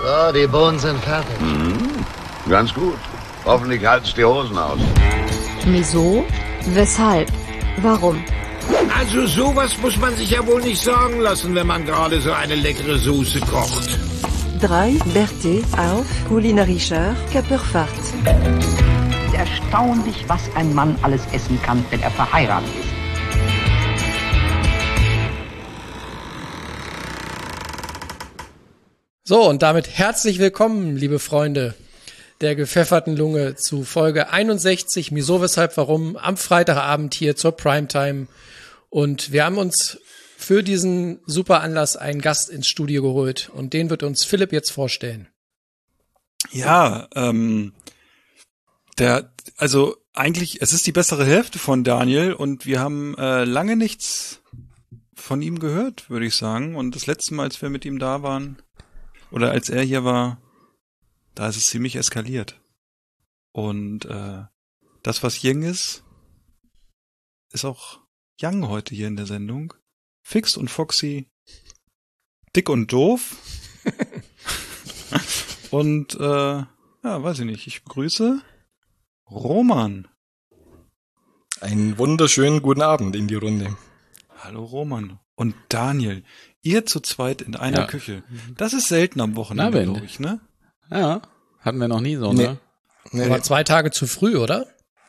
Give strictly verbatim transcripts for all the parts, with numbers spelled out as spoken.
So, die Bohnen sind fertig. Mhm. Ganz gut. Hoffentlich halt's die Hosen aus. Wieso? Weshalb? Warum? Also sowas muss man sich ja wohl nicht sagen lassen, wenn man gerade so eine leckere Soße kocht. drei Berthe auf kulinarischer Körperfahrt. Erstaunlich, was ein Mann alles essen kann, wenn er verheiratet ist. So, und damit herzlich willkommen, liebe Freunde der gepfefferten Lunge, zu Folge einundsechzig, Wieso, Weshalb, Warum, am Freitagabend hier zur Primetime. Und wir haben uns für diesen super Anlass einen Gast ins Studio geholt und den wird uns Philipp jetzt vorstellen. Ja, ähm, der, also eigentlich, es ist die bessere Hälfte von Daniel und wir haben äh, lange nichts von ihm gehört, würde ich sagen. Und das letzte Mal, als wir mit ihm da waren, oder als er hier war, da ist es ziemlich eskaliert. Und äh, das, was Yang ist, ist auch Yang heute hier in der Sendung. Fix und Foxy, dick und doof. Und äh, ja, weiß ich nicht, ich begrüße Roman. Einen wunderschönen guten Abend in die Runde. Hallo Roman. Und Daniel, ihr zu zweit in einer Ja. Küche. Das ist selten am Wochenende, Na, wenn. glaube ich, ne? Ja, hatten wir noch nie so, Nee. ne? Nee, Aber zwei Tage zu früh, oder?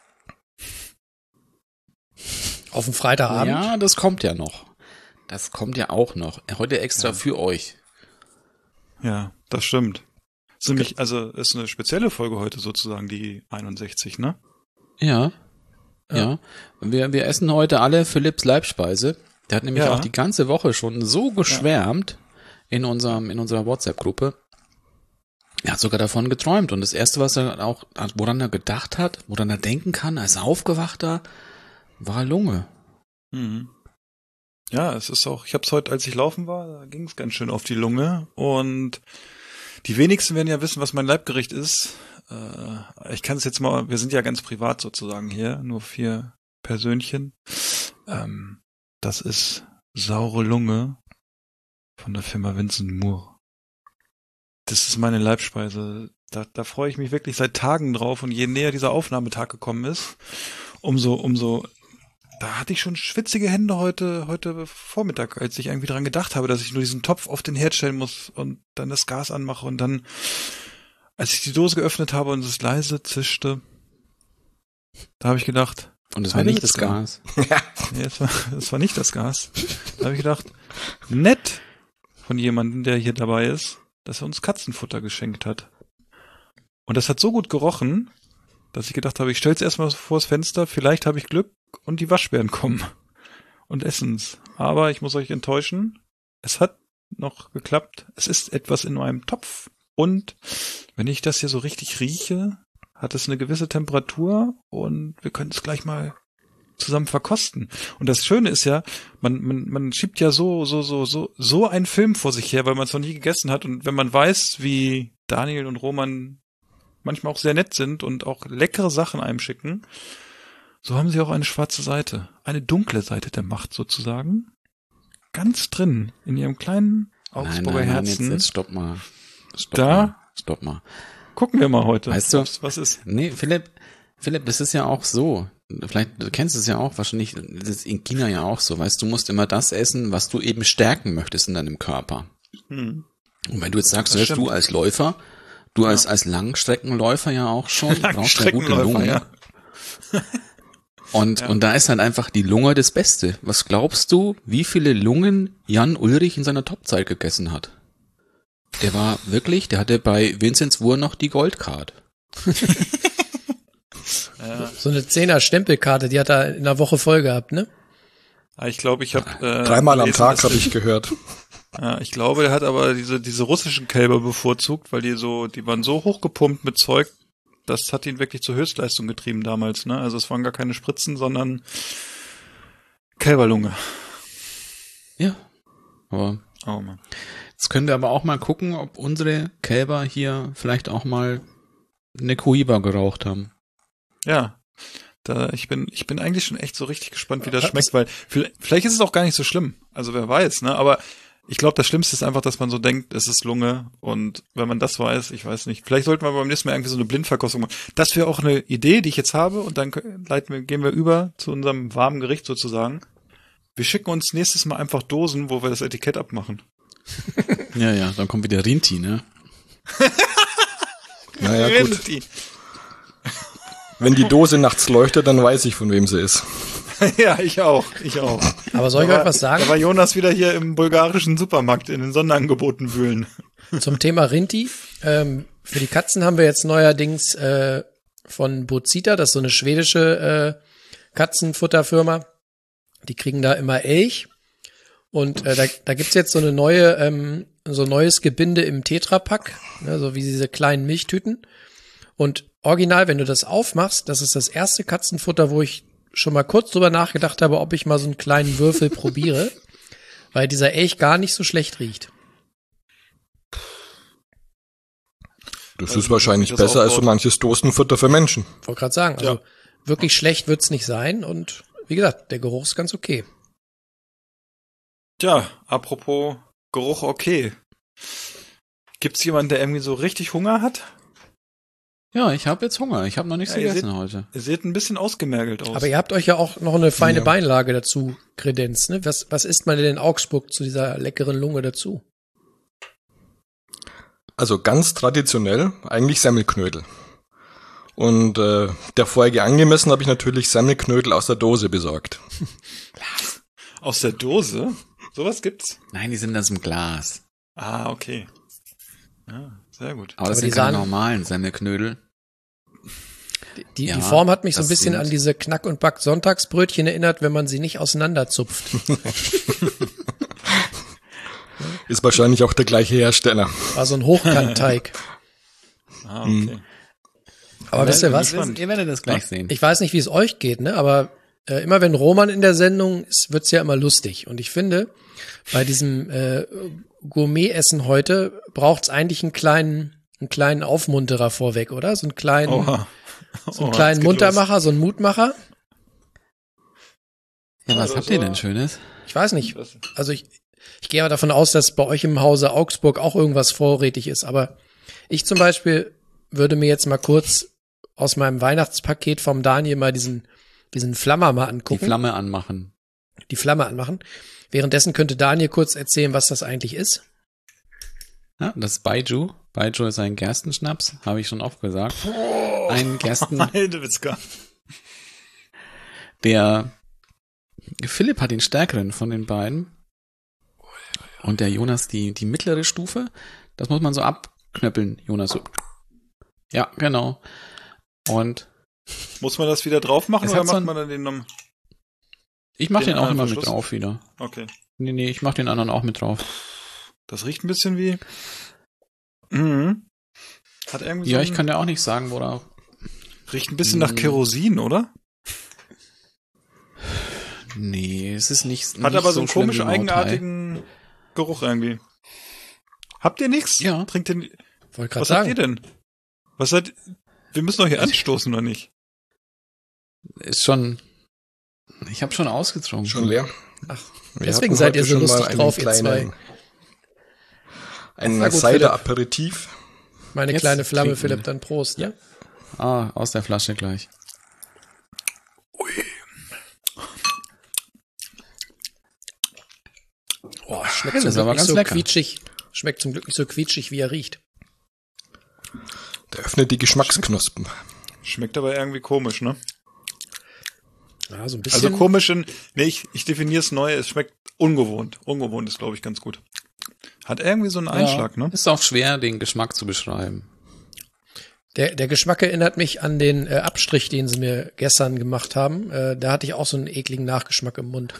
Auf dem Freitagabend? Ja, das kommt ja noch. Das kommt ja auch noch. Heute extra Ja. für euch. Ja, das stimmt. Ist nämlich, also ist eine spezielle Folge heute sozusagen, die einundsechzig, ne? Ja. Ja. Ja. Wir, wir essen heute alle Philipps Leibspeise. Der hat nämlich Ja. auch die ganze Woche schon so geschwärmt in unserem, in unserer WhatsApp-Gruppe. Er hat sogar davon geträumt. Und das erste, was er auch, woran er gedacht hat, woran er denken kann, als Aufgewachter, war Lunge. Mhm. Ja, es ist auch, ich habe es heute, als ich laufen war, da ging es ganz schön auf die Lunge. Und die wenigsten werden ja wissen, was mein Leibgericht ist. Äh, ich kann es jetzt mal, wir sind ja ganz privat sozusagen hier, nur vier Persönchen. Ähm, das ist saure Lunge von der Firma Vincent Moore. Das ist meine Leibspeise. Da, da freue ich mich wirklich seit Tagen drauf. Und je näher dieser Aufnahmetag gekommen ist, umso, umso, da hatte ich schon schwitzige Hände heute, heute Vormittag, als ich irgendwie dran gedacht habe, dass ich nur diesen Topf auf den Herd stellen muss und dann das Gas anmache und dann, als ich die Dose geöffnet habe und es leise zischte, da habe ich gedacht, Und es war Heide nicht das Witzka. Gas. nee, es war, es war nicht das Gas. Da habe ich gedacht, nett von jemandem, der hier dabei ist, dass er uns Katzenfutter geschenkt hat. Und das hat so gut gerochen, dass ich gedacht habe, ich stell's erstmal vors Fenster, vielleicht habe ich Glück und die Waschbären kommen und essen's. Aber ich muss euch enttäuschen, es hat noch geklappt. Es ist etwas in meinem Topf. Und wenn ich das hier so richtig rieche, hat es eine gewisse Temperatur und wir können es gleich mal zusammen verkosten. Und das Schöne ist ja, man, man, man schiebt ja so, so, so, so, so einen Film vor sich her, weil man es noch nie gegessen hat. Und wenn man weiß, wie Daniel und Roman manchmal auch sehr nett sind und auch leckere Sachen einem schicken, so haben sie auch eine schwarze Seite. Eine dunkle Seite der Macht sozusagen. Ganz drin, in ihrem kleinen Augsburger nein, nein, nein, Herzen. Jetzt, jetzt stopp mal. Stopp Da? mal. Stopp mal. Gucken wir mal heute, Weißt du, ob's was ist. Nee, Philipp, Philipp, das ist ja auch so. Vielleicht, du kennst es ja auch, wahrscheinlich, das ist in China ja auch so. Weißt du, du musst immer das essen, was du eben stärken möchtest in deinem Körper. Hm. Und wenn du jetzt sagst, Das hörst du stimmt. als Läufer, du als, als Langstreckenläufer ja auch schon, brauchst ja gute Langstreckenläufer, Lungen. ja. Und, Ja. und da ist halt einfach die Lunge das Beste. Was glaubst du, wie viele Lungen Jan Ulrich in seiner Topzeit gegessen hat? Der war wirklich, der hatte bei Vinzenz Wur noch die Goldcard. Ja. So eine Zehner-Stempelkarte, die hat er in einer Woche voll gehabt, ne? Ah, Ich glaube, ich habe äh, Dreimal am gelesen, Tag dass- habe ich gehört. Ja, ich glaube, der hat aber diese diese russischen Kälber bevorzugt, weil die so, die waren so hochgepumpt mit Zeug, das hat ihn wirklich zur Höchstleistung getrieben damals, ne? Also es waren gar keine Spritzen, sondern Kälberlunge. Ja. Aber Oh Mann. jetzt können wir aber auch mal gucken, ob unsere Kälber hier vielleicht auch mal eine Cohiba geraucht haben. Ja. Da, ich bin, ich bin eigentlich schon echt so richtig gespannt, wie das schmeckt, weil vielleicht ist es auch gar nicht so schlimm. Also wer weiß, ne? Aber Ich glaube, das Schlimmste ist einfach, dass man so denkt, es ist Lunge. Und wenn man das weiß, ich weiß nicht. Vielleicht sollten wir beim nächsten Mal irgendwie so eine Blindverkostung machen. Das wäre auch eine Idee, die ich jetzt habe. Und dann leiten wir, gehen wir über zu unserem warmen Gericht sozusagen. Wir schicken uns nächstes Mal einfach Dosen, wo wir das Etikett abmachen. Ja, ja, dann kommt wieder Rinti, ne? Naja, gut. Wenn die Dose nachts leuchtet, dann weiß ich, von wem sie ist. Ja, ich auch, ich auch. Aber soll ich da euch war, was sagen? Da war Jonas wieder hier im bulgarischen Supermarkt in den Sonderangeboten wühlen. Zum Thema Rinti. Ähm, für die Katzen haben wir jetzt neuerdings äh, von Bozita, das ist so eine schwedische äh, Katzenfutterfirma. Die kriegen da immer Elch. Und äh, da, da gibt's jetzt so eine neue, ähm, so ein neues Gebinde im Tetrapack, ne, so wie diese kleinen Milchtüten. Und original, wenn du das aufmachst, das ist das erste Katzenfutter, wo ich schon mal kurz drüber nachgedacht habe, ob ich mal so einen kleinen Würfel probiere, weil dieser Elch gar nicht so schlecht riecht. Das also, ist wahrscheinlich das besser aufbaut. als so manches Dosenfutter für Menschen. Wollte gerade sagen, also ja. wirklich schlecht wird's nicht sein und wie gesagt, der Geruch ist ganz okay. Tja, apropos Geruch okay. Gibt's jemanden, der irgendwie so richtig Hunger hat? Ja, ich habe jetzt Hunger. Ich habe noch nichts Ja, ihr gegessen seht- heute. Er sieht ein bisschen ausgemergelt aus. Aber ihr habt euch ja auch noch eine feine Ja. Beinlage dazu kredenzt, ne? Was, was isst man denn in Augsburg zu dieser leckeren Lunge dazu? Also ganz traditionell eigentlich Semmelknödel. Und äh, der Folge angemessen habe ich natürlich Semmelknödel aus der Dose besorgt. Aus der Dose? Sowas gibt's? Nein, die sind aus dem Glas. Ah, okay. Ja, sehr gut. Aber das Aber sind die keine sahen- normalen Semmelknödel. Die, Ja, die Form hat mich so ein das bisschen sind- an diese Knack- und Back-Sonntagsbrötchen erinnert, wenn man sie nicht auseinanderzupft. Ist wahrscheinlich auch der gleiche Hersteller. War so ein Hochkantteig. Ah, okay. Aber wisst ihr was? gespannt. Ihr werdet das gleich sehen. Ich weiß nicht, wie es euch geht, ne? Aber äh, immer wenn Roman in der Sendung ist, wird's ja immer lustig. Und ich finde, bei diesem äh, Gourmet-Essen heute braucht's eigentlich einen kleinen, einen kleinen Aufmunterer vorweg, oder? So einen kleinen, Oha. so einen Oha, kleinen jetzt geht Muntermacher, so einen Mutmacher. Ja, was Ja, habt das ihr war- denn Schönes? Ich weiß nicht. los. Also ich, ich gehe aber davon aus, dass bei euch im Hause Augsburg auch irgendwas vorrätig ist. Aber ich zum Beispiel würde mir jetzt mal kurz aus meinem Weihnachtspaket vom Daniel mal diesen, diesen Flammer mal Die angucken. Flamme anmachen. die Flamme anmachen. Währenddessen könnte Daniel kurz erzählen, was das eigentlich ist. Ja, das ist Baijiu. Baijiu ist ein Gerstenschnaps, habe ich schon oft gesagt. Ein Gersten, Heidewitzka. der Philipp hat den stärkeren von den beiden. Und der Jonas die, die mittlere Stufe. Das muss man so abknöppeln, Jonas. So. Ja, genau. Und Muss man das wieder drauf machen Es oder hat so macht ein- man dann den noch? ich mach Den den, auch anderen immer mit Verschluss? drauf wieder. Okay. Nee, nee, ich mach den anderen auch mit drauf. Das riecht ein bisschen wie. Mhm. Hat irgendwie Ja, so ich ein, kann dir auch nicht sagen, worauf. riecht ein bisschen nach Mm. Kerosin, oder? Nee, es ist nicht. Hat nicht aber so so einen schlimm komisch wie Mautai. eigenartigen Geruch irgendwie. Habt ihr nichts? Ja. Trinkt ihr, Wollte gerade was habt ihr sagen. denn? Was seid, wir müssen doch hier anstoßen, oder nicht? Ist schon. Ich habe schon ausgetrunken. Schon leer. Ach, Wir deswegen hatten seid heute ihr so schon mal lustig einen drauf, ihr kleinen- zwei. Ein Na gut, Cider-Aperitif. Meine Jetzt kleine Flamme, trinken Philipp, wir. dann Prost. Ne? Ah, aus der Flasche gleich. Boah, schmeckt Ja, zum das ist Glück aber nicht ganz so lecker. quietschig. Schmeckt zum Glück nicht so quietschig, wie er riecht. Der öffnet die Geschmacksknospen. Schmeckt aber irgendwie komisch, ne? Ja, so ein bisschen. Also komisch in, nee, ich, ich definiere es neu, es schmeckt ungewohnt. Ungewohnt ist, glaube ich, ganz gut. Hat irgendwie so einen Einschlag, ja, ne? Ist auch schwer, den Geschmack zu beschreiben. Der, der Geschmack erinnert mich an den äh, Abstrich, den sie mir gestern gemacht haben. Äh, da hatte ich auch so einen ekligen Nachgeschmack im Mund.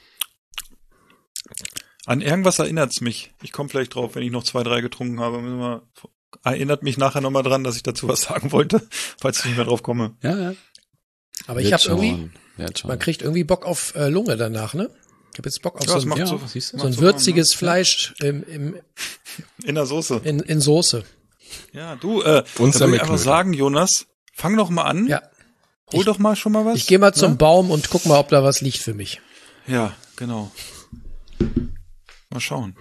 An irgendwas erinnert's mich. Ich komme vielleicht drauf, wenn ich noch zwei, drei getrunken habe. Müssen wir, erinnert mich nachher nochmal dran, dass ich dazu was sagen wollte, falls ich nicht mehr drauf komme. Ja, ja. Aber ich Wird habe schon, irgendwie, wird schon. man kriegt irgendwie Bock auf äh, Lunge danach, ne? Ich habe jetzt Bock auf Ja, so es ein, macht ja, so, siehst du? so ein macht würziges warm, Fleisch im, im, ne? In der Soße. in, in Soße. Ja, du, äh, Und da würde ich Semmelknödel. einfach sagen, Jonas, fang doch mal an. Ja. Hol Ich- doch mal schon mal was. Ich gehe mal zum ne? Baum und guck mal, ob da was liegt für mich. Ja, genau. Mal schauen.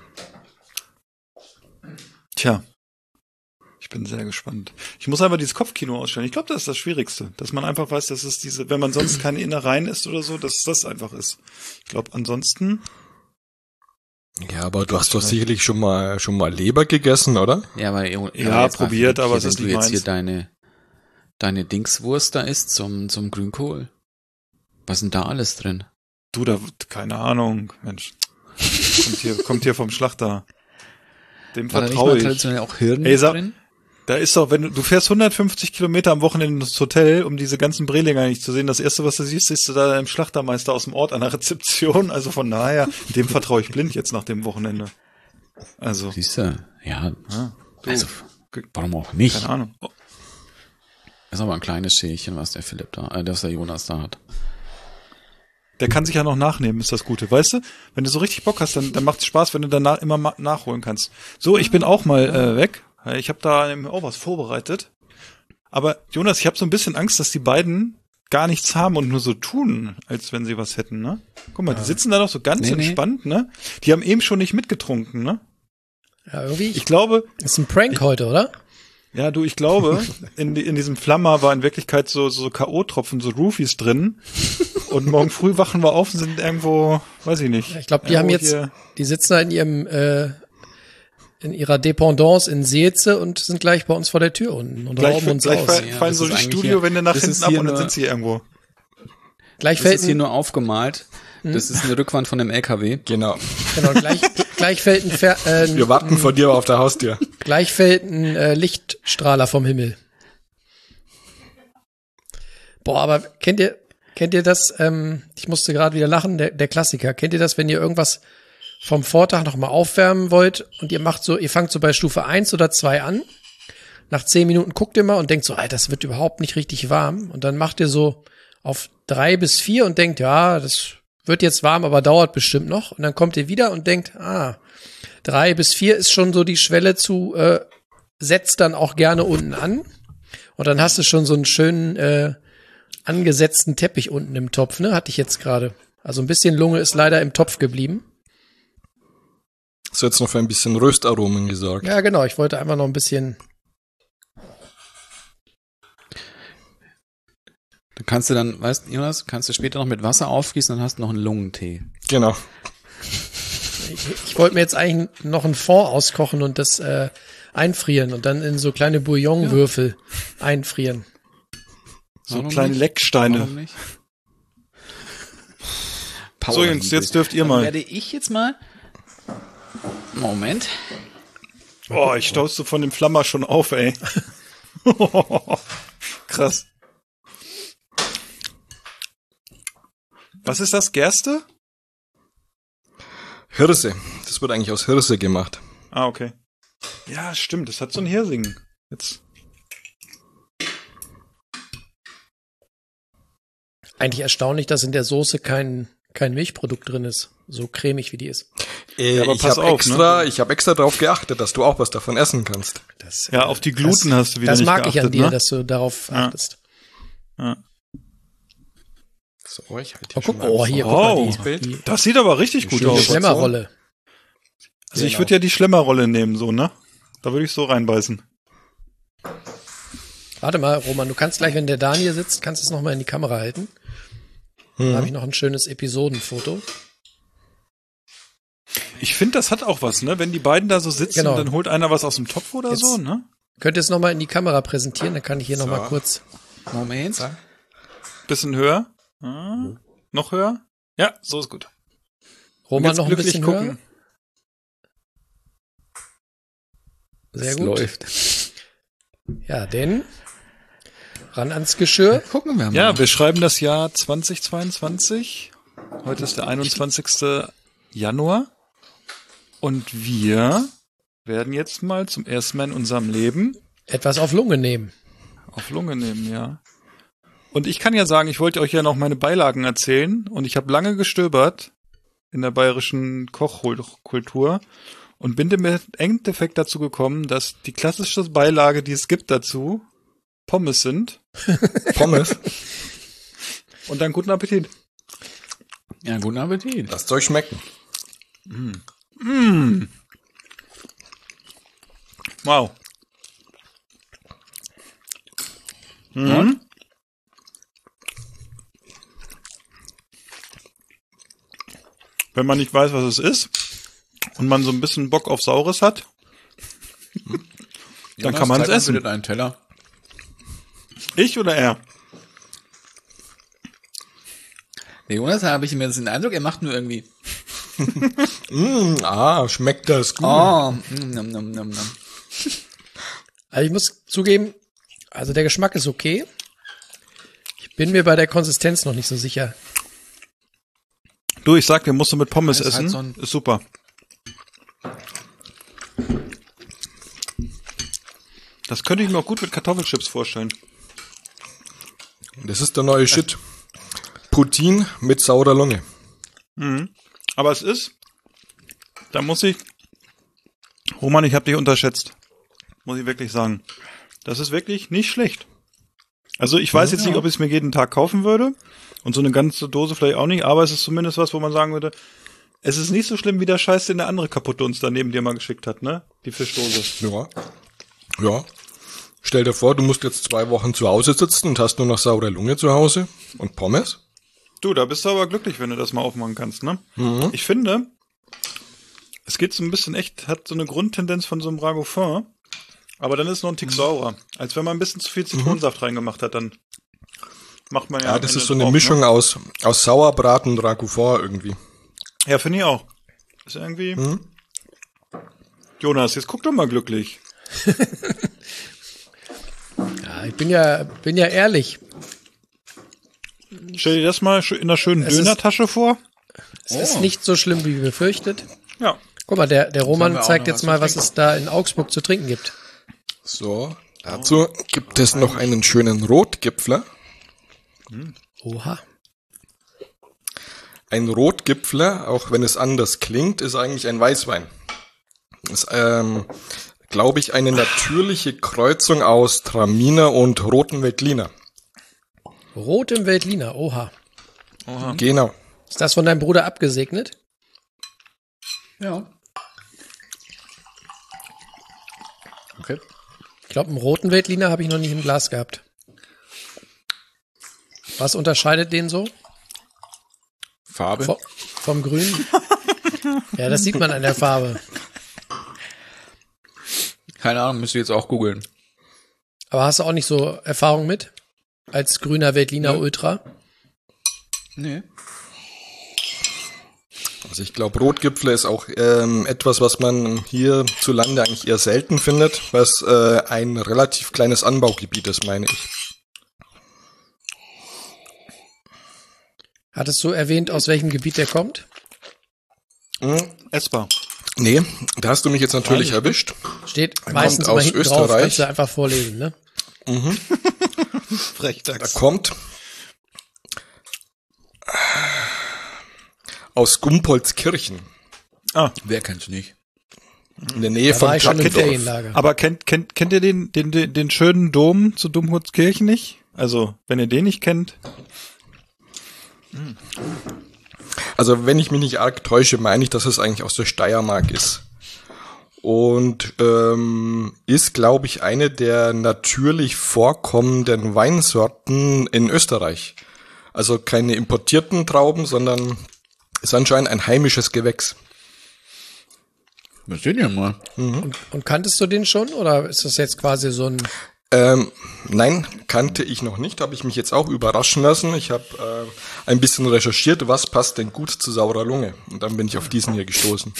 Tja. Ich bin sehr gespannt. Ich muss einfach dieses Kopfkino ausstellen. Ich glaube, das ist das Schwierigste. Dass man einfach weiß, dass es diese, wenn man sonst keine Innereien isst oder so, dass das einfach ist. Ich glaube, ansonsten. Ja, aber du hast doch sicherlich schon mal schon mal Leber gegessen, oder? Ja, aber ja, Ja, probiert, aber es ist wenn nicht du jetzt hier meins. deine deine Dingswurst da isst zum zum Grünkohl. Was ist denn da alles drin? Du, da, keine Ahnung, Mensch. Kommt hier, kommt hier vom Schlachter. Dem War da nicht vertraue mal ich. traditionell auch Hirn Ey, sag- drin? Da ist doch, wenn du, du fährst hundertfünfzig Kilometer am Wochenende ins Hotel, um diese ganzen Brelinger nicht zu sehen. Das erste, was du siehst, siehst du da im Schlachtermeister aus dem Ort an der Rezeption. Also von daher, dem vertraue ich blind jetzt nach dem Wochenende. Also, Siehst du? Ja, ja, du, also warum auch nicht? keine Ahnung. Oh, Ist aber ein kleines Schälchen, was der Philipp da, äh, was der Jonas da hat. der kann sich ja noch nachnehmen, ist das Gute. Weißt du, wenn du so richtig Bock hast, dann, dann macht's Spaß, wenn du danach immer ma- nachholen kannst. So, ich bin auch mal äh, weg. Ich habe da auch was vorbereitet. Aber Jonas, ich habe so ein bisschen Angst, dass die beiden gar nichts haben und nur so tun, als wenn sie was hätten, ne? Guck mal, die sitzen da doch so ganz Nee, nee. entspannt, ne? Die haben eben schon nicht mitgetrunken, ne? Ja, irgendwie. Ich glaube, ist ein Prank heute, oder? ja, du, ich glaube, in, in diesem Flammer war in Wirklichkeit so, so K O-Tropfen, so Roofies drin. Und morgen früh wachen wir auf und sind irgendwo, weiß ich nicht. Ich glaube, die haben irgendwo jetzt, hier- die sitzen da in ihrem, äh, in ihrer Dependance in Seelze und sind gleich bei uns vor der Tür unten und Gleich, rauben uns gleich aus. fallen Ja, fallen das so ist die eigentlich Studiowände nach hier- das hinten ist ab hier und dann nur- sind sie irgendwo. Gleich Das fällt ist hier ein, nur aufgemalt. Das ist eine Rückwand von einem L K W. Genau. genau, gleich, gleich fällt ein, Fer, äh, Wir warten vor dir auf der Haustür. gleich fällt ein äh, Lichtstrahler vom Himmel. Boah, aber kennt ihr, kennt ihr das, ähm, ich musste gerade wieder lachen, der, der Klassiker. Kennt ihr das, wenn ihr irgendwas vom Vortag noch mal aufwärmen wollt und ihr macht so, ihr fangt so bei Stufe eins oder zwei an. Nach zehn Minuten guckt ihr mal und denkt so, Alter, das wird überhaupt nicht richtig warm. Und dann macht ihr so auf drei bis vier und denkt, ja, das wird jetzt warm, aber dauert bestimmt noch. Und dann kommt ihr wieder und denkt, ah, drei bis vier ist schon so die Schwelle zu, äh, setzt dann auch gerne unten an. Und dann hast du schon so einen schönen, äh, angesetzten Teppich unten im Topf, ne? Hatte ich jetzt gerade. Also ein bisschen Lunge ist leider im Topf geblieben. So jetzt noch für ein bisschen Röstaromen gesorgt. Ja, genau. Ich wollte einfach noch ein bisschen. Da kannst du dann, weißt du, Jonas, kannst du später noch mit Wasser aufgießen, dann hast du noch einen Lungentee. Genau. Ich, ich wollte mir jetzt eigentlich noch einen Fond auskochen und das äh, einfrieren und dann in so kleine Bouillonwürfel einfrieren. So Warum kleine nicht? Lecksteine. Warum nicht? So, Jungs, jetzt dürft ihr Dann mal. werde ich jetzt mal. Moment. Oh, ich stauste von dem Flammer schon auf, ey. Krass. Was ist das, Gerste? Hirse. Das wird eigentlich aus Hirse gemacht. Ah, okay. Ja, stimmt, das hat so ein Hirsing. Jetzt. Eigentlich erstaunlich, dass in der Soße kein, kein Milchprodukt drin ist. So cremig wie die ist. Äh, Ja, aber ich pass habe auf, extra, ne? ich habe extra darauf geachtet, dass du auch was davon essen kannst. Das, Ja, auf die Gluten das, hast du wieder Das nicht mag geachtet, ich an dir, ne? dass du darauf Ja. achtest. Ja. So, ich halte Oh, hier guck, schon mal oh, ein hier, Oh, guck mal, die, die, Das sieht aber richtig gut schöne aus. Schlemmer- Schlemmerrolle. Also ich würde ja die Schlemmerrolle nehmen, so, ne? Da würde ich so reinbeißen. Warte mal, Roman, du kannst gleich, wenn der Daniel sitzt, kannst du es nochmal in die Kamera halten. Da habe ich noch ein schönes Episodenfoto. Ich finde, das hat auch was, ne? Wenn die beiden da so sitzen, Genau. dann holt einer was aus dem Topf oder Jetzt- so, ne? Könnt ihr es nochmal in die Kamera präsentieren? Dann kann ich hier So. nochmal kurz. Moment. Bisschen höher. Ah, noch höher? Ja, so ist gut. Und Roman jetzt noch ein glücklich bisschen gucken. höher. Sehr Es gut. läuft. Ja, denn ran ans Geschirr. Gucken wir mal. Ja, wir schreiben das Jahr zweitausendzweiundzwanzig. Heute ist der einundzwanzigste Januar. Und wir werden jetzt mal zum ersten Mal in unserem Leben Etwas auf Lunge nehmen. auf Lunge nehmen, ja. Und ich kann ja sagen, ich wollte euch ja noch meine Beilagen erzählen. Und ich habe lange gestöbert in der bayerischen Kochkultur und bin im Endeffekt dazu gekommen, dass die klassische Beilage, die es gibt dazu, Pommes sind. Pommes. Und dann guten Appetit. Ja, guten Appetit. Lasst euch schmecken. Mm. Wow. Mhm. Wenn man nicht weiß, was es ist und man so ein bisschen Bock auf Saures hat, dann Jonas, kann man es zeig mal essen. bitte deinen Teller. Ich oder er? Der Jonas, habe ich mir jetzt den Eindruck, er macht nur irgendwie. Mm, ah, schmeckt das gut. Oh, mm, nom, nom, nom, nom. Also ich muss zugeben, also der Geschmack ist okay. Ich bin mir bei der Konsistenz noch nicht so sicher. Du, ich sag dir, musst du mit Pommes Das ist halt essen. so ein- Ist super. Das könnte ich mir auch gut mit Kartoffelchips vorstellen. Das ist der neue Shit. Poutine mit saurer Lunge. Mhm. Aber es ist, da muss ich, Roman, ich habe dich unterschätzt. Muss ich wirklich sagen. Das ist wirklich nicht schlecht. Also ich weiß jetzt nicht, ob ich es mir jeden Tag kaufen würde. Und so eine ganze Dose vielleicht auch nicht. Aber es ist zumindest was, wo man sagen würde, es ist nicht so schlimm wie der Scheiß, den der andere kaputte uns daneben dir mal geschickt hat, ne? Die Fischdose. Ja. Ja. Stell dir vor, du musst jetzt zwei Wochen zu Hause sitzen und hast nur noch saure Lunge zu Hause und Pommes. Du, da bist du aber glücklich, wenn du das mal aufmachen kannst, ne? Mhm. Ich finde, es geht so ein bisschen echt, hat so eine Grundtendenz von so einem Ragout, aber dann ist noch ein Tick saurer. Als wenn man ein bisschen zu viel Zitronensaft reingemacht hat, dann macht man ja... Ja, am das Ende ist so eine drauf, Mischung ne? aus, aus Sauerbraten und Ragout irgendwie. Ja, finde ich auch. Ist irgendwie... Mhm. Jonas, jetzt guck doch mal glücklich. Ja, ich bin ja, bin ja ehrlich. Stell dir das mal sch- in einer schönen Es ist- Dönertasche vor. Es ist nicht so schlimm, wie befürchtet. Ja. Guck mal, der, der haben Roman wir auch zeigt noch jetzt was mal, zu was trinken. es da in Augsburg zu trinken gibt. So, dazu gibt es noch einen schönen Rotgipfler. Oha. Ein Rotgipfler, auch wenn es anders klingt, ist eigentlich ein Weißwein. Das ist, ähm, glaube ich, eine natürliche Kreuzung aus Traminer und roten Veltliner. Rotem Veltliner, oha. Genau. Ist das von deinem Bruder abgesegnet? Ja. Okay. Ich glaube, einen roten Veltliner habe ich noch nicht im Glas gehabt. Was unterscheidet den so Farbe. vom, vom Grünen? Ja, das sieht man an der Farbe. Keine Ahnung, müsst ihr jetzt auch googeln. Aber hast du auch nicht so Erfahrung mit? Als grüner Veltliner Nö. Ultra? Nee. Also ich glaube, Rotgipfler ist auch ähm, etwas, was man hierzulande eigentlich eher selten findet, was äh, ein relativ kleines Anbaugebiet ist, meine ich. Hattest du erwähnt, aus welchem Gebiet der kommt? Hm, Essbar. nee, da hast du mich jetzt natürlich erwischt. Steht Er meistens kommt immer aus hinten drauf, Österreich. kannst du einfach vorlesen, ne? Da Frechdachs. kommt aus Gumpolskirchen, Ah, Wer kennt's nicht? in der Nähe Da von war ich schon im Kappendorf. Ferienlager. aber kennt, kennt, kennt ihr den, den, den, den schönen Dom zu Domholzkirchen nicht? Also, wenn ihr den nicht kennt. Also wenn ich mich nicht arg täusche, meine ich, dass es eigentlich aus der Steiermark ist. Und ähm, ist, glaube ich, eine der natürlich vorkommenden Weinsorten in Österreich. Also keine importierten Trauben, sondern ist anscheinend ein heimisches Gewächs. Was sehen wir mal? Und, und kanntest du den schon? Oder ist das jetzt quasi so ein... Ähm, nein, kannte ich noch nicht, habe ich mich jetzt auch überraschen lassen. Ich habe äh, ein bisschen recherchiert, was passt denn gut zu saurer Lunge. Und dann bin ich auf diesen hier gestoßen.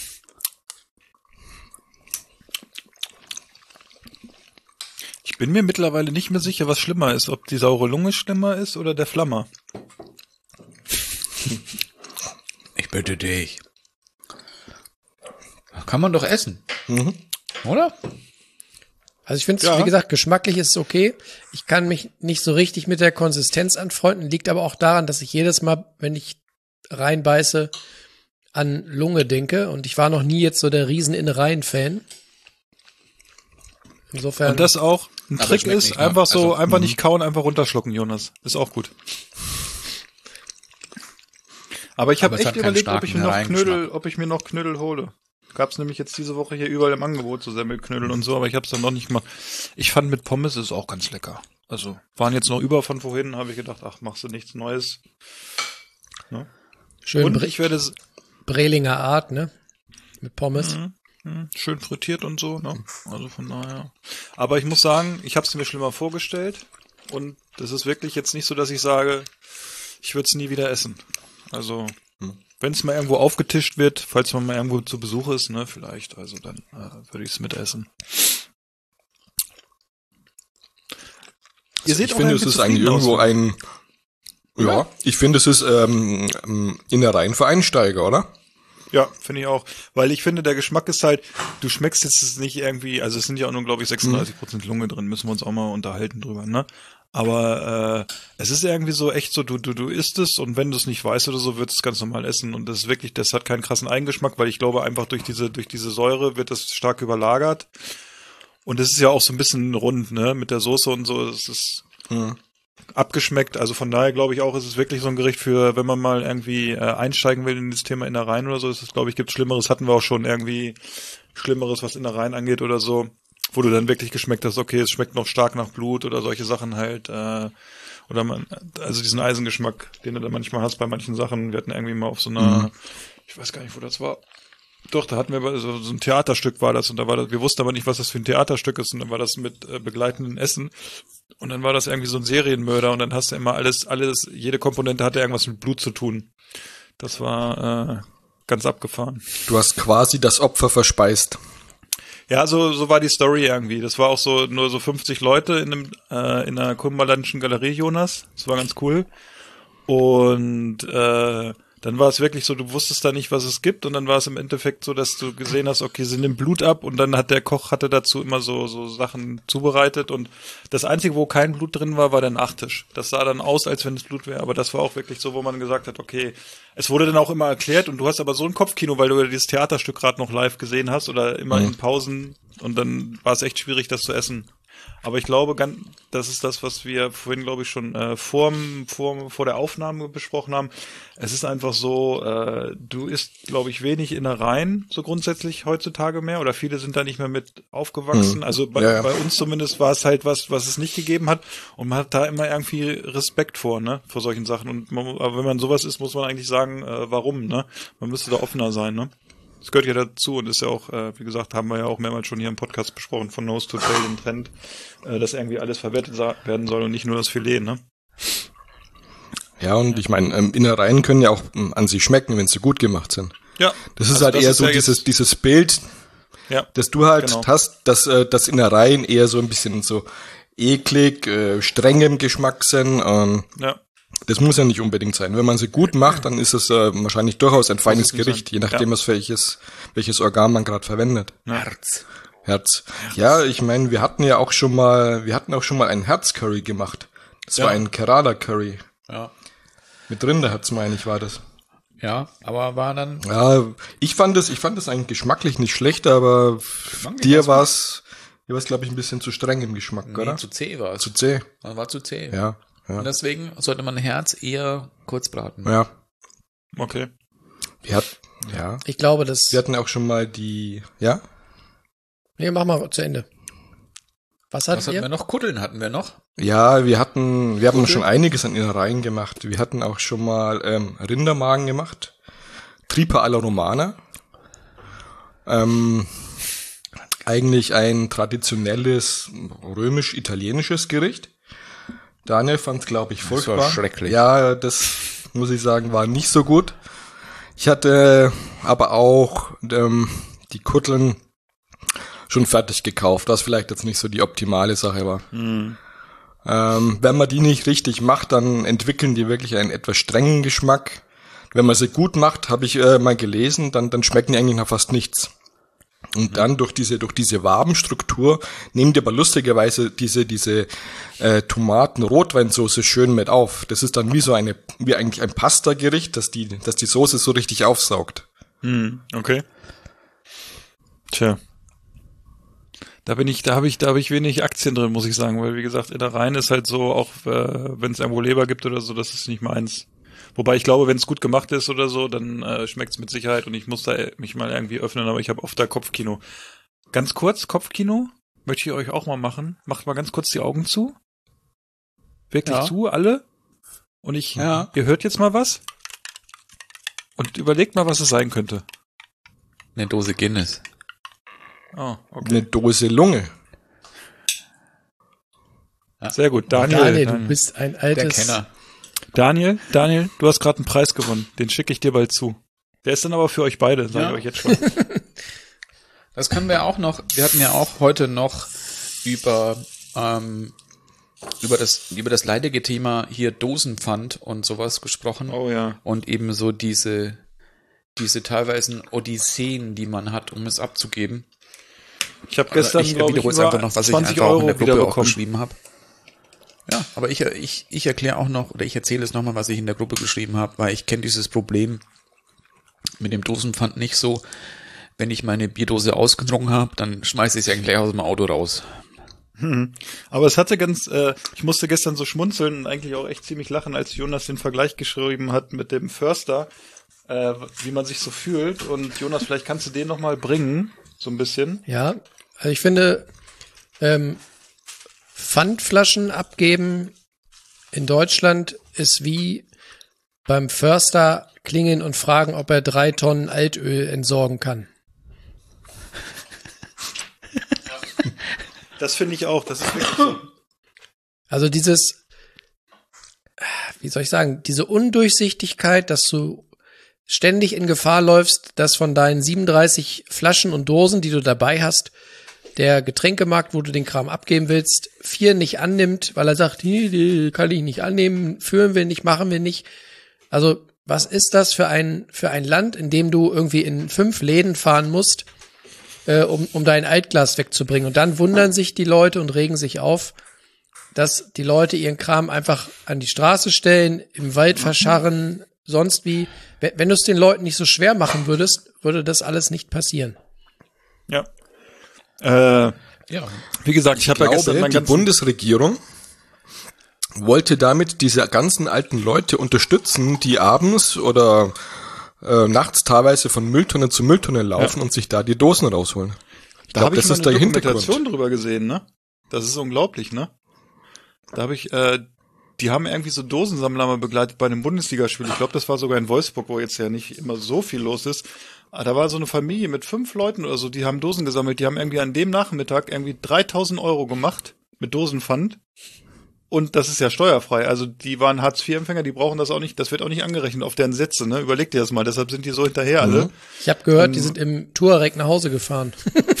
Ich bin mir mittlerweile nicht mehr sicher, was schlimmer ist. Ob die saure Lunge schlimmer ist oder der Flammer. Ich bitte dich. Kann man doch essen. Mhm. Oder? Also ich finde es, Ja. wie gesagt, geschmacklich ist es okay. Ich kann mich nicht so richtig mit der Konsistenz anfreunden. Liegt aber auch daran, dass ich jedes Mal, wenn ich reinbeiße, an Lunge denke. Und ich war noch nie jetzt so der riesen Innereien-Fan. Insofern, Und das auch ein Aber Trick schmeckt ist, nicht, ne? einfach so, Also, einfach nicht kauen, einfach runterschlucken, Jonas. Ist auch gut. Aber ich habe Aber es echt hat keinen überlegt, ob ich mir noch starken Knödel, Reingeschmack. ob ich mir noch Knödel hole. Gab's nämlich jetzt diese Woche hier überall im Angebot, so Semmelknödel und so, aber ich hab's dann noch nicht mal. Ich fand mit Pommes ist auch ganz lecker. Also, waren jetzt noch über von vorhin, habe ich gedacht, ach, machst du nichts Neues. Ne? Schön Und Bre ich werde es Brelinger Art, ne? Mit Pommes. Mhm, mhm, schön frittiert und so, ne? Also von daher. Aber ich muss sagen, ich habe es mir schlimmer vorgestellt und das ist wirklich jetzt nicht so, dass ich sage, ich würde es nie wieder essen. Also, wenn es mal irgendwo aufgetischt wird, falls man mal irgendwo zu Besuch ist, ne, vielleicht, also dann äh, würde ich es mitessen. Ihr seht ich auch finde, irgendwie es ist eigentlich zufrieden irgendwo aus. ein, ja, ich finde, es ist ähm, ähm, Innereien für Einsteiger, oder? Ja, finde ich auch. Weil ich finde, der Geschmack ist halt, du schmeckst jetzt nicht irgendwie, also es sind ja auch nur, glaube ich, sechsunddreißig Prozent Lunge drin, müssen wir uns auch mal unterhalten drüber, ne? Aber äh, es ist irgendwie so echt so, du du du isst es und wenn du es nicht weißt oder so, wird es ganz normal essen und das ist wirklich, das hat keinen krassen Eigengeschmack, weil ich glaube einfach durch diese durch diese Säure wird das stark überlagert und es ist ja auch so ein bisschen rund, ne, mit der Soße und so, es ist Mhm. abgeschmeckt, also von daher glaube ich auch, es ist wirklich so ein Gericht für, wenn man mal irgendwie äh, einsteigen will in das Thema Innereien oder so, ist es, glaube ich, gibt Schlimmeres, hatten wir auch schon irgendwie Schlimmeres, was Innereien angeht oder so, wo du dann wirklich geschmeckt hast, okay, es schmeckt noch stark nach Blut oder solche Sachen halt, äh, oder man, also diesen Eisengeschmack, den du da manchmal hast bei manchen Sachen, wir hatten irgendwie mal auf so einer, Mhm. ich weiß gar nicht, wo das war, doch, da hatten wir so, so ein Theaterstück war das und da war das, wir wussten aber nicht, was das für ein Theaterstück ist und dann war das mit äh, begleitenden Essen und dann war das irgendwie so ein Serienmörder und dann hast du immer alles, alles, jede Komponente hatte irgendwas mit Blut zu tun. Das war äh, ganz abgefahren. Du hast quasi das Opfer verspeist. Ja, so so war die Story irgendwie. Das war auch so nur so fünfzig Leute in einem äh, in einer Kummerlandischen Galerie, Jonas. Das war ganz cool. Und äh, dann war es wirklich so, du wusstest da nicht, was es gibt und dann war es im Endeffekt so, dass du gesehen hast, okay, sie nimmt Blut ab und dann hat der Koch hatte dazu immer so so Sachen zubereitet und das Einzige, wo kein Blut drin war, war der Nachtisch. Das sah dann aus, als wenn es Blut wäre, aber das war auch wirklich so, wo man gesagt hat, okay, es wurde dann auch immer erklärt und du hast aber so ein Kopfkino, weil du dieses Theaterstück gerade noch live gesehen hast oder immer Mhm. in Pausen und dann war es echt schwierig, das zu essen. Aber ich glaube, ganz, das ist das, was wir vorhin, glaube ich, schon äh, vor, vor, vor der Aufnahme besprochen haben. Es ist einfach so, äh, du isst, glaube ich, wenig Innereien, so grundsätzlich heutzutage mehr. Oder viele sind da nicht mehr mit aufgewachsen. Hm. Also bei, Ja, ja. bei uns zumindest war es halt was, was es nicht gegeben hat. Und man hat da immer irgendwie Respekt vor, ne, vor solchen Sachen. Und man, aber wenn man sowas isst, muss man eigentlich sagen, äh, warum, ne? Man müsste da offener sein, ne? Das gehört ja dazu und ist ja auch, äh, wie gesagt, haben wir ja auch mehrmals schon hier im Podcast besprochen, von Nose to Tail den Trend, äh, dass irgendwie alles verwertet sa- werden soll und nicht nur das Filet, ne? Ja, und ich meine, ähm, Innereien können ja auch ähm, an sich schmecken, wenn sie gut gemacht sind. Ja. Das ist Also halt das eher ist so ja dieses jetzt- dieses Bild, Ja. das du halt Genau. hast, dass äh, das Innereien eher so ein bisschen so eklig, äh, strengem Geschmack sind. Ähm, Ja. das muss ja nicht unbedingt sein. Wenn man sie gut macht, dann ist es äh, wahrscheinlich durchaus ein feines es nicht Gericht, sein. je nachdem, Ja. was welches welches Organ man gerade verwendet. Herz. Herz. Ja, ich meine, wir hatten ja auch schon mal, wir hatten auch schon mal einen Herzcurry gemacht. Das Ja. war ein Kerala Curry. Ja. Mit Rinderherz, meine ich, war das. Ja, aber war dann, Ja, ich fand es, ich fand es eigentlich geschmacklich nicht schlecht, aber dir war es, dir war es, glaube ich, ein bisschen zu streng im Geschmack, nee, oder? zu zäh war es. Zu zäh. Man war zu zäh. Ja, ja. Und deswegen sollte man Herz eher kurz braten. Ja. Okay. Wir hatten, ja. Ich glaube, das. Wir hatten auch schon mal die, ja? Nee, mach mal zu Ende. Was Was hattet hatten ihr? wir noch? Kutteln hatten wir noch. Ja, wir hatten, wir haben Okay. schon einiges an Innereien gemacht. Wir hatten auch schon mal ähm, Rindermagen gemacht. Tripa alla Romana. Ähm, eigentlich ein traditionelles römisch-italienisches Gericht. Daniel fand es, glaube ich, Das war furchtbar. schrecklich. Ja, das muss ich sagen, war nicht so gut. Ich hatte aber auch ähm, die Kutteln schon fertig gekauft, was vielleicht jetzt nicht so die optimale Sache war. Mhm. Ähm, wenn man die nicht richtig macht, dann entwickeln die wirklich einen etwas strengen Geschmack. Wenn man sie gut macht, habe ich äh, mal gelesen, dann, dann schmecken die eigentlich nach fast nichts. Und dann durch diese durch diese Wabenstruktur nehmen die aber lustigerweise diese diese äh, Tomaten-Rotweinsoße schön mit auf. Das ist dann wie so eine wie eigentlich ein Pasta-Gericht, dass die dass die Soße so richtig aufsaugt. Hm, okay. Tja. Da bin ich, da habe ich, da habe ich wenig Aktien drin, muss ich sagen, weil wie gesagt, Innereien ist halt so, auch äh, wenn es irgendwo Leber gibt oder so, das ist nicht meins. Wobei ich glaube, wenn es gut gemacht ist oder so, dann äh, schmeckt es mit Sicherheit und ich muss da mich mal irgendwie öffnen, aber ich habe oft da Kopfkino. Ganz kurz, Kopfkino, möchte ich euch auch mal machen. Macht mal ganz kurz die Augen zu. Wirklich Ja. zu, alle. Und ich, Ja. ihr hört jetzt mal was. Und überlegt mal, was es sein könnte. Eine Dose Guinness. Oh, okay. Eine Dose Lunge. Sehr gut. Daniel, Daniel, Daniel, du bist ein Der altes... Kenner. Daniel, Daniel, du hast gerade einen Preis gewonnen. Den schicke ich dir bald zu. Der ist dann aber für euch beide, sage Ja. ich euch jetzt schon. Das können wir auch noch, wir hatten ja auch heute noch über, ähm, über das, über das leidige Thema hier Dosenpfand und sowas gesprochen. Oh ja. Und eben so diese, diese teilweise Odysseen, die man hat, um es abzugeben. Ich habe Also gestern, ich glaube ich, wiederhole es über einfach noch, was ich zwanzig einfach auch in Euro der Gruppe auch wiederbekommen. geschrieben habe. Ja, aber ich, ich, ich erkläre auch noch, oder ich erzähle es nochmal, was ich in der Gruppe geschrieben habe, weil ich kenne dieses Problem mit dem Dosenpfand nicht so. Wenn ich meine Bierdose ausgetrunken habe, dann schmeiße ich sie eigentlich gleich aus dem Auto raus. Hm. Aber es hatte ganz, äh, ich musste gestern so schmunzeln und eigentlich auch echt ziemlich lachen, als Jonas den Vergleich geschrieben hat mit dem Förster, äh, wie man sich so fühlt. Und Jonas, vielleicht kannst du den nochmal bringen, so ein bisschen. Ja, also ich finde, ähm, Pfandflaschen abgeben in Deutschland ist wie beim Förster klingeln und fragen, ob er drei Tonnen Altöl entsorgen kann. Das finde ich auch, das ist wirklich so. Also dieses, wie soll ich sagen, diese Undurchsichtigkeit, dass du ständig in Gefahr läufst, dass von deinen siebenunddreißig Flaschen und Dosen, die du dabei hast, der Getränkemarkt, wo du den Kram abgeben willst, vier nicht annimmt, weil er sagt, nee, nee, kann ich nicht annehmen, führen wir nicht, machen wir nicht. Also was ist das für ein für ein Land, in dem du irgendwie in fünf Läden fahren musst, äh, um um dein Altglas wegzubringen? Und dann wundern sich die Leute und regen sich auf, dass die Leute ihren Kram einfach an die Straße stellen, im Wald verscharren, sonst wie. Wenn, wenn du es den Leuten nicht so schwer machen würdest, würde das alles nicht passieren. Ja. Äh, Ja. wie gesagt, ich habe ja glaube, gestern mein die ganzen Bundesregierung wollte damit diese ganzen alten Leute unterstützen, die abends oder äh, nachts teilweise von Mülltonne zu Mülltonne laufen Ja. und sich da die Dosen rausholen. Ich Da glaube, habe ich das mal ist eine der Hintergrund. Dokumentation drüber gesehen, ne? Das ist unglaublich, ne? Da habe ich, äh, die haben irgendwie so Dosensammler mal begleitet bei einem Bundesligaspiel. Ich glaube, das war sogar in Wolfsburg, wo jetzt ja nicht immer so viel los ist. Aber da war so eine Familie mit fünf Leuten oder so, die haben Dosen gesammelt. Die haben irgendwie an dem Nachmittag irgendwie dreitausend Euro gemacht mit Dosenpfand. Und das ist ja steuerfrei. Also die waren Hartz vier Empfänger, die brauchen das auch nicht, das wird auch nicht angerechnet auf deren Sätze, ne? Überleg dir das mal, deshalb sind die so hinterher alle. Mhm. Ich habe gehört, die sind im Touareg nach Hause gefahren.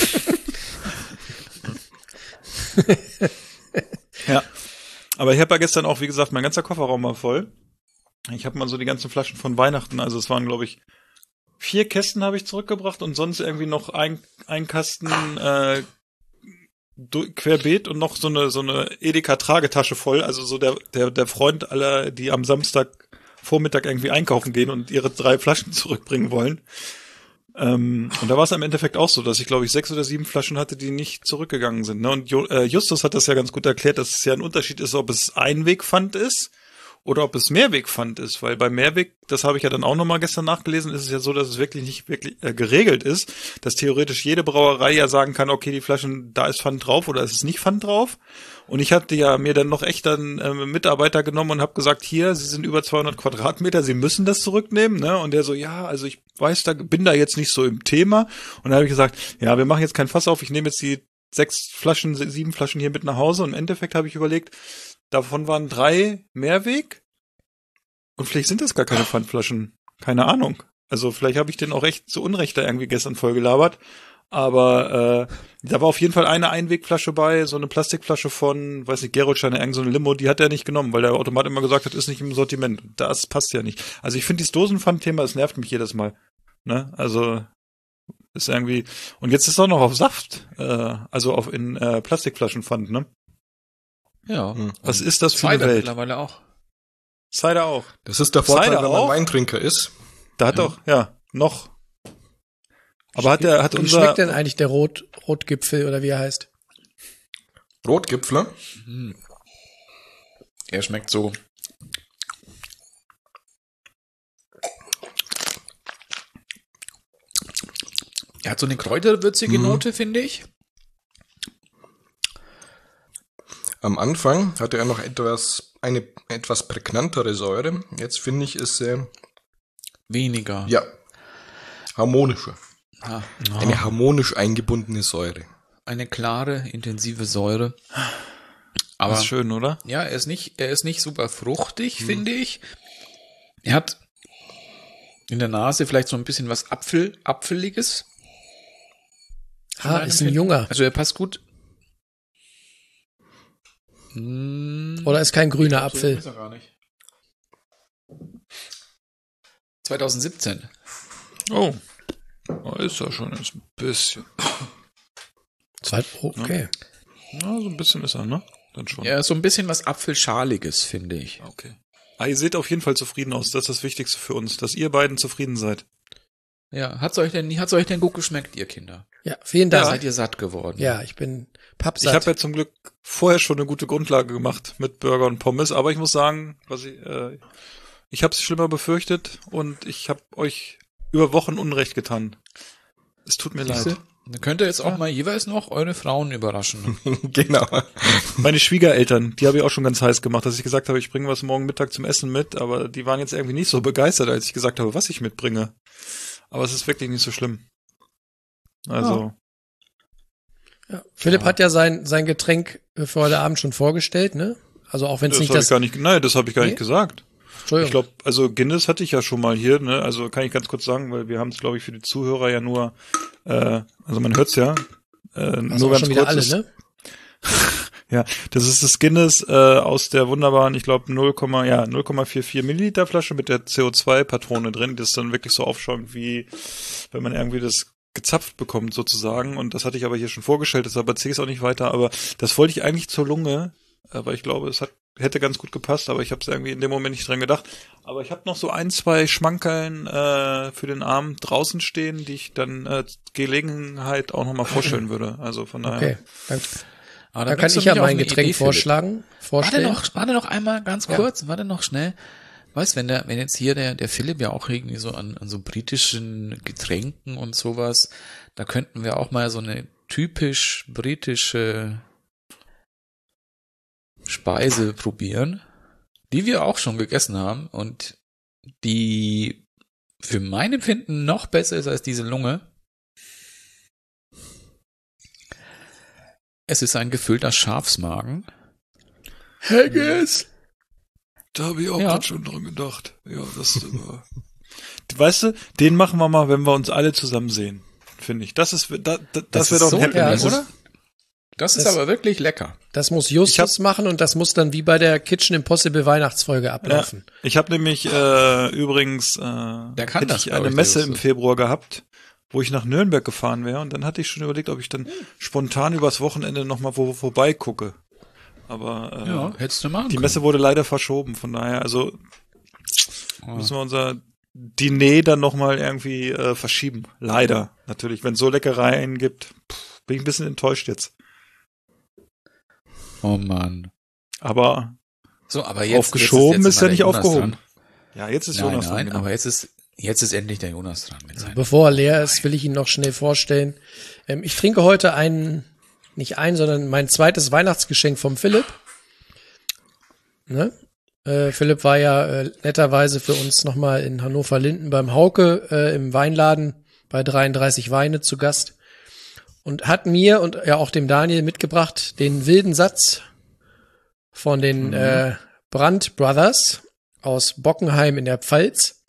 Ja. Aber ich habe ja gestern auch, wie gesagt, mein ganzer Kofferraum war voll. Ich habe mal so die ganzen Flaschen von Weihnachten, also es waren, glaube ich, vier Kästen habe ich zurückgebracht und sonst irgendwie noch ein, ein Kasten äh, du- querbeet und noch so eine so eine Edeka-Tragetasche voll. Also so der der der Freund aller, die am Samstag Vormittag irgendwie einkaufen gehen und ihre drei Flaschen zurückbringen wollen. Ähm, und da war es im Endeffekt auch so, dass ich, glaube ich, sechs oder sieben Flaschen hatte, die nicht zurückgegangen sind. Ne? Und jo, äh, Justus hat das ja ganz gut erklärt, dass es ja ein Unterschied ist, ob es Einwegpfand ist oder ob es Mehrwegpfand ist. Weil bei Mehrweg, das habe ich ja dann auch nochmal gestern nachgelesen, ist es ja so, dass es wirklich nicht wirklich äh, geregelt ist, dass theoretisch jede Brauerei ja sagen kann, okay, die Flaschen, da ist Pfand drauf oder ist es nicht Pfand drauf. Und ich hatte ja mir dann noch echt dann äh, Mitarbeiter genommen und habe gesagt, hier, Sie sind über zweihundert Quadratmeter, Sie müssen das zurücknehmen, ne? Und der so, ja, also ich weiß, da bin da jetzt nicht so im Thema. Und dann habe ich gesagt, ja, wir machen jetzt kein Fass auf, ich nehme jetzt die sechs Flaschen, sieben Flaschen hier mit nach Hause. Und im Endeffekt habe ich überlegt, davon waren drei Mehrweg. Und vielleicht sind das gar keine Pfandflaschen. Keine Ahnung. Also vielleicht habe ich den auch echt zu Unrecht da irgendwie gestern voll gelabert. Aber äh, da war auf jeden Fall eine Einwegflasche bei, so eine Plastikflasche von, weiß nicht, Gerolsteiner, irgend so eine Limo, die hat er nicht genommen, weil der Automat immer gesagt hat, ist nicht im Sortiment. Das passt ja nicht. Also ich finde dieses Dosenpfand-Thema, es nervt mich jedes Mal. Ne? Also ist irgendwie. Und jetzt ist auch noch auf Saft, äh, also auf in äh, Plastikflaschenpfand, ne? Ja. Hm. Was ist das für Cider eine Welt? mittlerweile auch. Cider auch. Das ist der Vorteil, Cider wenn man auch? Weintrinker ist. Da hat doch, ja, noch. Aber hat der, hat Wie unser. schmeckt denn eigentlich der Rot, Rotgipfel oder wie er heißt? Rotgipfler. Er schmeckt so Er hat so eine kräuterwürzige Mhm. Note, finde ich. Am Anfang hatte er noch etwas, eine etwas prägnantere Säure. Jetzt finde ich, ist er, Weniger. ja, harmonischer. Ah, Eine harmonisch eingebundene Säure. eine klare, intensive Säure. Aber Das ist schön, oder? ja, er ist nicht, er ist nicht super fruchtig, finde ich. Er hat in der Nase vielleicht so ein bisschen was Apfel, Apfeliges. Ah, ist ein junger. Also er passt gut. Hm, Oder ist kein grüner so Apfel. ist er gar nicht. zwanzig siebzehn. Oh. Oh, ist ja schon ist ein bisschen. Zweit, oh, okay. Ja, so ein bisschen ist er, ne? Dann schon. Ja, so ein bisschen was Apfelschaliges, finde ich. Okay. Ah, ihr seht auf jeden Fall zufrieden aus. Das ist das Wichtigste für uns, dass ihr beiden zufrieden seid. Ja, hat's euch denn, hat's euch denn gut geschmeckt, ihr Kinder? Ja, vielen Da Dank. seid ihr satt geworden. Ja, ich bin Ich pappsatt. habe ja zum Glück vorher schon eine gute Grundlage gemacht mit Burger und Pommes, aber ich muss sagen, was ich, äh, ich habe es schlimmer befürchtet und ich habe euch über Wochen Unrecht getan. Es tut mir Siehste? leid. Dann könnt ihr jetzt auch mal jeweils noch eure Frauen überraschen. Genau. Meine Schwiegereltern, die habe ich auch schon ganz heiß gemacht, dass ich gesagt habe, ich bringe was morgen Mittag zum Essen mit, aber die waren jetzt irgendwie nicht so begeistert, als ich gesagt habe, was ich mitbringe. Aber es ist wirklich nicht so schlimm. Also, Ja. Philipp hat ja sein, sein Getränk für heute Abend schon vorgestellt, ne? Also auch wenn es das nicht habe das... ich gar nicht, nein, das habe ich gar Nee? nicht gesagt. Entschuldigung. Ich glaube, also Guinness hatte ich ja schon mal hier, ne? Also kann ich ganz kurz sagen, weil wir haben es, glaube ich, für die Zuhörer ja nur, äh, also man hört's ja, äh, also nur auch ganz schon wieder kurz. alle, ist, ne? Ja, das ist das Guinness äh, aus der wunderbaren, ich glaube, null, ja, null Komma vierundvierzig Milliliter Flasche mit der C O zwei Patrone drin, das dann wirklich so aufschäumt, wie wenn man irgendwie das gezapft bekommt sozusagen. Und das hatte ich aber hier schon vorgestellt, deshalb erzähle ich es auch nicht weiter. Aber das wollte ich eigentlich zur Lunge, aber ich glaube, es hat hätte ganz gut gepasst, aber ich habe es irgendwie in dem Moment nicht dran gedacht. Aber ich habe noch so ein, zwei Schmankerln äh, für den Abend draußen stehen, die ich dann äh, Gelegenheit auch nochmal vorstellen würde. Also von daher. Okay, dann, Aber dann kann bringst du ich ja mich auf mein eine Getränk Idee, Philipp. vorschlagen, Warte vorstellen. noch, warte noch einmal ganz Ja. kurz, warte noch schnell. Weißt, wenn der, wenn jetzt hier der, der Philipp ja auch irgendwie so an, an so britischen Getränken und sowas, da könnten wir auch mal so eine typisch britische Speise probieren, die wir auch schon gegessen haben und die für mein Empfinden noch besser ist als diese Lunge. Es ist ein gefüllter Schafsmagen. Haggis! Da habe ich auch Ja. gerade schon dran gedacht. Ja, das ist immer. Weißt du, den machen wir mal, wenn wir uns alle zusammen sehen. Finde ich. Das ist, da, da, das, Das wäre ist doch ein so Happy, ja, lecker, oder? oder? Das ist Das- aber wirklich lecker. Das muss Ich Justus machen und das muss dann wie bei der Kitchen Impossible Weihnachtsfolge ablaufen. Ich habe nämlich äh, übrigens äh, Der kann hätte das, ich glaub eine ich, Messe der im Justus. Februar gehabt, wo ich nach Nürnberg gefahren wäre und dann hatte ich schon überlegt, ob ich dann spontan übers Wochenende nochmal wo vorbei gucke. Aber äh, Ja, hättest du machen die können. Messe wurde leider verschoben, von daher, also Oh. müssen wir unser Diner dann nochmal irgendwie äh, verschieben. Leider, natürlich. Wenn es so Leckereien gibt, pff, bin ich ein bisschen enttäuscht jetzt. Oh Mann. Aber So, aber jetzt aufgeschoben jetzt ist, jetzt ja mal nicht der Jonas aufgehoben. dran. Ja, jetzt ist Nein, Jonas dran, nein, genau. aber jetzt ist jetzt ist endlich der Jonas dran mit seinem. Bevor er leer ist, will ich ihn noch schnell vorstellen. Ähm, ich trinke heute einen, nicht ein, sondern mein zweites Weihnachtsgeschenk vom Philipp. Ne? Äh, Philipp war ja äh, netterweise für uns nochmal in Hannover-Linden beim Hauke äh, im Weinladen bei dreiunddreißig Weine zu Gast und hat mir und ja auch dem Daniel mitgebracht den wilden Satz von den Mhm. äh, Brandt Brothers aus Bockenheim in der Pfalz.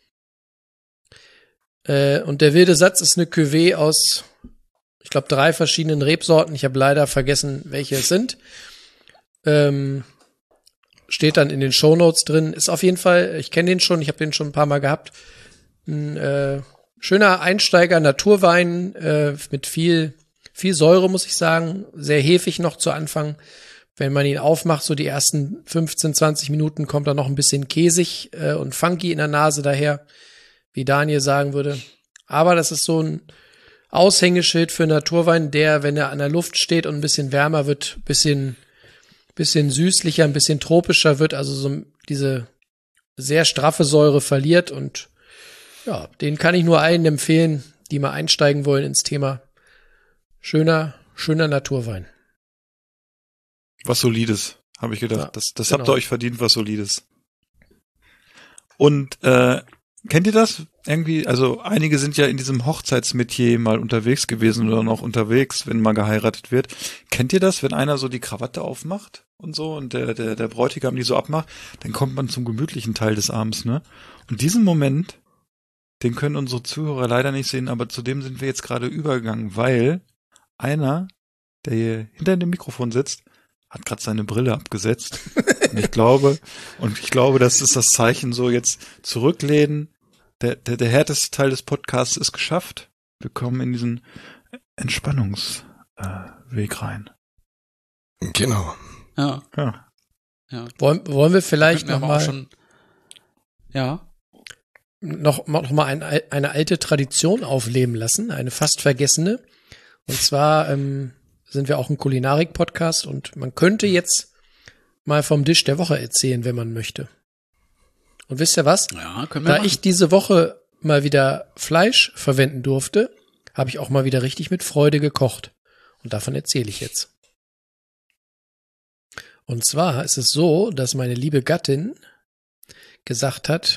Äh, und der wilde Satz ist eine Cuvée aus, ich glaube, drei verschiedenen Rebsorten. Ich habe leider vergessen, welche es sind. Ähm, steht dann in den Shownotes drin. Ist auf jeden Fall, ich kenne den schon, ich habe den schon ein paar Mal gehabt. Ein äh, schöner Einsteiger, Naturwein äh, mit viel, viel Säure, muss ich sagen. Sehr hefig noch zu Anfang. Wenn man ihn aufmacht, so die ersten fünfzehn, zwanzig Minuten, kommt da noch ein bisschen käsig äh, und funky in der Nase daher, wie Daniel sagen würde. Aber das ist so ein Aushängeschild für Naturwein, der, wenn er an der Luft steht und ein bisschen wärmer wird, bisschen, bisschen süßlicher, ein bisschen tropischer wird, also so diese sehr straffe Säure verliert und ja, den kann ich nur allen empfehlen, die mal einsteigen wollen ins Thema schöner, schöner Naturwein. Was Solides, habe ich gedacht. Ja, das das genau. habt ihr euch verdient, was Solides. Und äh, kennt ihr das? Irgendwie, also einige sind ja in diesem Hochzeitsmetier mal unterwegs gewesen oder noch unterwegs, wenn mal geheiratet wird. Kennt ihr das, wenn einer so die Krawatte aufmacht und so und der der der Bräutigam die so abmacht, dann kommt man zum gemütlichen Teil des Abends, ne? Und diesen Moment, den können unsere Zuhörer leider nicht sehen, aber zu dem sind wir jetzt gerade übergegangen, weil einer, der hier hinter dem Mikrofon sitzt, hat gerade seine Brille abgesetzt. Und ich glaube, und ich glaube, das ist das Zeichen, so jetzt zurücklehnen. Der, der, der härteste Teil des Podcasts ist geschafft. Wir kommen in diesen Entspannungsweg äh, rein. Genau. Ja. Ja. ja. Wollen, wollen wir vielleicht Könnten noch wir aber auch mal schon. Ja. noch, noch mal ein, eine alte Tradition aufleben lassen, eine fast vergessene. Und zwar ähm, sind wir auch ein Kulinarik-Podcast und man könnte jetzt mal vom Dish der Woche erzählen, wenn man möchte. Und wisst ihr was? Ja, können wir Da machen. ich diese Woche mal wieder Fleisch verwenden durfte, habe ich auch mal wieder richtig mit Freude gekocht. Und davon erzähle ich jetzt. Und zwar ist es so, dass meine liebe Gattin gesagt hat,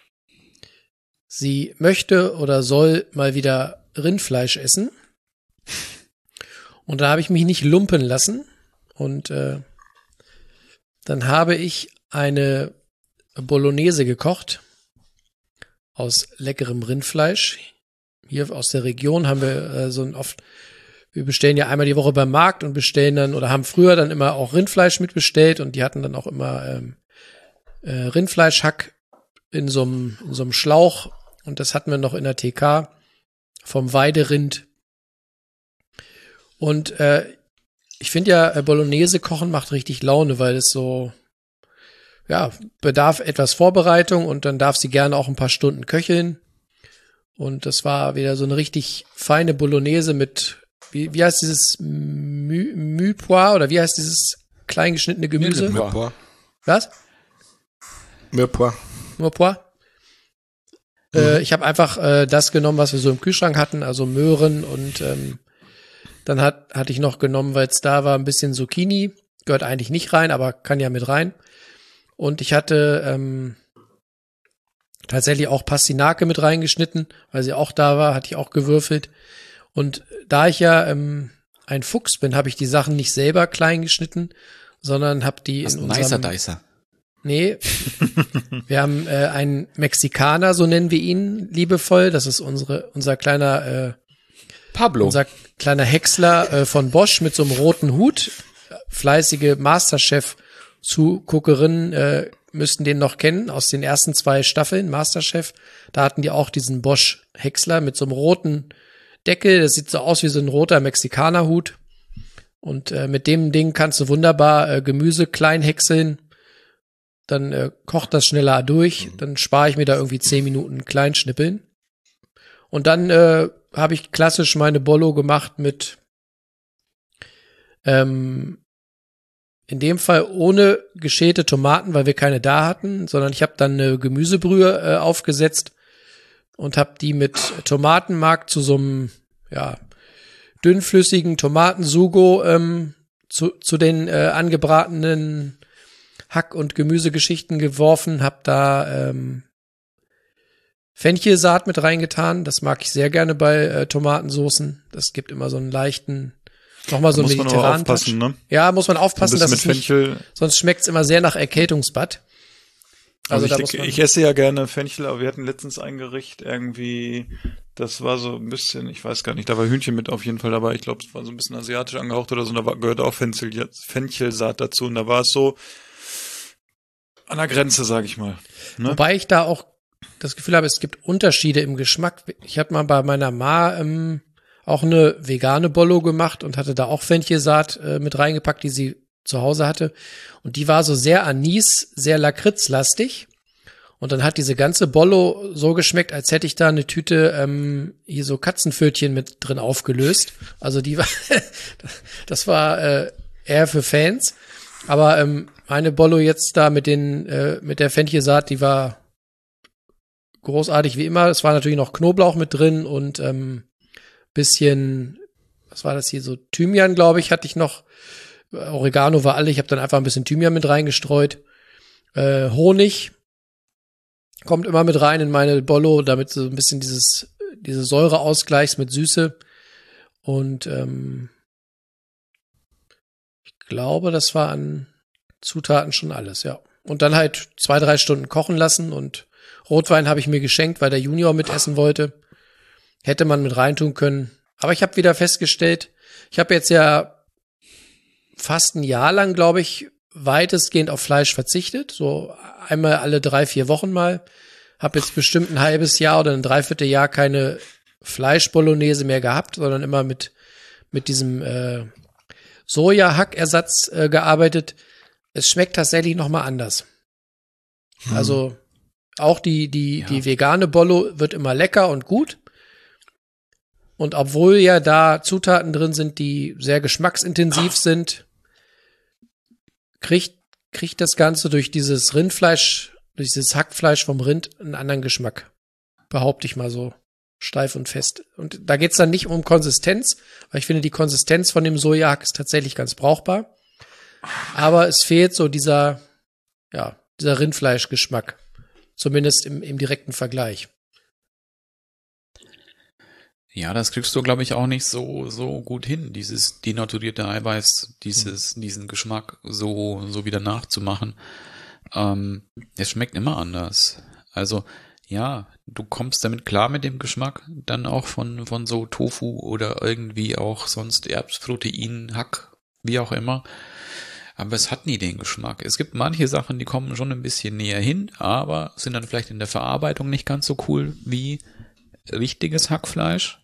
sie möchte oder soll mal wieder Rindfleisch essen. Und da habe ich mich nicht lumpen lassen. Und äh, dann habe ich eine Bolognese gekocht aus leckerem Rindfleisch. Hier aus der Region haben wir äh, so ein oft, wir bestellen ja einmal die Woche beim Markt und bestellen dann oder haben früher dann immer auch Rindfleisch mitbestellt und die hatten dann auch immer ähm, äh, Rindfleischhack in so einem in so einem Schlauch und das hatten wir noch in der T K vom Weiderind. Und äh, ich finde ja, äh, Bolognese kochen macht richtig Laune, weil es so, ja, bedarf etwas Vorbereitung und dann darf sie gerne auch ein paar Stunden köcheln. Und das war wieder so eine richtig feine Bolognese mit, wie, wie heißt dieses Mü, Müpois oder wie heißt dieses klein geschnittene Gemüse? Mirepoix. Was? Mirepoix. Mirepoix? Mhm. Äh, ich habe einfach äh, das genommen, was wir so im Kühlschrank hatten, also Möhren und ähm, dann hat, hatte ich noch genommen, weil es da war, ein bisschen Zucchini. Gehört eigentlich nicht rein, aber kann ja mit rein. Und ich hatte ähm, tatsächlich auch Pastinake mit reingeschnitten, weil sie auch da war, hatte ich auch gewürfelt. Und da ich ja ähm, ein Fuchs bin, habe ich die Sachen nicht selber klein geschnitten, sondern habe die Das ist in ein unserem... nicer Dicer. Nee, wir haben äh, einen Mexikaner, so nennen wir ihn liebevoll. Das ist unsere unser kleiner äh, Pablo. Unser kleiner Häcksler äh, von Bosch mit so einem roten Hut. Fleißige Masterchef-Zuguckerinnen äh, müssten den noch kennen aus den ersten zwei Staffeln Masterchef. Da hatten die auch diesen Bosch-Häcksler mit so einem roten Deckel. Das sieht so aus wie so ein roter Mexikanerhut. Und äh, mit dem Ding kannst du wunderbar äh, Gemüse klein häckseln. Dann äh, kocht das schneller durch. Dann spare ich mir da irgendwie zehn Minuten Kleinschnippeln. Und dann äh, habe ich klassisch meine Bollo gemacht mit ähm, in dem Fall ohne geschälte Tomaten, weil wir keine da hatten, sondern ich habe dann eine Gemüsebrühe äh, aufgesetzt und habe die mit Tomatenmark zu so einem ja, dünnflüssigen Tomatensugo ähm, zu, zu den äh, angebratenen Hack- und Gemüsegeschichten geworfen, habe da ähm, Fenchelsaat mit reingetan. Das mag ich sehr gerne bei äh, Tomatensoßen. Das gibt immer so einen leichten, nochmal so einen mediterranen Touch. Ne? Ja, muss man aufpassen, dass mit es nicht, Fenchel. Sonst schmeckt es immer sehr nach Erkältungsbad. Also, Also ich, da denke, muss man, ich esse ja gerne Fenchel, aber wir hatten letztens ein Gericht irgendwie, das war so ein bisschen, ich weiß gar nicht, da war Hühnchen mit auf jeden Fall dabei. Ich glaube, es war so ein bisschen asiatisch angehaucht oder so. Da war, gehört auch Fenchel, Fenchelsaat dazu. Und da war es so an der Grenze, sage ich mal. Ne? Wobei ich da auch das Gefühl habe, es gibt Unterschiede im Geschmack. Ich hatte mal bei meiner Ma ähm, auch eine vegane Bollo gemacht und hatte da auch Fenchelsaat äh, mit reingepackt, die sie zu Hause hatte. Und die war so sehr Anis, sehr lakritzlastig. Und dann hat diese ganze Bollo so geschmeckt, als hätte ich da eine Tüte ähm, hier so Katzenpfötchen mit drin aufgelöst. Also die war, das war äh, eher für Fans. Aber ähm, meine Bollo jetzt da mit den äh, mit der Fenchelsaat, die war großartig wie immer. Es war natürlich noch Knoblauch mit drin und ähm, bisschen, was war das hier, so Thymian, glaube ich, hatte ich noch. Oregano war alle, ich habe dann einfach ein bisschen Thymian mit reingestreut. Äh, Honig kommt immer mit rein in meine Bollo, damit so ein bisschen dieses diese Säure ausgleichst mit Süße. Und ähm, ich glaube, das war an Zutaten schon alles, ja. Und dann halt zwei, drei Stunden kochen lassen und Rotwein habe ich mir geschenkt, weil der Junior mitessen wollte. Hätte man mit reintun können. Aber ich habe wieder festgestellt, ich habe jetzt ja fast ein Jahr lang, glaube ich, weitestgehend auf Fleisch verzichtet. So einmal alle drei, vier Wochen mal. Hab jetzt bestimmt ein halbes Jahr oder ein Dreivierteljahr keine Fleisch-Bolognese mehr gehabt, sondern immer mit mit diesem äh, Soja-Hackersatz äh, gearbeitet. Es schmeckt tatsächlich noch mal anders. Hm. Also auch die die ja. die vegane Bollo wird immer lecker und gut. Und obwohl ja da Zutaten drin sind, die sehr geschmacksintensiv sind, kriegt kriegt das Ganze durch dieses Rindfleisch, durch dieses Hackfleisch vom Rind einen anderen Geschmack. Behaupte ich mal so steif und fest. Und da geht's dann nicht um Konsistenz, weil ich finde, die Konsistenz von dem Sojahack ist tatsächlich ganz brauchbar. Aber es fehlt so dieser, ja, dieser Rindfleischgeschmack. Zumindest im, im direkten Vergleich. Ja, das kriegst du, glaube ich, auch nicht so so gut hin, dieses denaturierte Eiweiß, dieses mhm. diesen Geschmack so so wieder nachzumachen. Ähm, es schmeckt immer anders. Also ja, du kommst damit klar mit dem Geschmack, dann auch von von so Tofu oder irgendwie auch sonst Erbsprotein, Hack, wie auch immer. Aber es hat nie den Geschmack. Es gibt manche Sachen, die kommen schon ein bisschen näher hin, aber sind dann vielleicht in der Verarbeitung nicht ganz so cool wie richtiges Hackfleisch.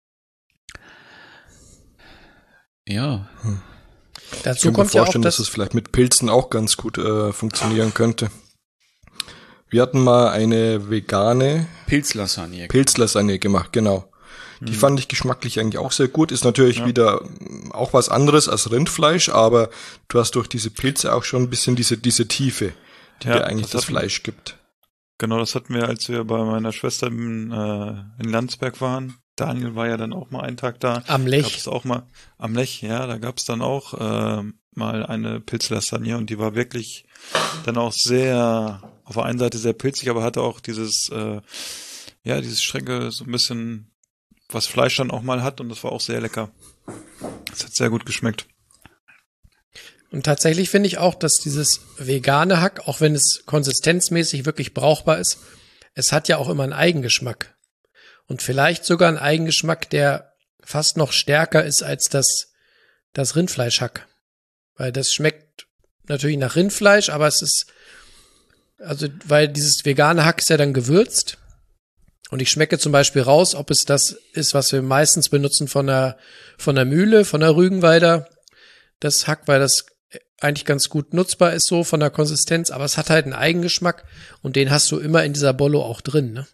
Ja. Hm. Dazu ich kommt mir vorstellen, ja auch, dass, dass es vielleicht mit Pilzen auch ganz gut äh, funktionieren könnte. Wir hatten mal eine vegane Pilzlasagne. Pilzlasagne gemacht, genau. Die hm. fand ich geschmacklich eigentlich auch sehr gut. Ist natürlich ja. wieder auch was anderes als Rindfleisch, aber du hast durch diese Pilze auch schon ein bisschen diese diese Tiefe, die ja, dir eigentlich das, das Fleisch wir, gibt. Genau, das hatten wir, als wir bei meiner Schwester in, äh, in Landsberg waren. Daniel war ja dann auch mal einen Tag da. Am Lech. Gab's auch mal am Lech, ja, da gab's dann auch äh, mal eine Pilzlasagne und die war wirklich dann auch sehr, auf der einen Seite sehr pilzig, aber hatte auch dieses, äh, ja, dieses Strecke so ein bisschen, was Fleisch dann auch mal hat und das war auch sehr lecker. Das hat sehr gut geschmeckt. Und tatsächlich finde ich auch, dass dieses vegane Hack, auch wenn es konsistenzmäßig wirklich brauchbar ist, es hat ja auch immer einen Eigengeschmack. Und vielleicht sogar einen Eigengeschmack, der fast noch stärker ist als das, das Rindfleischhack. Weil das schmeckt natürlich nach Rindfleisch, aber es ist, also, weil dieses vegane Hack ist ja dann gewürzt. Und ich schmecke zum Beispiel raus, ob es das ist, was wir meistens benutzen von der, von der Mühle, von der Rügenwalder, das Hack, weil das eigentlich ganz gut nutzbar ist so von der Konsistenz, aber es hat halt einen Eigengeschmack und den hast du immer in dieser Bollo auch drin, ne?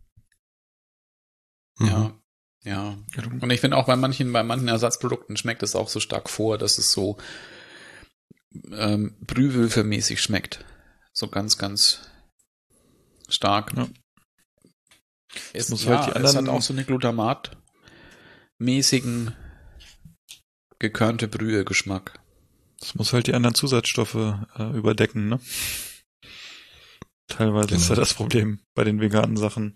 Ja, ja. Und ich finde auch bei manchen, bei manchen Ersatzprodukten schmeckt es auch so stark vor, dass es so ähm, Brühwürfelmäßig schmeckt. So ganz, ganz stark. Ja. Es, muss ja, halt die anderen, es hat auch so eine glutamatmäßigen gekörnte Brühe-Geschmack. Das muss halt die anderen Zusatzstoffe äh, überdecken, ne? Teilweise genau. Ist ja das Problem bei den veganen Sachen.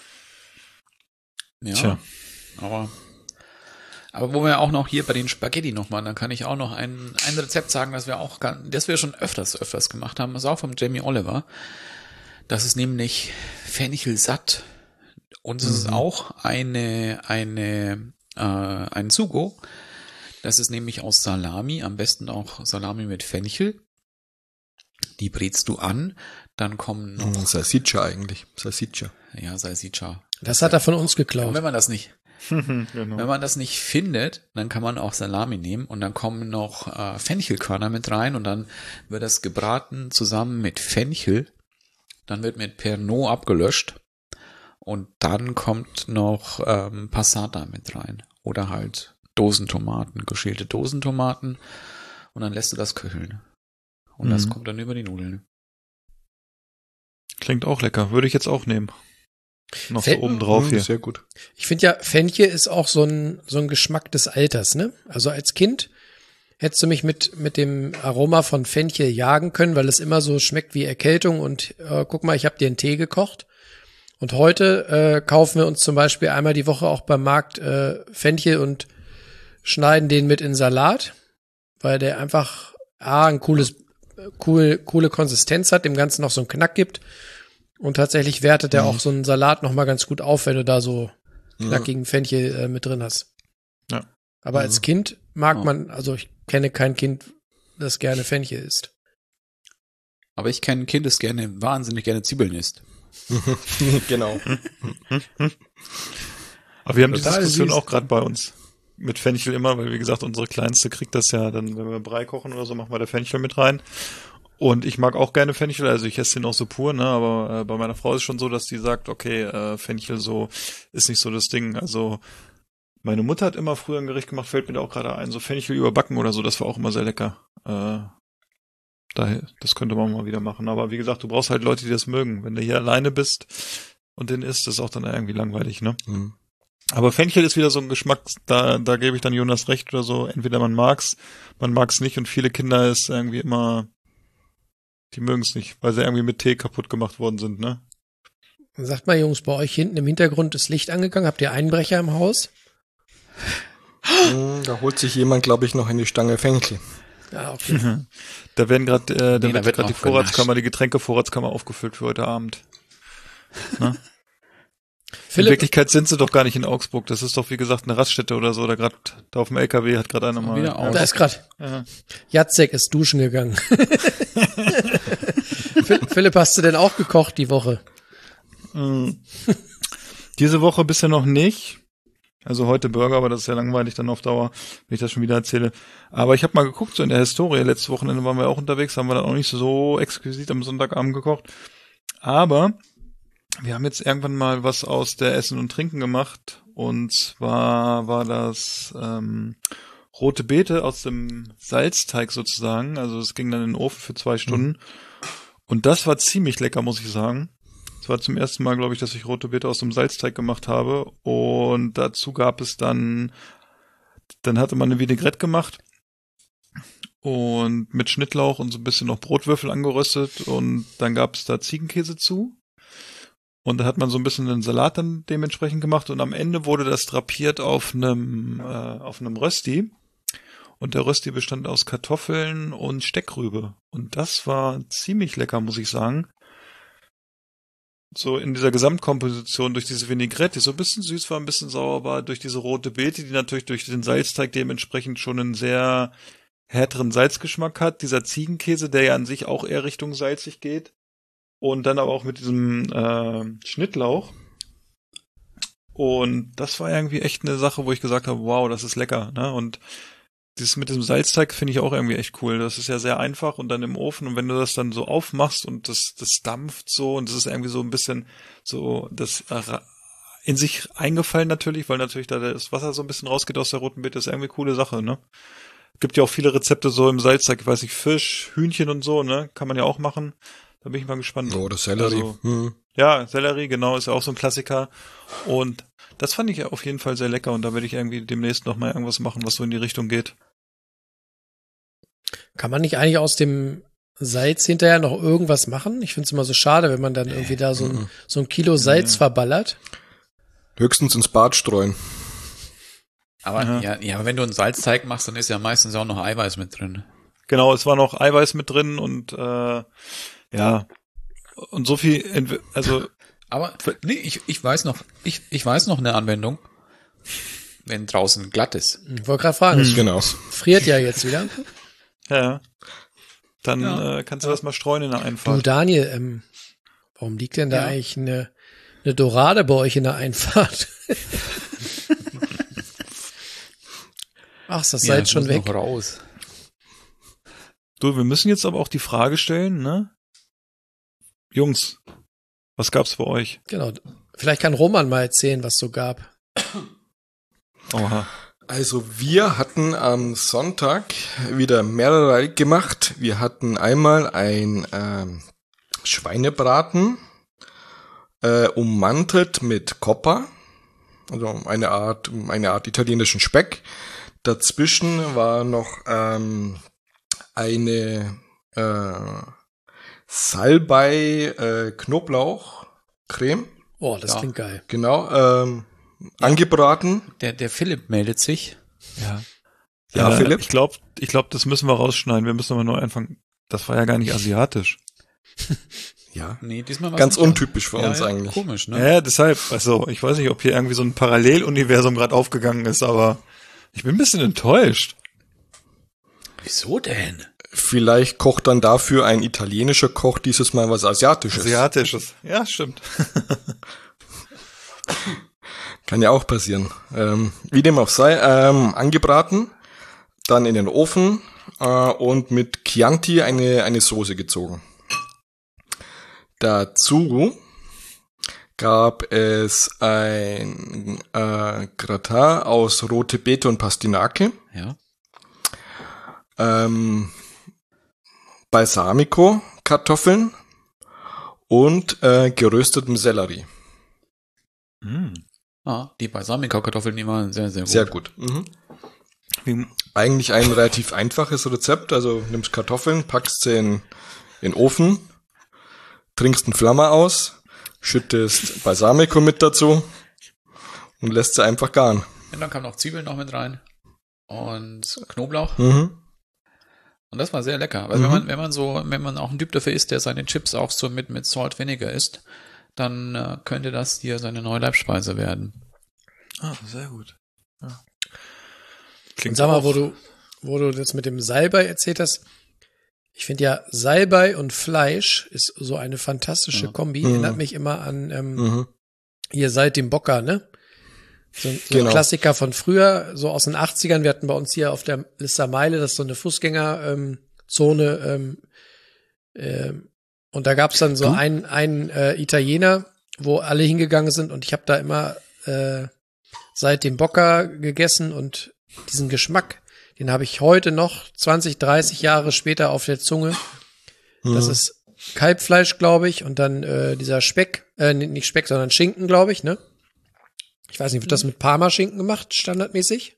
Ja, Tja. aber aber wo wir auch noch hier bei den Spaghetti nochmal, dann kann ich auch noch ein, ein Rezept sagen, das wir auch, das wir schon öfters, öfters gemacht haben, das ist auch vom Jamie Oliver. Das ist nämlich Fenchelsatt und es mhm. ist auch eine, eine, äh, ein Sugo. Das ist nämlich aus Salami, am besten auch Salami mit Fenchel. Die brätst du an, dann kommen noch... Mhm, Salsiccia eigentlich, Salsiccia. Ja, Salsiccia. Das hat er von uns geklaut. Und wenn man das nicht, genau. wenn man das nicht findet, dann kann man auch Salami nehmen und dann kommen noch äh, Fenchelkörner mit rein und dann wird das gebraten zusammen mit Fenchel. Dann wird mit Pernod abgelöscht und dann kommt noch ähm, Passata mit rein oder halt Dosentomaten, geschälte Dosentomaten und dann lässt du das köcheln. Und mhm. das kommt dann über die Nudeln. Klingt auch lecker, würde ich jetzt auch nehmen. Noch Fe- so oben drauf Hm, hier. sehr gut. Ich finde ja, Fenchel ist auch so ein, so ein Geschmack des Alters, ne? Also als Kind hättest du mich mit, mit dem Aroma von Fenchel jagen können, weil es immer so schmeckt wie Erkältung und äh, guck mal, ich habe dir einen Tee gekocht. Und heute äh, kaufen wir uns zum Beispiel einmal die Woche auch beim Markt äh, Fenchel und schneiden den mit in Salat, weil der einfach A, ein cooles, cool, coole Konsistenz hat, dem Ganzen noch so einen Knack gibt. Und tatsächlich wertet der Mhm. auch so einen Salat noch mal ganz gut auf, wenn du da so knackigen Fenchel äh, mit drin hast. Ja. Aber Mhm. als Kind mag Ja. man, also ich kenne kein Kind, das gerne Fenchel isst. Aber ich kenne ein Kind, das gerne, wahnsinnig gerne Zwiebeln isst. Genau. Aber wir haben die Total Diskussion süß. auch gerade bei uns. Mit Fenchel immer, weil wie gesagt, unsere Kleinste kriegt das ja dann, wenn wir Brei kochen oder so, machen wir da Fenchel mit rein. Und ich mag auch gerne Fenchel, also ich esse den auch so pur, ne, aber äh, bei meiner Frau ist schon so, dass die sagt, okay, äh, Fenchel so ist nicht so das Ding. Also meine Mutter hat immer früher ein Gericht gemacht, fällt mir da auch gerade ein, so Fenchel überbacken oder so, das war auch immer sehr lecker. Äh, daher, das könnte man mal wieder machen. Aber wie gesagt, du brauchst halt Leute, die das mögen. Wenn du hier alleine bist und den isst, ist auch dann irgendwie langweilig, ne? Mhm. Aber Fenchel ist wieder so ein Geschmack, da, da gebe ich dann Jonas recht oder so. Entweder man mag's, man mag's nicht und viele Kinder ist irgendwie immer, die mögen's nicht, weil sie irgendwie mit Tee kaputt gemacht worden sind, ne? Sagt mal, Jungs, bei euch hinten im Hintergrund ist Licht angegangen. Habt ihr Einbrecher im Haus? Hm, Da holt sich jemand, glaube ich, noch eine Stange Fenchel. Ja, okay. Da werden gerade, äh, da Nee, da wird wird gerade die noch Vorratskammer, die Getränkevorratskammer aufgefüllt für heute Abend. Ne? In Philipp, Wirklichkeit sind sie doch gar nicht in Augsburg. Das ist doch, wie gesagt, eine Raststätte oder so. Da gerade, da auf dem L K W hat gerade einer mal. wieder auf. da ist gerade Ja. Jacek ist duschen gegangen. Phil- Philipp, hast du denn auch gekocht die Woche? Mm. Diese Woche bisher noch nicht. Also heute Burger, aber das ist ja langweilig dann auf Dauer, wenn ich das schon wieder erzähle. Aber ich habe mal geguckt, so in der Historie, letztes Wochenende waren wir auch unterwegs, haben wir dann auch nicht so exquisit am Sonntagabend gekocht. Aber wir haben jetzt irgendwann mal was aus der Essen und Trinken gemacht. Und zwar war das ähm, rote Beete aus dem Salzteig sozusagen. Also es ging dann in den Ofen für zwei Stunden. Und das war ziemlich lecker, muss ich sagen. Es war zum ersten Mal, glaube ich, dass ich rote Beete aus dem Salzteig gemacht habe. Und dazu gab es dann, dann hatte man eine Vinaigrette gemacht. Und mit Schnittlauch und so ein bisschen noch Brotwürfel angeröstet. Und dann gab es da Ziegenkäse zu. Und da hat man so ein bisschen einen Salat dann dementsprechend gemacht. Und am Ende wurde das drapiert auf einem, äh, auf einem Rösti. Und der Rösti bestand aus Kartoffeln und Steckrübe. Und das war ziemlich lecker, muss ich sagen. So in dieser Gesamtkomposition durch diese Vinaigrette, die so ein bisschen süß war, ein bisschen sauer war, durch diese rote Beete, die natürlich durch den Salzteig dementsprechend schon einen sehr härteren Salzgeschmack hat. Dieser Ziegenkäse, der ja an sich auch eher Richtung salzig geht. Und dann aber auch mit diesem äh, Schnittlauch. Und das war irgendwie echt eine Sache, wo ich gesagt habe, wow, das ist lecker, ne? Und dieses mit dem Salzteig finde ich auch irgendwie echt cool. Das ist ja sehr einfach und dann im Ofen und wenn du das dann so aufmachst und das das dampft so und das ist irgendwie so ein bisschen so das in sich eingefallen natürlich, weil natürlich da das Wasser so ein bisschen rausgeht aus der roten Beete, ist irgendwie eine coole Sache, ne? Gibt ja auch viele Rezepte so im Salzteig, ich weiß nicht, Fisch, Hühnchen und so, ne? Kann man ja auch machen. Da bin ich mal gespannt. Oder Sellerie. Also, hm. ja, Sellerie, genau, ist ja auch so ein Klassiker. Und das fand ich auf jeden Fall sehr lecker und da werde ich irgendwie demnächst noch mal irgendwas machen, was so in die Richtung geht. Kann man nicht eigentlich aus dem Salz hinterher noch irgendwas machen? Ich finde es immer so schade, wenn man dann irgendwie da so ein, so ein Kilo Salz Ja. verballert. Höchstens ins Bad streuen. Aber Ja. ja, ja, aber wenn du einen Salzteig machst, dann ist ja meistens auch noch Eiweiß mit drin. Genau, es war noch Eiweiß mit drin und äh, ja, und so viel, Entwe- also Aber nee, ich, ich weiß noch, ich, ich weiß noch eine Anwendung, wenn draußen glatt ist. Ich wollte gerade fragen, es Genau. friert ja jetzt wieder. ja, dann Ja. äh, kannst du das mal streuen in der Du, Einfahrt. Daniel, ähm, warum liegt denn da Ja. eigentlich eine, eine Dorade bei euch in der Einfahrt? Ach, ist das Ja, Salz das schon muss weg? noch raus. Du, wir müssen jetzt aber auch die Frage stellen, ne? Jungs, was gab's bei euch? Genau. Vielleicht kann Roman mal erzählen, was so gab. Oha. Also wir hatten am Sonntag wieder mehrere gemacht. Wir hatten einmal ein ähm, Schweinebraten äh, ummantelt mit Coppa, also eine Art, eine Art italienischen Speck. Dazwischen war noch ähm, eine äh, Salbei äh, Knoblauch Creme. Oh, das Ja. klingt geil. Genau, ähm, angebraten. Der, der Philipp meldet sich. Ja. Ja, Ja, Philipp? Ich glaube, ich glaub, das müssen wir rausschneiden. Wir müssen aber nur anfangen. Das war ja gar nicht asiatisch. Ja, Nee, diesmal war's ganz nicht untypisch für ja, uns ja, eigentlich. Komisch, ne? Ja, deshalb, also ich weiß nicht, ob hier irgendwie so ein Paralleluniversum gerade aufgegangen ist, aber ich bin ein bisschen enttäuscht. Wieso denn? Vielleicht kocht dann dafür ein italienischer Koch dieses Mal was Asiatisches. Asiatisches. Ja, stimmt. Kann ja auch passieren. Ähm, wie dem auch sei, ähm, angebraten, dann in den Ofen äh, und mit Chianti eine, eine Soße gezogen. Dazu gab es ein äh, Gratin aus rote Beete und Pastinake, Ja. ähm, Balsamico-Kartoffeln und äh, geröstetem Sellerie. Hm. Ah, die Balsamico-Kartoffeln, die waren sehr, sehr gut. Sehr gut. Mhm. Wie, Eigentlich ein relativ einfaches Rezept. Also nimmst Kartoffeln, packst sie in, in den Ofen, trinkst einen Flammer aus, schüttest Balsamico mit dazu und lässt sie einfach garen. Und dann kamen noch Zwiebeln noch mit rein und Knoblauch. Mhm. Und das war sehr lecker. Weil Mhm. wenn man, wenn man so, wenn man auch ein Typ dafür ist, der seine Chips auch so mit, mit Salt Vinegar isst, dann äh, könnte das hier seine neue Leibspeise werden. ah, sehr gut. Ja. Und Klingt sag mal, auch- wo du, wo du das mit dem Salbei erzählt hast. Ich finde ja, Salbei und Fleisch ist so eine fantastische Ja. Kombi. Mhm. Erinnert mich immer an ähm, Mhm. hier seit dem Bocker, ne? So, ein- so Genau. ein Klassiker von früher, so aus den achtzigern. Wir hatten bei uns hier auf der Lister Meile, das ist so eine Fußgängerzone. Ähm, Zone, ähm, ähm, und da gab's dann so Du? einen, einen äh, Italiener, wo alle hingegangen sind. Und ich habe da immer äh, seit dem Bocker gegessen und diesen Geschmack, den habe ich heute noch zwanzig, dreißig Jahre später auf der Zunge. Das Mhm. ist Kalbfleisch, glaube ich, und dann äh, dieser Speck, äh, nee, nicht Speck, sondern Schinken, glaube ich, ne? Ich weiß nicht, wird das mit Parmaschinken gemacht, standardmäßig?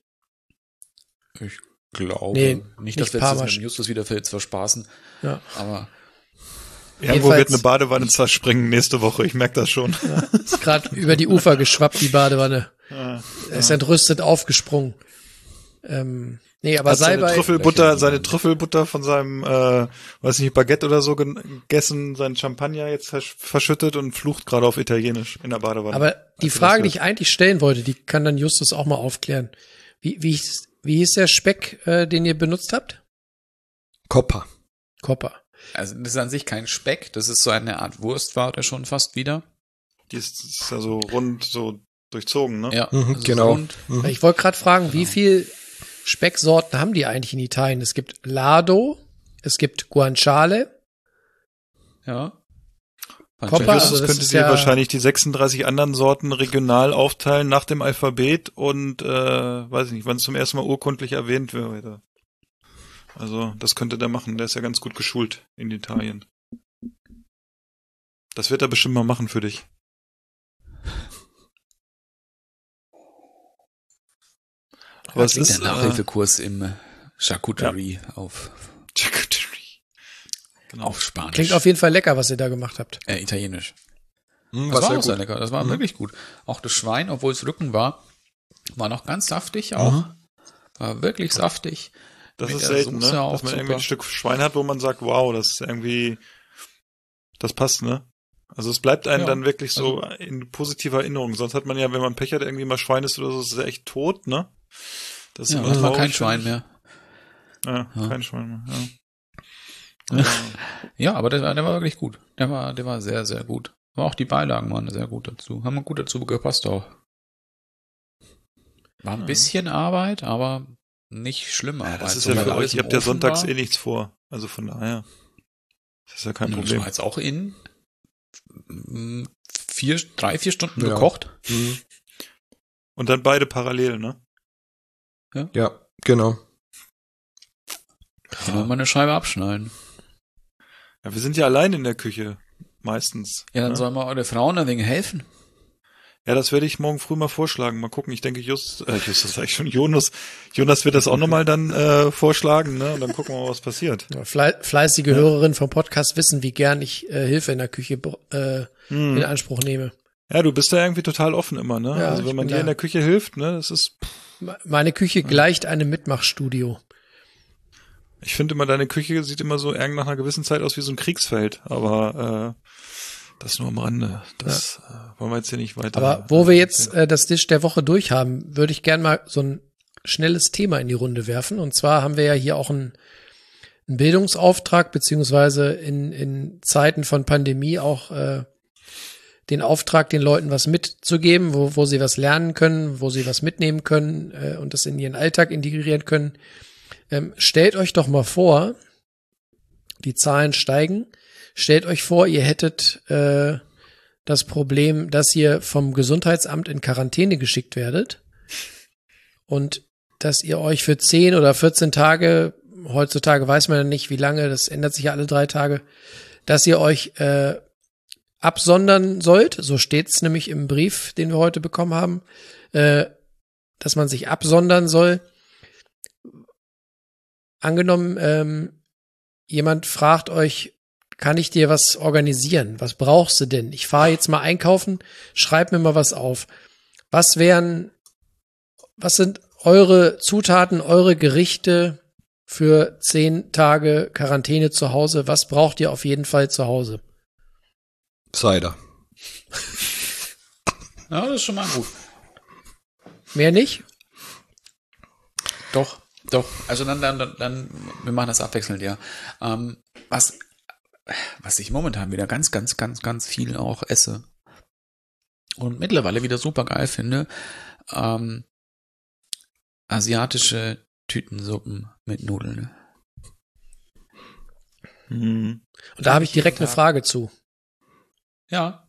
Ich glaube Nee, nicht, nicht dass wir jetzt das Parmasch- mit dem Justus wieder für verspaßen. Ja. Aber Irgendwo wird Jedenfalls- eine Badewanne zerspringen nächste Woche, ich merke das schon. Ist gerade über die Ufer geschwappt, die Badewanne. Ja. Er ist entrüstet aufgesprungen. Ähm, nee, aber Hat seine Salbei, Trüffelbutter, seine Trüffelbutter von seinem, äh, weiß nicht, Baguette oder so gegessen, seinen Champagner jetzt versch- verschüttet und flucht gerade auf Italienisch in der Badewanne. aber die Also das Frage, die wird- ich eigentlich stellen wollte, die kann dann Justus auch mal aufklären. Wie, wie, hieß- wie hieß der Speck, äh, den ihr benutzt habt? Coppa. Kopper. also das ist an sich kein Speck, das ist so eine Art Wurstware schon fast wieder. Die ist, ist ja so rund, so durchzogen, ne? Ja, Mhm, also so genau. rund. Mhm. Ich wollte gerade fragen, wie viel Specksorten haben die eigentlich in Italien? Es gibt Lardo, es gibt Guanciale. Ja. Coppa, Justus also das könnte ist dir ja- wahrscheinlich die sechsunddreißig anderen Sorten regional aufteilen nach dem Alphabet und äh, weiß ich nicht, wann es zum ersten Mal urkundlich erwähnt wird. Also das könnte der machen, der ist ja ganz gut geschult in Italien. Das wird er bestimmt mal machen für dich. Aber es klingt ist der Nachhilfekurs im äh, Charcuterie auf, Charcuterie. Genau. auf Spanisch. Klingt auf jeden Fall lecker, was ihr da gemacht habt. äh, Italienisch. Mhm, Das war war sehr auch sehr gut. lecker. Das war Mhm. wirklich gut. Auch das Schwein, obwohl es Rücken war, war noch ganz saftig auch. Mhm. War wirklich saftig. Das Mit ist der selten, ne? Soße auch Dass man irgendwie super. ein Stück Schwein hat, wo man sagt, wow, das ist irgendwie, das passt, ne? Also es bleibt einem Ja, dann wirklich so also- in positiver Erinnerung. Sonst hat man ja, wenn man Pech hat, irgendwie mal Schwein ist oder so, ist es echt tot, ne? Das ist Ja, immer das war traurig, kein finde Schwein ich. mehr. Ja, Ja. kein Schwein mehr, ja. Ja. Ja, aber der, war- der war wirklich gut. Der war, der war sehr, sehr gut. Aber auch die Beilagen waren sehr gut dazu. Haben gut dazu gepasst auch. War ein Ja. bisschen Arbeit, aber nicht schlimm Arbeit. Das ist So, ja weil für euch, alles ihr im habt ja Ofen sonntags war. eh nichts vor. Also von daher. Das ist ja kein Und das Problem. war jetzt auch in mm, vier, drei, vier Stunden Ja. gekocht. Mhm. Und dann beide parallel, ne? Ja, genau. Kann man mal eine Scheibe abschneiden. Ja, wir sind ja allein in der Küche. meistens. Ja, dann ne? sollen wir eure Frauen ein wenig helfen. Ja, das werde ich morgen früh mal vorschlagen. Mal gucken. Ich denke, Just, äh, Just, das sag ich schon, Jonas, Jonas wird das auch nochmal dann äh, vorschlagen, ne? Und dann gucken wir mal, was passiert. Ja, Fle fleißige ja. Hörerinnen vom Podcast wissen, wie gern ich äh, Hilfe in der Küche äh, hm. in Anspruch nehme. Ja, du bist da irgendwie total offen immer, ne? Ja, also wenn man dir da. in der Küche hilft, ne, das ist. Meine Küche gleicht einem Mitmachstudio. Ich finde immer, deine Küche sieht immer so irgend nach einer gewissen Zeit aus wie so ein Kriegsfeld, aber äh, das nur am Rande. Das ja. äh, wollen wir jetzt hier nicht weiter. Aber wo wir jetzt äh, das Dish der Woche durch haben, würde ich gern mal so ein schnelles Thema in die Runde werfen. Und zwar haben wir ja hier auch einen, einen Bildungsauftrag, beziehungsweise in, in Zeiten von Pandemie auch äh, den Auftrag, den Leuten was mitzugeben, wo, wo sie was lernen können, wo sie was mitnehmen können äh, und das in ihren Alltag integrieren können. Ähm, stellt euch doch mal vor, die Zahlen steigen. Stellt euch vor, ihr hättet äh, das Problem, dass ihr vom Gesundheitsamt in Quarantäne geschickt werdet und dass ihr euch für zehn oder vierzehn Tage, heutzutage weiß man ja nicht, wie lange, das ändert sich ja alle drei Tage, dass ihr euch äh, absondern sollt, so steht's nämlich im Brief, den wir heute bekommen haben, äh, dass man sich absondern soll. Angenommen, ähm, jemand fragt euch, kann ich dir was organisieren? Was brauchst du denn? Ich fahre jetzt mal einkaufen, schreib mir mal was auf. Was wären, was sind eure Zutaten, eure Gerichte für zehn Tage Quarantäne zu Hause? Was braucht ihr auf jeden Fall zu Hause? Cider. Ja, das ist schon mal gut. Mehr nicht? Doch, doch. Also dann, dann, dann, dann wir machen das abwechselnd, ja. Ähm, was, was ich momentan wieder ganz, ganz, ganz, ganz viel auch esse und mittlerweile wieder super geil finde, ähm, asiatische Tütensuppen mit Nudeln. Mhm. Und da habe ich direkt eine Frage zu. Ja.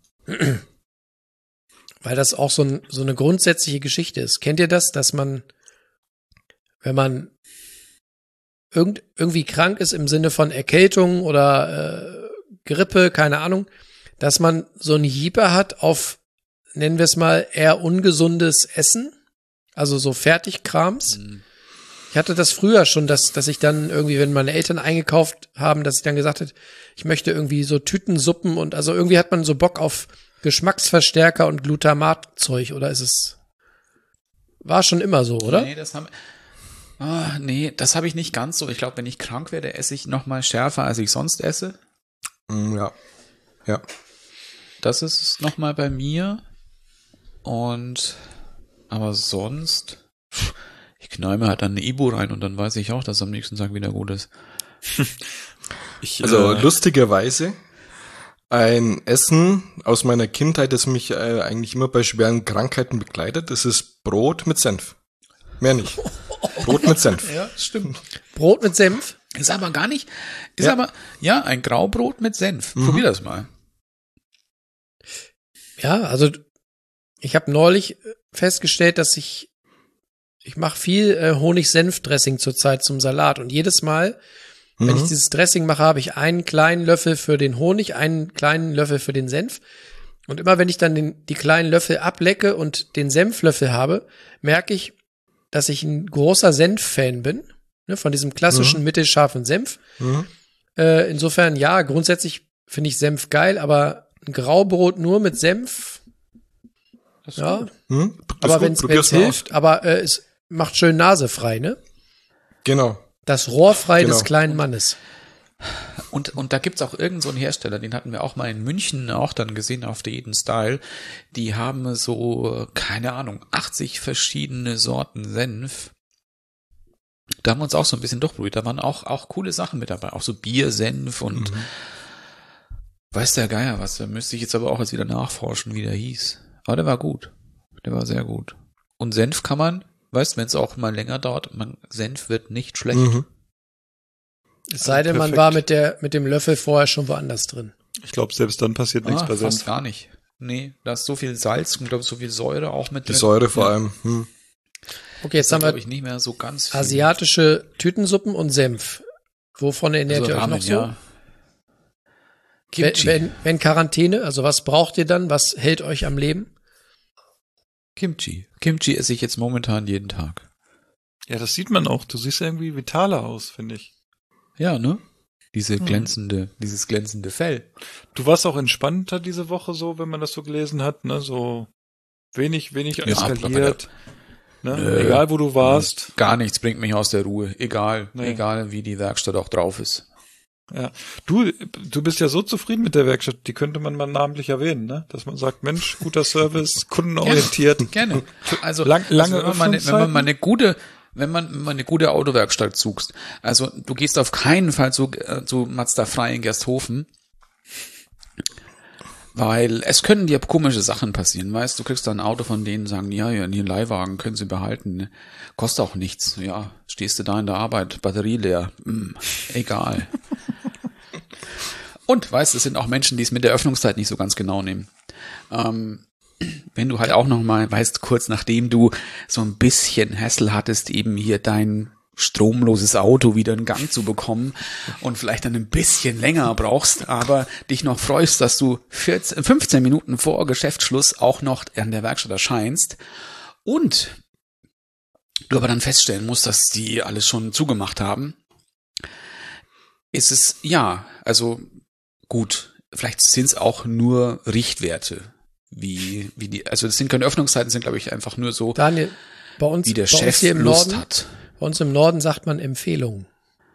Weil das auch so, ein, so eine grundsätzliche Geschichte ist. Kennt ihr das, dass man, wenn man irgend, irgendwie krank ist im Sinne von Erkältung oder äh, Grippe, keine Ahnung, dass man so ein Jieper hat auf, nennen wir es mal, eher ungesundes Essen? Also so Fertigkrams. Mhm. Ich hatte das früher schon, dass, dass ich dann irgendwie, wenn meine Eltern eingekauft haben, dass ich dann gesagt habe, ich möchte irgendwie so Tütensuppen und also irgendwie hat man so Bock auf Geschmacksverstärker und Glutamatzeug, oder ist es, war schon immer so, oder? Nee, das haben, oh, nee, das habe ich nicht ganz so. Ich glaube, wenn ich krank werde, esse ich noch mal schärfer, als ich sonst esse. Ja, ja. Das ist noch mal bei mir und, aber sonst, ich knall mir halt dann eine Ibu rein und dann weiß ich auch, dass es am nächsten Tag wieder gut ist. Ich, also äh, lustigerweise ein Essen aus meiner Kindheit, das mich äh, eigentlich immer bei schweren Krankheiten begleitet, das ist Brot mit Senf. Mehr nicht. Brot mit Senf. Ja, stimmt. Brot mit Senf? Ist aber gar nicht, ist ja. aber, ja, ein Graubrot mit Senf. Mhm. Probier das mal. Ja, also ich habe neulich festgestellt, dass ich Ich mache viel äh, Honig-Senf-Dressing zurzeit zum Salat und jedes Mal, mhm. wenn ich dieses Dressing mache, habe ich einen kleinen Löffel für den Honig, einen kleinen Löffel für den Senf und immer wenn ich dann den, die kleinen Löffel ablecke und den Senflöffel habe, merke ich, dass ich ein großer Senf-Fan bin, ne, von diesem klassischen mhm. mittelscharfen Senf. Mhm. Äh, insofern, ja, grundsätzlich finde ich Senf geil, aber ein Graubrot nur mit Senf, das ist ja, gut. Mhm. aber wenn es hilft, aber äh, es macht schön Nase frei, ne? Genau. Das Rohr frei genau. des kleinen Mannes. Und, und da gibt's auch irgend so einen Hersteller, den hatten wir auch mal in München auch dann gesehen auf der Eden Style. Die haben so, keine Ahnung, achtzig verschiedene Sorten Senf. Da haben wir uns auch so ein bisschen durchprobiert. Da waren auch, auch coole Sachen mit dabei. Auch so Biersenf und mhm. weiß der Geier was. Da müsste ich jetzt aber auch jetzt wieder nachforschen, wie der hieß. Aber der war gut. Der war sehr gut. Und Senf kann man, weißt, wenn es auch mal länger dauert, man, Senf wird nicht schlecht. Mhm. Es sei denn, man war mit der mit dem Löffel vorher schon woanders drin. Ich glaube, selbst dann passiert nichts ah, bei Senf. Fast gar nicht. Nee, da ist so viel Salz und glaube so viel Säure auch mit drin. Die drin. Säure vor ja. allem. Hm. Okay, jetzt das haben wir ich nicht mehr so ganz viel. Asiatische Tütensuppen und Senf. Wovon ernährt also ihr euch Ramen, noch so? Ja. Wenn, wenn, wenn Quarantäne, also was braucht ihr dann? Was hält euch am Leben? Kimchi. Kimchi esse ich jetzt momentan jeden Tag. Ja, das sieht man auch. Du siehst irgendwie vitaler aus, finde ich. Ja, ne? Diese glänzende, hm. dieses glänzende Fell. Du warst auch entspannter diese Woche so, wenn man das so gelesen hat, ne? So wenig, wenig Ja, eskaliert. Ne? Nö. Egal, wo du warst. Gar nichts bringt mich aus der Ruhe. Egal, Nee. egal wie die Werkstatt auch drauf ist. Ja. Du, du bist ja so zufrieden mit der Werkstatt, die könnte man mal namentlich erwähnen, ne? Dass man sagt, Mensch, guter Service, kundenorientiert. Gerne. Also, Lang, lange also wenn, man, wenn man mal eine gute, wenn man, wenn man eine gute Autowerkstatt suchst, also du gehst auf keinen Fall zu, äh, zu Mazda Frei in Gersthofen, weil es können dir komische Sachen passieren, weißt du, du kriegst da ein Auto von denen, sagen, ja, ja, den Leihwagen können sie behalten, ne? Kostet auch nichts, ja, stehst du da in der Arbeit, Batterie leer, hm, egal. Und, weißt du, es sind auch Menschen, die es mit der Öffnungszeit nicht so ganz genau nehmen. Ähm, wenn du halt auch noch mal, weißt, kurz nachdem du so ein bisschen Hassel hattest, eben hier dein stromloses Auto wieder in Gang zu bekommen und vielleicht dann ein bisschen länger brauchst, aber dich noch freust, dass du vierzehn, fünfzehn Minuten vor Geschäftsschluss auch noch an der Werkstatt erscheinst und du aber dann feststellen musst, dass die alles schon zugemacht haben, ist es, ja, also gut, vielleicht sind es auch nur Richtwerte, wie, wie die, also das sind keine Öffnungszeiten, sind glaube ich einfach nur so, Daniel, bei uns, wie der bei Chef uns hier im Lust Norden, hat. Bei uns im Norden sagt man Empfehlungen.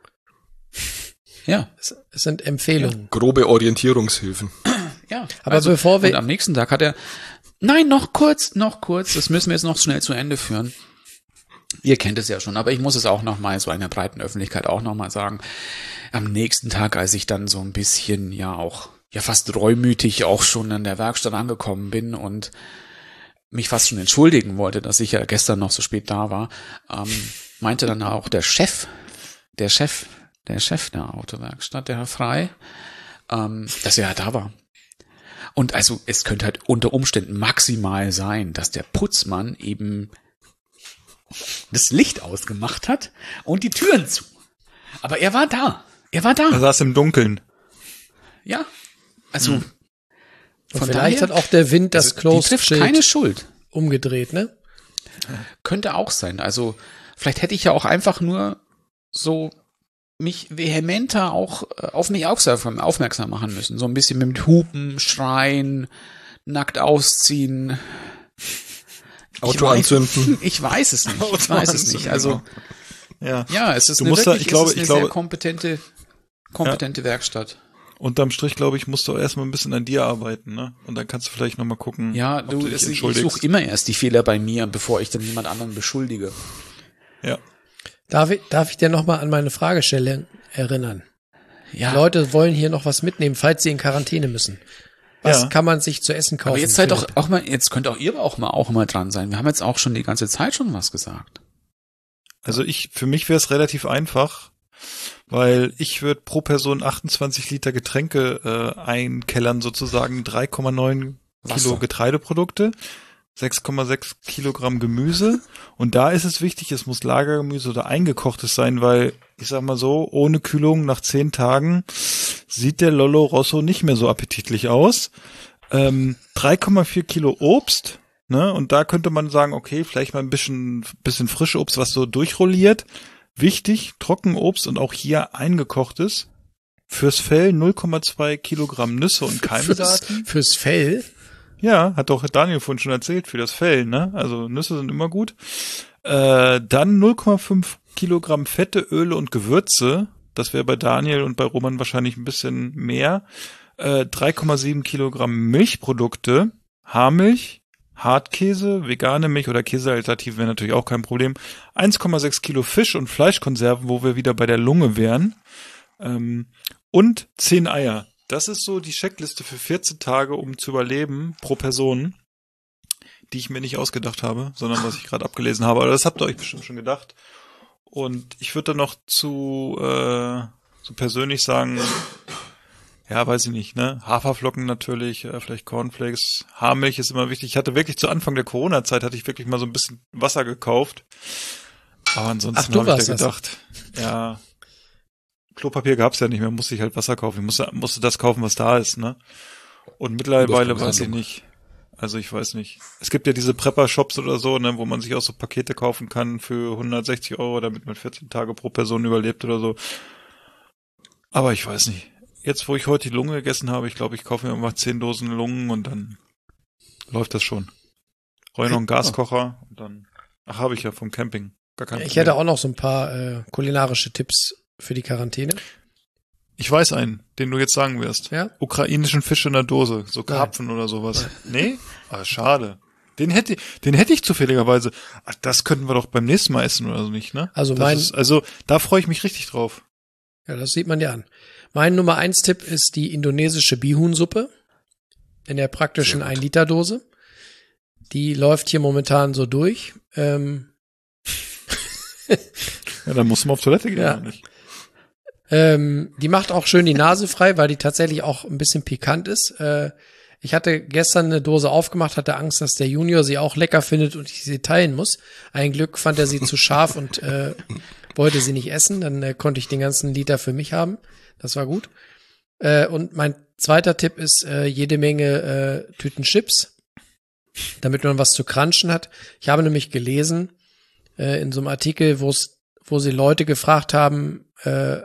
Ja. Es, es sind Empfehlungen. Grobe Orientierungshilfen. Ja. Aber also, bevor wir, und am nächsten Tag hat er, nein, noch kurz, noch kurz, das müssen wir jetzt noch schnell zu Ende führen. Ihr kennt es ja schon, aber ich muss es auch noch mal so in der breiten Öffentlichkeit auch noch mal sagen. Am nächsten Tag, als ich dann so ein bisschen, ja auch, ja fast reumütig auch schon an der Werkstatt angekommen bin und mich fast schon entschuldigen wollte, dass ich ja gestern noch so spät da war, ähm, meinte dann auch der Chef, der Chef, der Chef der Autowerkstatt, der Herr Frei, ähm, dass er ja da war. Und also es könnte halt unter Umständen maximal sein, dass der Putzmann eben das Licht ausgemacht hat und die Türen zu. Aber er war da. Er war da. Er saß im Dunkeln. Ja. Also Hm. und von vielleicht daher, hat auch der Wind das also, die trifft Closed-Schild keine Schuld. umgedreht, ne? Könnte auch sein. Also vielleicht hätte ich ja auch einfach nur so mich vehementer auch äh, auf mich aufmerksam, aufmerksam machen müssen. So ein bisschen mit Hupen, Schreien, nackt ausziehen. Auto weiß, anzünden. Ich weiß es nicht. Ich weiß es nicht. Also Ja. ja, es ist Du eine, musst da- wirklich, ich glaube- es ist eine ich glaube- sehr kompetente, kompetente Werkstatt. Unterm Strich, glaube ich, musst du erstmal ein bisschen an dir arbeiten, ne? Und dann kannst du vielleicht nochmal gucken, Ja, ob du, du dich es, ich entschuldigst. suche immer erst die Fehler bei mir, bevor ich dann jemand anderen beschuldige. Ja. Darf ich, darf ich dir nochmal an meine Fragestellung erinnern? Ja, Die Leute wollen hier noch was mitnehmen, falls sie in Quarantäne müssen. Was Ja. kann man sich zu essen kaufen? aber jetzt seid doch Philipp? auch mal, jetzt könnt auch ihr auch mal auch mal dran sein. Wir haben jetzt auch schon die ganze Zeit schon was gesagt. Also ich, für mich wäre es relativ einfach, weil ich würde pro Person achtundzwanzig Liter Getränke äh, einkellern, sozusagen drei Komma neun Kilo Wasser. Getreideprodukte, sechs Komma sechs Kilogramm Gemüse. Und da ist es wichtig, es muss Lagergemüse oder eingekochtes sein, weil ich sag mal so, ohne Kühlung nach zehn Tagen sieht der Lollo Rosso nicht mehr so appetitlich aus. Ähm, drei Komma vier Kilo Obst, ne? Und da könnte man sagen, okay, vielleicht mal ein bisschen, bisschen frische Obst, was so durchrolliert. Wichtig, Trockenobst und auch hier eingekochtes. Fürs Fell null Komma zwei Kilogramm Nüsse und fürs, Keimsaaten. fürs Fell. Ja, hat doch Daniel vorhin schon erzählt, für das Fell, ne? Also Nüsse sind immer gut. Äh, dann null Komma fünf Kilogramm Fette, Öle und Gewürze. Das wäre bei Daniel und bei Roman wahrscheinlich ein bisschen mehr. Äh, drei Komma sieben Kilogramm Milchprodukte, Haarmilch, Hartkäse, vegane Milch oder Käsealternativen wäre natürlich auch kein Problem. eins Komma sechs Kilo Fisch und Fleischkonserven, wo wir wieder bei der Lunge wären. Ähm, und zehn Eier. Das ist so die Checkliste für vierzehn Tage, um zu überleben pro Person, die ich mir nicht ausgedacht habe, sondern was ich gerade abgelesen habe. Aber das habt ihr euch bestimmt schon gedacht. Und ich würde dann noch zu äh, so persönlich sagen, ja, weiß ich nicht, ne? Haferflocken natürlich, äh, vielleicht Cornflakes, Haarmilch ist immer wichtig. Ich hatte wirklich zu Anfang der Corona-Zeit, hatte ich wirklich mal so ein bisschen Wasser gekauft. Aber ansonsten Ach, du habe ich warst da das. gedacht, ja, Klopapier gab's ja nicht mehr, musste ich halt Wasser kaufen. Ich musste, musste das kaufen, was da ist, ne? Und mittlerweile weiß ich nicht. Also ich weiß nicht. Es gibt ja diese Prepper-Shops oder so, ne, wo man sich auch so Pakete kaufen kann für hundertsechzig Euro, damit man vierzehn Tage pro Person überlebt oder so. Aber ich weiß nicht. Jetzt, wo ich heute die Lunge gegessen habe, ich glaube, ich kaufe mir einfach zehn Dosen Lungen und dann läuft das schon. Roll noch einen Gaskocher und dann, ach, habe ich ja vom Camping. Gar kein Ich Problem. hätte auch noch so ein paar äh, kulinarische Tipps für die Quarantäne. Ich weiß einen, den du jetzt sagen wirst. Ja? Ukrainischen Fisch in der Dose, so Karpfen oder sowas. Nee? Ah, schade. Den hätte, den hätte ich zufälligerweise. Ach, das könnten wir doch beim nächsten Mal essen oder so nicht, ne? Also das mein, ist, also da freue ich mich richtig drauf. Ja, das sieht man ja an. Mein Nummer eins Tipp ist die indonesische Bihunsuppe in der praktischen ein Liter Dose. Die läuft hier momentan so durch. Ähm, ja, dann musst du mal auf Toilette gehen, ja. oder nicht? Ähm, die macht auch schön die Nase frei, weil die tatsächlich auch ein bisschen pikant ist. Äh, ich hatte gestern eine Dose aufgemacht, hatte Angst, dass der Junior sie auch lecker findet und ich sie teilen muss. Ein Glück fand er sie zu scharf und äh, wollte sie nicht essen. Dann äh, konnte ich den ganzen Liter für mich haben. Das war gut. Äh, und mein zweiter Tipp ist äh, jede Menge äh, Tüten Chips, damit man was zu crunchen hat. Ich habe nämlich gelesen äh, in so einem Artikel, wo es, wo sie Leute gefragt haben, äh,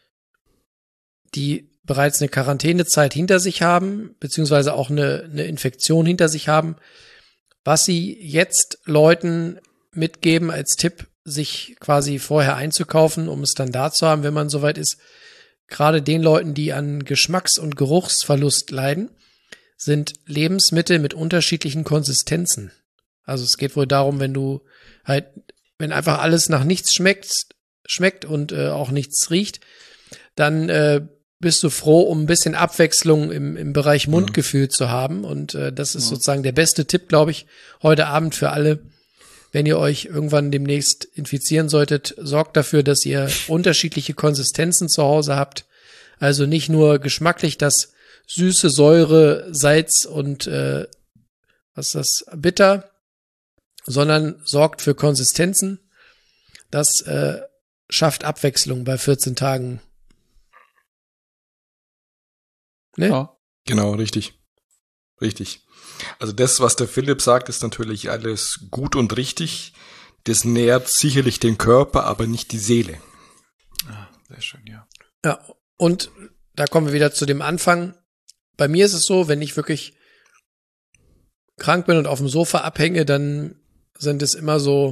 die bereits eine Quarantänezeit hinter sich haben, beziehungsweise auch eine, eine Infektion hinter sich haben, was sie jetzt Leuten mitgeben als Tipp, sich quasi vorher einzukaufen, um es dann da zu haben, wenn man soweit ist. Gerade den Leuten, die an Geschmacks- und Geruchsverlust leiden, sind Lebensmittel mit unterschiedlichen Konsistenzen. Also es geht wohl darum, wenn du halt, wenn einfach alles nach nichts schmeckt, schmeckt und äh, auch nichts riecht, dann äh, bist du froh, um ein bisschen Abwechslung im, im Bereich Mundgefühl mhm. zu haben. Und äh, das ist ja. sozusagen der beste Tipp, glaube ich, heute Abend für alle. Wenn ihr euch irgendwann demnächst infizieren solltet, sorgt dafür, dass ihr unterschiedliche Konsistenzen zu Hause habt. Also nicht nur geschmacklich das Süße, Säure, Salz und äh, was ist das, bitter, sondern sorgt für Konsistenzen. Das äh, schafft Abwechslung bei vierzehn Tagen. Ne? Ja. Genau, richtig. Richtig. Also das, was der Philipp sagt, ist natürlich alles gut und richtig. Das nährt sicherlich den Körper, aber nicht die Seele. Ah, sehr schön, ja. Ja, und da kommen wir wieder zu dem Anfang. Bei mir ist es so, wenn ich wirklich krank bin und auf dem Sofa abhänge, dann sind es immer so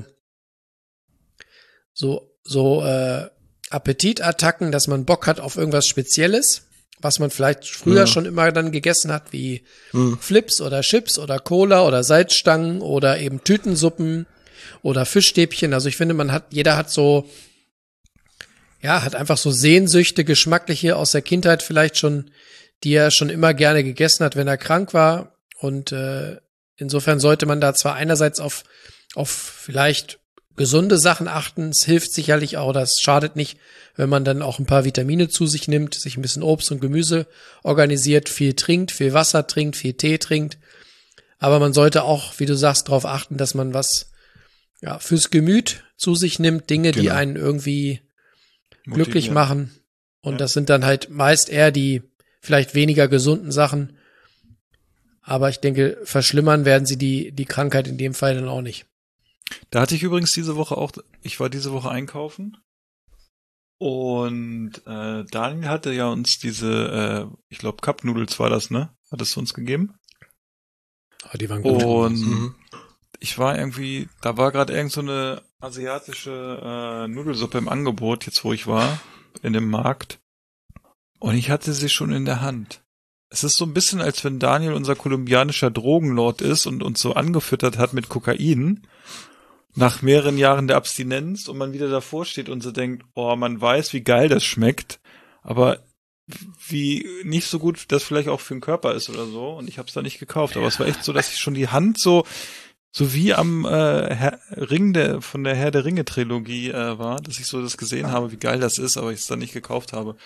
so so äh, Appetitattacken, dass man Bock hat auf irgendwas Spezielles, was man vielleicht früher ja. schon immer dann gegessen hat, wie hm. Flips oder Chips oder Cola oder Salzstangen oder eben Tütensuppen oder Fischstäbchen. Also ich finde, man hat, jeder hat so, ja, hat einfach so Sehnsüchte, geschmackliche aus der Kindheit vielleicht schon, die er schon immer gerne gegessen hat, wenn er krank war. Und äh, insofern sollte man da zwar einerseits auf, auf vielleicht gesunde Sachen achten. Es hilft sicherlich auch, das schadet nicht, wenn man dann auch ein paar Vitamine zu sich nimmt, sich ein bisschen Obst und Gemüse organisiert, viel trinkt, viel Wasser trinkt, viel Tee trinkt. Aber man sollte auch, wie du sagst, darauf achten, dass man was ja fürs Gemüt zu sich nimmt, Dinge, genau. die einen irgendwie Motivieren. glücklich machen. Und ja. das sind dann halt meist eher die vielleicht weniger gesunden Sachen. Aber ich denke, verschlimmern werden sie die, die Krankheit in dem Fall dann auch nicht. Da hatte ich übrigens diese Woche auch, ich war diese Woche einkaufen und äh, Daniel hatte ja uns diese, äh, ich glaube Cup Noodles war das, ne? Hattest du uns gegeben? Oh, die waren gut. Und mhm. ich war irgendwie, da war gerade irgend so eine asiatische äh, Nudelsuppe im Angebot, jetzt wo ich war, in dem Markt. Und ich hatte sie schon in der Hand. Es ist so ein bisschen, als wenn Daniel unser kolumbianischer Drogenlord ist und uns so angefüttert hat mit Kokain. Nach mehreren Jahren der Abstinenz und man wieder davor steht und so denkt, oh, man weiß, wie geil das schmeckt, aber wie nicht so gut das vielleicht auch für den Körper ist oder so. Und ich habe es da nicht gekauft. Aber es war echt so, dass ich schon die Hand so so wie am äh, Herr, Ring der von der Herr der Ringe Trilogie äh, war, dass ich so das gesehen habe, wie geil das ist, aber ich es dann nicht gekauft habe.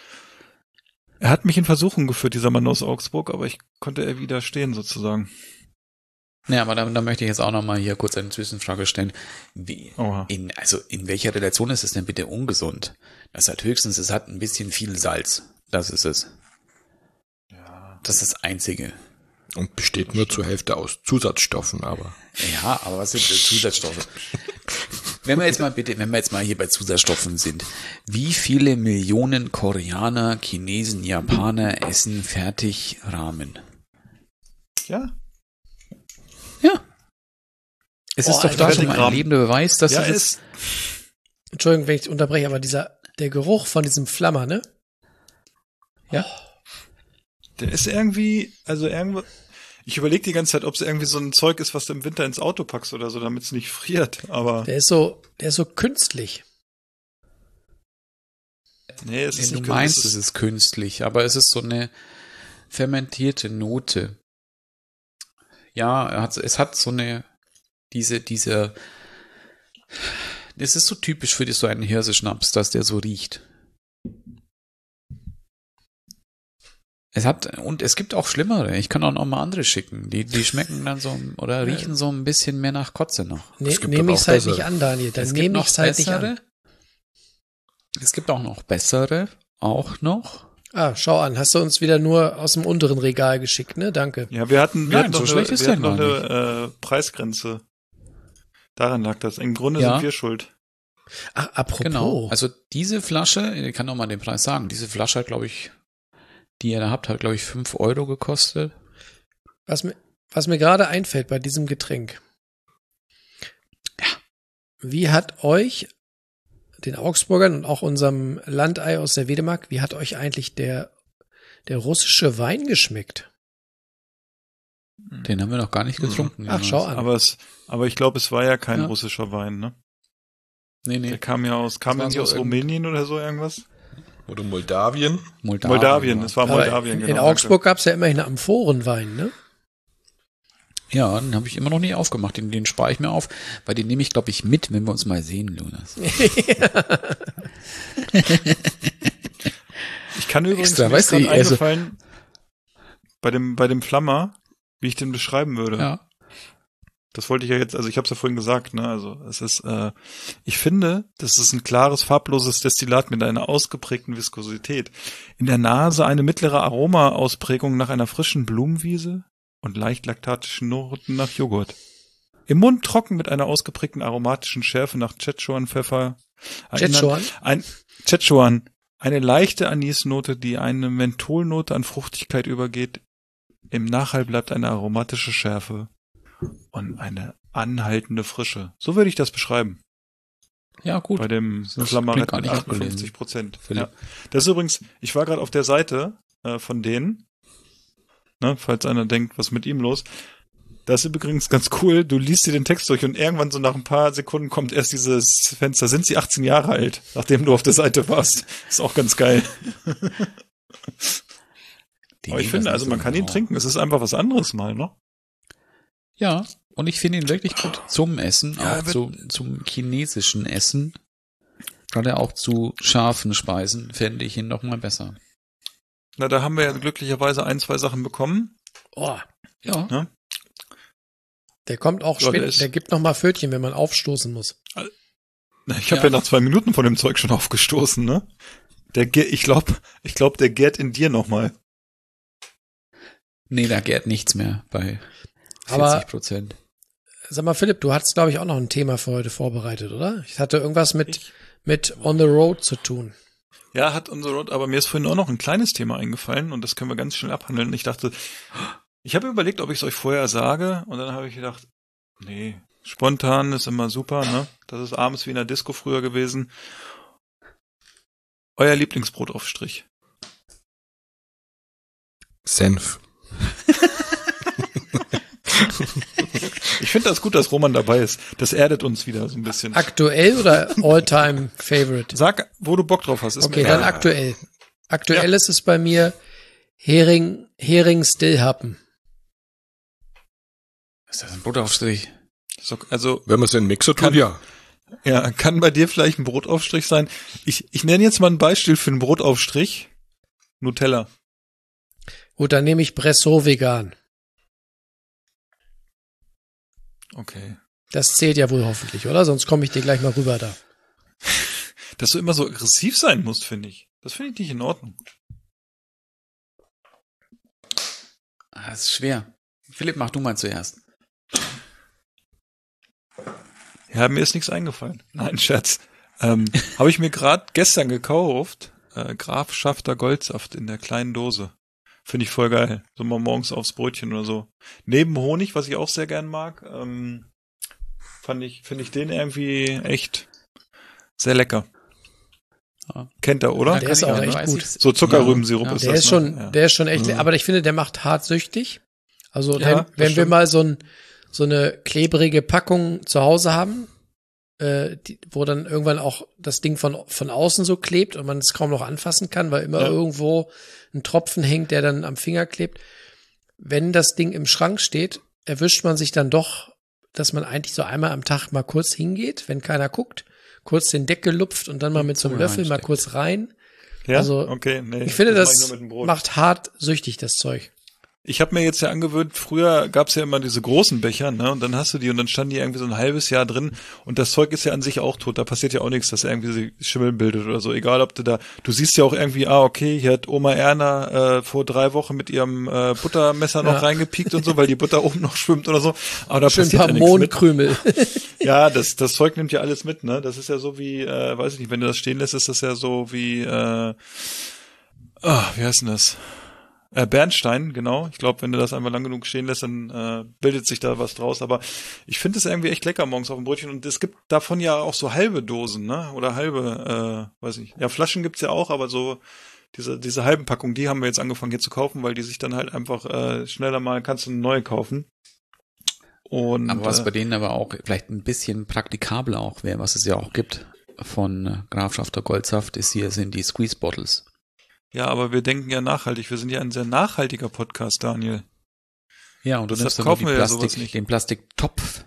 Er hat mich in Versuchung geführt, dieser Mann aus Augsburg, aber ich konnte er widerstehen sozusagen. Ja, aber da, da möchte ich jetzt auch nochmal hier kurz eine Zwischenfrage stellen. Wie, Oha. in, also in welcher Relation ist es denn bitte ungesund? Das hat höchstens, es hat ein bisschen viel Salz. Das ist es. Ja. Das ist das Einzige. Und besteht nur zur Hälfte aus Zusatzstoffen, aber. Ja, aber was sind äh, Zusatzstoffe? Wenn wir jetzt mal bitte, wenn wir jetzt mal hier bei Zusatzstoffen sind, wie viele Millionen Koreaner, Chinesen, Japaner essen Fertigramen? Ja. Ja. Es Oh, ist doch Alter, da schon mal ein Fertigrahmen. lebender Beweis, dass Ja, es ist. Entschuldigung, wenn ich unterbreche, aber dieser, der Geruch von diesem Flammer, ne? Ja. Der ist irgendwie, also irgendwo, ich überlege die ganze Zeit, ob es irgendwie so ein Zeug ist, was du im Winter ins Auto packst oder so, damit es nicht friert, aber Der ist so, der ist so künstlich. nee, es ist Wenn nicht du meinst, es es ist, ist künstlich, aber es ist so eine fermentierte Note. Ja, er hat, es hat so eine, diese, diese, es ist so typisch für die, so einen Hirseschnaps, dass der so riecht. Es hat, und es gibt auch schlimmere. Ich kann auch noch mal andere schicken. Die, die schmecken dann so, oder riechen so ein bisschen mehr nach Kotze noch. Ne, Es gibt nehme aber ich auch es halt bessere. nicht an, Daniel. Dann Es gibt nehme noch ich es halt nicht bessere. an. Es gibt auch noch bessere, auch noch. Ah, schau an. Hast du uns wieder nur aus dem unteren Regal geschickt, ne? Danke. ja, wir hatten, wir Nein, hatten so noch schlecht eine, ist wir der hatten noch gar eine äh, Preisgrenze. Daran lag das. Im Grunde Ja. sind wir schuld. Ach, apropos. Genau. Also diese Flasche, ich kann noch mal den Preis sagen, diese Flasche hat, glaube ich, die ihr da habt, hat, glaube ich, fünf Euro gekostet. Was mir, was mir gerade einfällt bei diesem Getränk. Ja. Wie hat euch, den Augsburgern und auch unserem Landei aus der Wedemark, wie hat euch eigentlich der, der russische Wein geschmeckt? Den haben wir noch gar nicht getrunken. Ach, Jonas. schau an. Aber es, aber ich glaube, es war ja kein Ja. russischer Wein, ne? Nee, Der nee. kam ja aus, kam war der nicht so aus irgend- Rumänien oder so irgendwas? Oder Moldawien. Moldawien. Moldawien, es war Aber Moldawien, in, genau. in Augsburg gab es ja immerhin Amphorenwein, ne? Ja, den habe ich immer noch nie aufgemacht. Den, den spare ich mir auf, weil den nehme ich, glaube ich, mit, wenn wir uns mal sehen, Jonas. Ich kann übrigens, Extra, mir ist weißt du, gerade also- eingefallen, bei dem, bei dem Flammer, wie ich den beschreiben würde. Ja. Das wollte ich ja jetzt, also ich habe es ja vorhin gesagt, ne, also es ist, äh, ich finde, das ist ein klares, farbloses Destillat mit einer ausgeprägten Viskosität. In der Nase eine mittlere Aromaausprägung nach einer frischen Blumenwiese und leicht laktatischen Noten nach Joghurt. Im Mund trocken mit einer ausgeprägten aromatischen Schärfe nach Szechuan-Pfeffer. Erinnern- Szechuan? Ein Szechuan. Eine leichte Anisnote, die eine Mentholnote an Fruchtigkeit übergeht. Im Nachhall bleibt eine aromatische Schärfe und eine anhaltende Frische. So würde ich das beschreiben. Ja, gut. Bei dem Das Flamarett klingt gar mit nicht achtundfünfzig Prozent. Philipp. Ja. Das ist übrigens, ich war gerade auf der Seite äh, von denen, ne, falls einer denkt, was ist mit ihm los. Das ist übrigens ganz cool. Du liest dir den Text durch und irgendwann so nach ein paar Sekunden kommt erst dieses Fenster. Sind sie achtzehn Jahre alt, nachdem du auf der Seite warst? Ist auch ganz geil. Die Aber ich nehmen finde, das also nicht man so kann ihn genau. trinken. Es ist einfach was anderes mal, ne? Ja, und ich finde ihn wirklich gut zum Essen, Ja, auch wird- zu, zum chinesischen Essen. Gerade auch zu scharfen Speisen fände ich ihn noch mal besser. Na, da haben wir ja glücklicherweise ein, zwei Sachen bekommen. Oh, Ja. Ne? der kommt auch Ja, später, der ist- der gibt noch mal Pfötchen, wenn man aufstoßen muss. Na, Ich habe Ja. ja. nach zwei Minuten von dem Zeug schon aufgestoßen, ne? Der, gä- ich glaube, ich glaube, der gärt in dir nochmal. Nee, da gärt nichts mehr bei Aber- vierzig Prozent. Sag mal, Philipp, du hattest, glaube ich, auch noch ein Thema für heute vorbereitet, oder? Ich hatte irgendwas mit, Ich- mit On the Road zu tun. Ja, hat unser Rot, aber mir ist vorhin auch noch ein kleines Thema eingefallen und das können wir ganz schnell abhandeln. Ich dachte, ich habe überlegt, ob ich es euch vorher sage und dann habe ich gedacht, nee, spontan ist immer super, ne? Das ist abends wie in der Disco früher gewesen. Euer Lieblingsbrotaufstrich. Senf. Ich finde das gut, dass Roman dabei ist. Das erdet uns wieder so ein bisschen. Aktuell oder All-Time Favorite? Sag, wo du Bock drauf hast. Ist Okay, mir dann egal. aktuell. Aktuell ist es bei mir Hering, Hering Stillhappen. Ist das ein Brotaufstrich? So, also, Wenn man es in den Mixer tut, Kann- ja. ja, kann bei dir vielleicht ein Brotaufstrich sein. Ich, ich nenne jetzt mal ein Beispiel für einen Brotaufstrich. Nutella. Gut, dann nehme ich Bressot vegan. Okay. Das zählt ja wohl hoffentlich, oder? Sonst komme ich dir gleich mal rüber da. Dass du immer so aggressiv sein musst, finde ich. Das finde ich nicht in Ordnung. Das ist schwer. Philipp, mach du mal zuerst. Ja, mir ist nichts eingefallen. Nein, Scherz. Ähm, habe ich mir gerade gestern gekauft. Äh, Graf Schafter Goldsaft in der kleinen Dose. Finde ich voll geil. So mal morgens aufs Brötchen oder so. Neben Honig, was ich auch sehr gern mag, ähm, fand ich, finde ich den irgendwie echt sehr lecker. Ja. Kennt er, oder? Ja, der ist auch echt gut. So Zuckerrübensirup ja, ist Der das. ist schon, ne? Ja. der ist schon echt, Mhm. aber ich finde, der macht hart süchtig. Also Ja, wenn, das wenn wir stimmt. mal so ein, so eine klebrige Packung zu Hause haben, äh, die, wo dann irgendwann auch das Ding von, von außen so klebt und man es kaum noch anfassen kann, weil immer Ja. irgendwo ein Tropfen hängt, der dann am Finger klebt. Wenn das Ding im Schrank steht, erwischt man sich dann doch, dass man eigentlich so einmal am Tag mal kurz hingeht, wenn keiner guckt, kurz den Deckel lupft und dann mal mit so einem Cool Löffel mal reinsteckt. kurz rein. Ja? Also, okay, nee. Ich finde, mach das, ich nur mit dem Brot. macht hart süchtig, das Zeug. Ich habe mir jetzt ja angewöhnt, früher gab's ja immer diese großen Becher, ne? Und dann hast du die und dann standen die irgendwie so ein halbes Jahr drin und das Zeug ist ja an sich auch tot, da passiert ja auch nichts, dass irgendwie sich Schimmel bildet oder so. Egal ob du da, du siehst ja auch irgendwie, ah okay, hier hat Oma Erna äh, vor drei Wochen mit ihrem äh, Buttermesser noch Ja. reingepiekt und so, weil die Butter oben noch schwimmt oder so. Aber da Schön ein passiert paar ja nichts mit. Mondkrümel. Ja, das das Zeug nimmt ja alles mit, ne? Das ist ja so wie, äh, weiß ich nicht, wenn du das stehen lässt, ist das ja so wie, äh, ah, wie heißt denn das? Äh, Bernstein, genau. Ich glaube, wenn du das einmal lang genug stehen lässt, dann äh, bildet sich da was draus. Aber ich finde es irgendwie echt lecker morgens auf dem Brötchen. Und es gibt davon ja auch so halbe Dosen, ne? Oder halbe, äh, weiß nicht. Ja, Flaschen gibt's ja auch, aber so diese diese halben Packungen, die haben wir jetzt angefangen hier zu kaufen, weil die sich dann halt einfach äh, schneller mal, kannst du eine neue kaufen. Und, Aber was äh, bei denen aber auch vielleicht ein bisschen praktikabler auch wäre, was es ja auch gibt von äh, Graf Schafter Goldsaft, ist hier sind die Squeeze Bottles. ja, aber wir denken ja nachhaltig. Wir sind ja ein sehr nachhaltiger Podcast, Daniel. Ja, und du Deshalb nimmst dann kaufen nur die wir ja sowas Plastik, nicht. den Plastiktopf.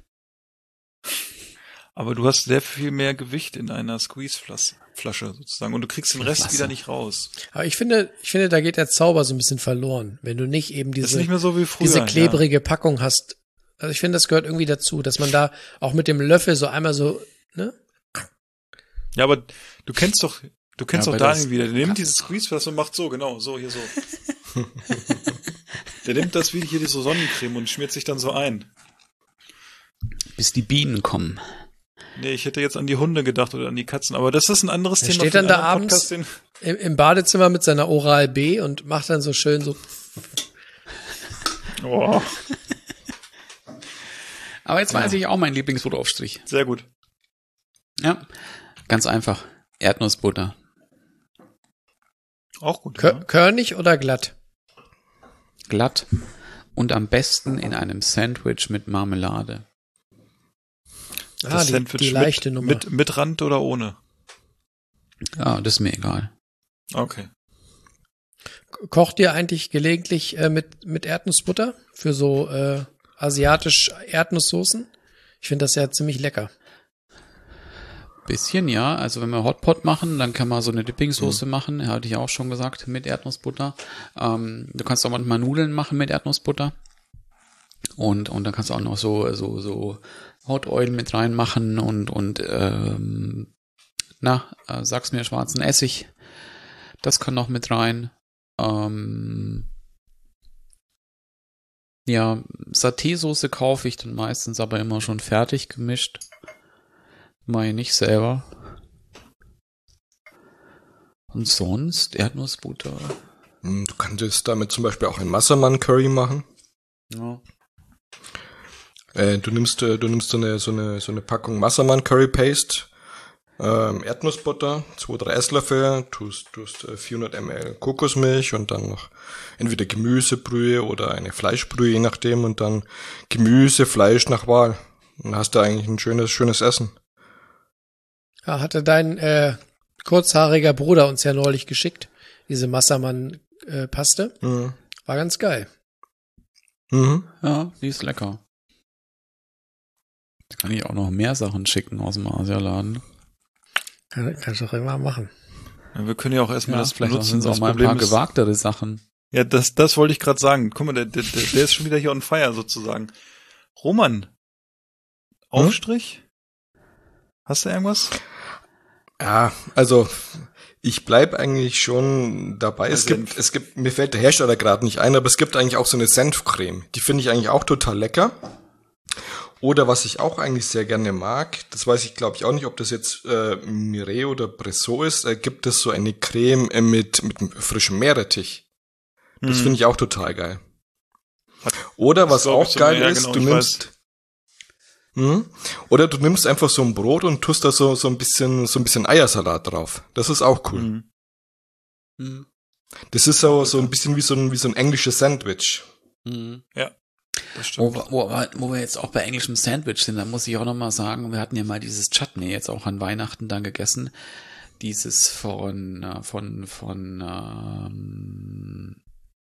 Aber du hast sehr viel mehr Gewicht in einer Squeeze-Flasche sozusagen und du kriegst den Rest Flasche. wieder nicht raus. Aber ich finde, ich finde, da geht der Zauber so ein bisschen verloren, wenn du nicht eben Das ist diese, nicht mehr so wie früher. diese klebrige Packung hast. Also ich finde, das gehört irgendwie dazu, dass man da auch mit dem Löffel so einmal so, ne? Ja. ja, aber du kennst doch, du kennst Ja, doch aber Daniel das- wieder. Der nimmt diese Squeeze-Flasche und macht so, genau, so, hier so. Der nimmt das wie hier diese Sonnencreme und schmiert sich dann so ein. Bis die Bienen kommen. Nee, ich hätte jetzt an die Hunde gedacht oder an die Katzen, aber das ist ein anderes Er Thema. steht für dann einen da anderen abends den- im, im Badezimmer mit seiner Oral-B und macht dann so schön so, Oh, Aber jetzt weiß ich auch meinen Lieblingsbrotaufstrich. sehr gut. Ja, ganz einfach. Erdnussbutter. Auch gut. kör Ja. körnig oder glatt? Glatt und am besten in einem Sandwich mit Marmelade. Ah, Das die, Sandwich die leichte mit, Nummer. mit, mit Rand oder ohne? Ja, das ist mir egal. Okay. Kocht ihr eigentlich gelegentlich äh, mit, mit Erdnussbutter für so äh, asiatisch Erdnusssoßen? Ich finde das ja ziemlich lecker. Bisschen, ja. Also wenn wir Hotpot machen, dann kann man so eine Dippingsoße mhm. machen. Hatte ich auch schon gesagt, mit Erdnussbutter. Ähm, du kannst auch manchmal Nudeln machen mit Erdnussbutter. Und, und dann kannst du auch noch so, so, so Hot Oil mit reinmachen und, und, ähm, na, äh, sag's mir, schwarzen Essig. Das kann noch mit rein. Ähm, ja, Saté-Soße kaufe ich dann meistens aber immer schon fertig gemischt. Mache ich nicht selber. Und sonst Erdnussbutter. Hm, Du könntest damit zum Beispiel auch ein Massaman-Curry machen. Ja. Äh, du nimmst, äh, du nimmst so eine, so eine, so eine Packung Massaman Curry Paste, ähm, Erdnussbutter, zwei, drei Esslöffel, tust, tust äh, vierhundert Milliliter Kokosmilch und dann noch entweder Gemüsebrühe oder eine Fleischbrühe, je nachdem, und dann Gemüse, Fleisch nach Wahl. Und dann hast du eigentlich ein schönes, schönes Essen. Ja, hatte dein äh, kurzhaariger Bruder uns ja neulich geschickt, diese Massaman-Paste. Mhm. War ganz geil. Mhm. Ja, die ist lecker. Da kann ich auch noch mehr Sachen schicken aus dem Asialaden. Kann, kannst du doch immer machen. Ja, wir können ja auch erstmal Ja, das vielleicht benutzen. sind es auch Das mal ein Problem paar ist, gewagtere Sachen. ja, das, das wollte ich gerade sagen. Guck mal, der, der, der ist schon wieder hier on fire sozusagen. Roman, Aufstrich? Hm? Hast du irgendwas? Ja, also ich bleib eigentlich schon dabei. Es Der gibt, Senf. es gibt, mir fällt der Hersteller gerade nicht ein, aber es gibt eigentlich auch so eine Senfcreme. Die finde ich eigentlich auch total lecker. Oder was ich auch eigentlich sehr gerne mag, das weiß ich glaube ich auch nicht, ob das jetzt äh, Mireille oder Bressot ist, äh, gibt es so eine Creme äh, mit, mit frischem Meerrettich. Das Hm. finde ich auch total geil. Oder was glaub ich auch so, geil ja, ist, genau, du ich nimmst hm? Oder du nimmst einfach so ein Brot und tust da so so ein bisschen so ein bisschen Eiersalat drauf. Das ist auch cool. Hm. Mhm. Das ist so so ein bisschen wie so ein wie so ein englisches Sandwich. Mhm. Ja, das Wo, stimmt. wo, wo wir jetzt auch bei englischem Sandwich sind, da muss ich auch nochmal sagen, wir hatten ja mal dieses Chutney jetzt auch an Weihnachten dann gegessen. Dieses von, äh, von, von, ähm,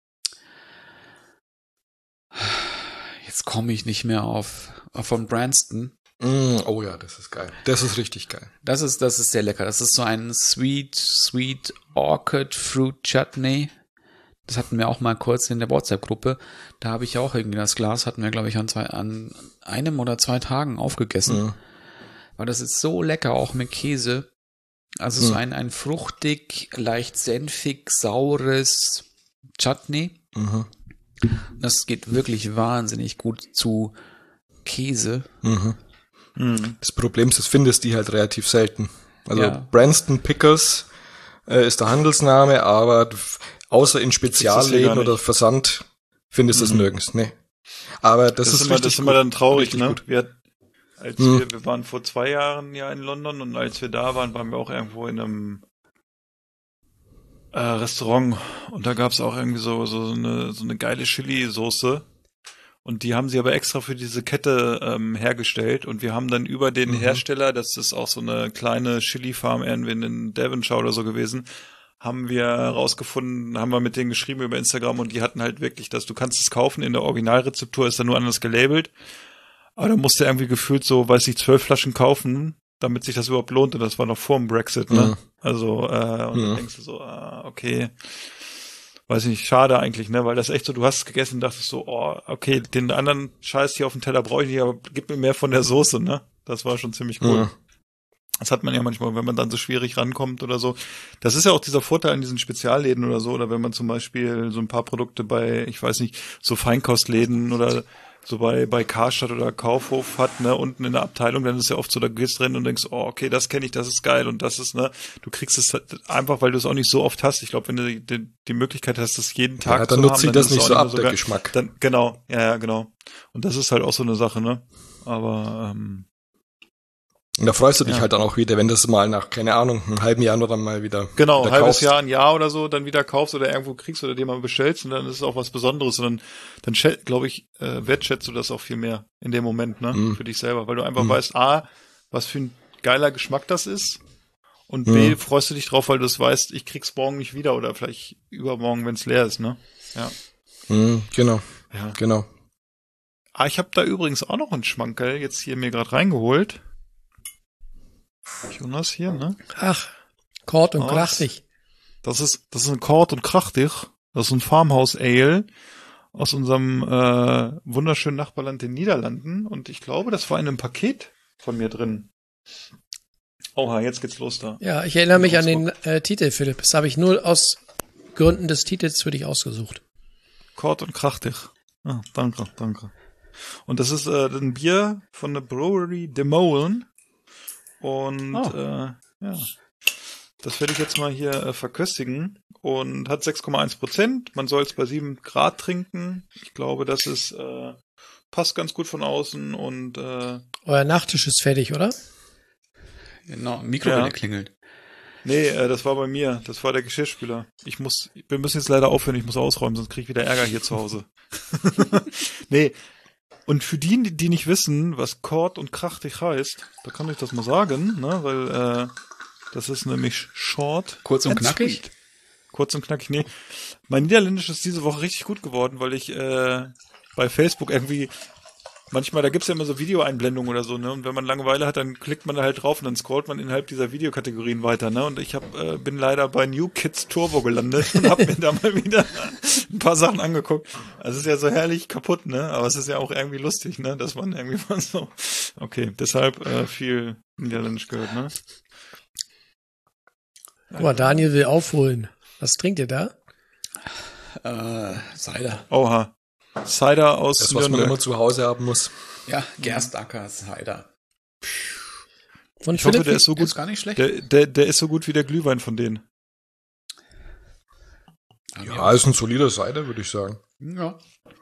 jetzt komme ich nicht mehr auf, von Branston. Mm, oh ja, das ist geil. Das ist richtig geil. Das ist, das ist sehr lecker. Das ist so ein Sweet, Sweet Orchid Fruit Chutney. Das hatten wir auch mal kurz in der WhatsApp-Gruppe. Da habe ich auch irgendwie das Glas, hatten wir, glaube ich, an, zwei, an einem oder zwei Tagen aufgegessen. Mhm. Weil das ist so lecker, auch mit Käse. Also so ein, ein fruchtig, leicht senfig, saures Chutney. Mhm. Das geht wirklich wahnsinnig gut zu Käse. Mhm. Mhm. Das Problem ist, das findest die halt relativ selten. Also Ja. Branston Pickles äh, ist der Handelsname, aber außer in das hier Spezialläden gar nicht. oder Versand findest du es Mhm. nirgends. Nee. Aber das, Das, ist ist immer, richtig das ist immer gut. dann traurig, Richtig ne? gut. Wir, als Hm. wir, wir waren vor zwei Jahren ja in London und als wir da waren, waren wir auch irgendwo in einem äh, Restaurant und da gab's auch irgendwie so, so eine, so eine geile Chili-Soße und die haben sie aber extra für diese Kette ähm, hergestellt und wir haben dann über den Mhm. Hersteller, das ist auch so eine kleine Chili-Farm irgendwie in Devonshire oder so gewesen, haben wir rausgefunden, haben wir mit denen geschrieben über Instagram und die hatten halt wirklich das, du kannst es kaufen, in der Originalrezeptur ist dann nur anders gelabelt, aber da musste irgendwie gefühlt so, weiß ich, zwölf Flaschen kaufen, damit sich das überhaupt lohnt und das war noch vor dem Brexit, ne? Mhm. Also, äh, und Mhm. dann denkst du so, ah, okay, weiß ich nicht, schade eigentlich, ne, weil das echt so, du hast es gegessen und dachtest so, oh, okay, den anderen Scheiß hier auf dem Teller brauche ich nicht, aber gib mir mehr von der Soße, ne? Das war schon ziemlich cool. Mhm. Das hat man ja manchmal, wenn man dann so schwierig rankommt oder so. Das ist ja auch dieser Vorteil in diesen Spezialläden oder so, oder wenn man zum Beispiel so ein paar Produkte bei, ich weiß nicht, so Feinkostläden oder so bei, bei Karstadt oder Kaufhof hat, ne, unten in der Abteilung, dann ist ja oft so, da gehst drin und denkst, oh, okay, das kenne ich, das ist geil und das ist, ne, du kriegst es einfach, weil du es auch nicht so oft hast. Ich glaube, wenn du die, die Möglichkeit hast, das jeden Tag Ja, zu dann haben, nutzt sich dann das ist es nicht auch so mehr ab, der geil. Geschmack. Dann, genau, ja, ja, genau. Und das ist halt auch so eine Sache, ne, aber, ähm, Und da freust du dich Ja. halt dann auch wieder, wenn du es mal nach, keine Ahnung, einem halben Jahr oder mal wieder Genau, wieder ein halbes kaufst. Jahr, ein Jahr oder so, dann wieder kaufst oder irgendwo kriegst oder dir mal bestellst und dann ist es auch was Besonderes und dann, dann schä- glaube ich, äh, wertschätzt du das auch viel mehr in dem Moment, ne, Mhm. für dich selber, weil du einfach Mhm. weißt, A, was für ein geiler Geschmack das ist und Mhm. B, freust du dich drauf, weil du es weißt, ich krieg's morgen nicht wieder oder vielleicht übermorgen, wenn es leer ist, ne, ja. Mhm, genau, ja. genau. Ah, ich habe da übrigens auch noch einen Schmankerl jetzt hier mir gerade reingeholt. Jonas hier, ne? Ach, Kord und Oh, krachtig. Das ist, das ist ein Kord und Krachtig. Das ist ein Farmhouse Ale aus unserem äh, wunderschönen Nachbarland den Niederlanden. Und ich glaube, das war in einem Paket von mir drin. Oha, jetzt geht's los da. Ja, ich erinnere mich an den äh, Titel, Philipp. Das habe ich nur aus Gründen des Titels für dich ausgesucht. Kord und Krachtig. Ah, danke, danke. Und das ist äh, ein Bier von der Brewery De Molen. Und Oh. äh, ja, das werde ich jetzt mal hier äh, verköstigen und hat sechs Komma eins Prozent. Man soll es bei sieben Grad trinken. Ich glaube, das ist äh, passt ganz gut von außen und äh, Euer Nachtisch ist fertig, oder? Genau, Mikrowelle Ja. klingelt. nee, äh, das war bei mir. Das war der Geschirrspüler. Ich muss, wir müssen jetzt leider aufhören. Ich muss ausräumen, sonst kriege ich wieder Ärger hier zu Hause. nee. Und für die, die nicht wissen, was Kord und Krachtig heißt, da kann ich das mal sagen, ne, weil äh, das ist nämlich short. Kurz und and knackig? sweet. Kurz und knackig, nee. Mein Niederländisch ist diese Woche richtig gut geworden, weil ich äh, bei Facebook irgendwie manchmal, da gibt's ja immer so Videoeinblendungen oder so, ne? Und wenn man Langeweile hat, dann klickt man da halt drauf und dann scrollt man innerhalb dieser Videokategorien weiter, ne? Und ich hab, äh, bin leider bei New Kids Turbo gelandet und hab mir da mal wieder ein paar Sachen angeguckt. Also es ist ja so herrlich kaputt, ne? Aber es ist ja auch irgendwie lustig, ne? Dass man irgendwie mal so. Okay, deshalb äh, viel Niederländisch gehört, ne? Guck mal, Daniel will aufholen. Was trinkt ihr da? Äh, Cider. Oha. Cider aus Das, was man Nürnberg. immer zu Hause haben muss. Ja, Gerstacker Cider. Von Ich hoffe, Philipp? der ist so gut. Ist gar nicht schlecht. Der, der, der ist so gut wie der Glühwein von denen. Ja, ist ein solider Cider, würde ich sagen. Ja.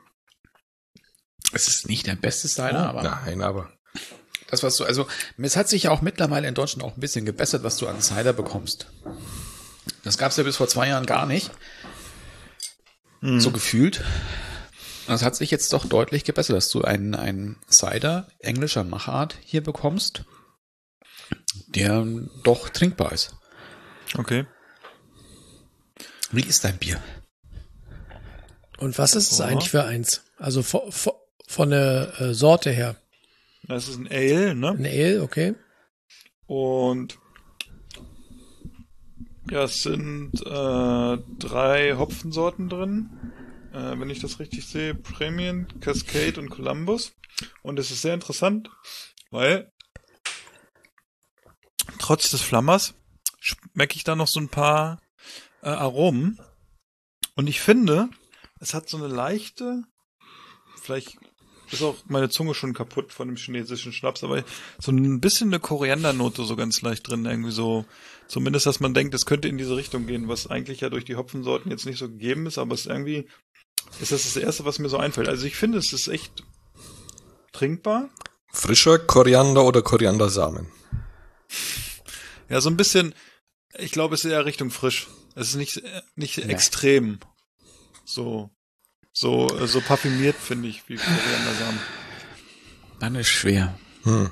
Es ist nicht der beste Cider, aber Nein, aber. das, was du, also, es hat sich ja auch mittlerweile in Deutschland auch ein bisschen gebessert, was du an Cider bekommst. Das gab's ja bis vor zwei Jahren gar nicht. Mhm. So gefühlt. Das hat sich jetzt doch deutlich gebessert, dass du einen, einen Cider englischer Machart hier bekommst, der doch trinkbar ist. Okay. Wie ist dein Bier? Und was ist es Oh. eigentlich für eins? Also von, von, von der äh, Sorte her. Das ist ein Ale, ne? Ein Ale, okay. Und ja, es sind äh, drei Hopfensorten drin, äh, wenn ich das richtig sehe. Premium, Cascade und Columbus. Und es ist sehr interessant, weil trotz des Flammers schmecke ich da noch so ein paar äh, Aromen. Und ich finde, es hat so eine leichte, vielleicht ist auch meine Zunge schon kaputt von dem chinesischen Schnaps, aber so ein bisschen eine Koriandernote so ganz leicht drin, irgendwie so, zumindest, dass man denkt, es könnte in diese Richtung gehen, was eigentlich ja durch die Hopfensorten jetzt nicht so gegeben ist, aber es ist irgendwie, ist das das Erste, was mir so einfällt. Also ich finde, es ist echt trinkbar. Frischer Koriander oder Koriandersamen? Ja, so ein bisschen, ich glaube, es ist eher Richtung frisch. Es ist nicht, nicht Nee. extrem so, so, so parfümiert, finde ich, wie Koriandersamen. Dann ist schwer. Hm.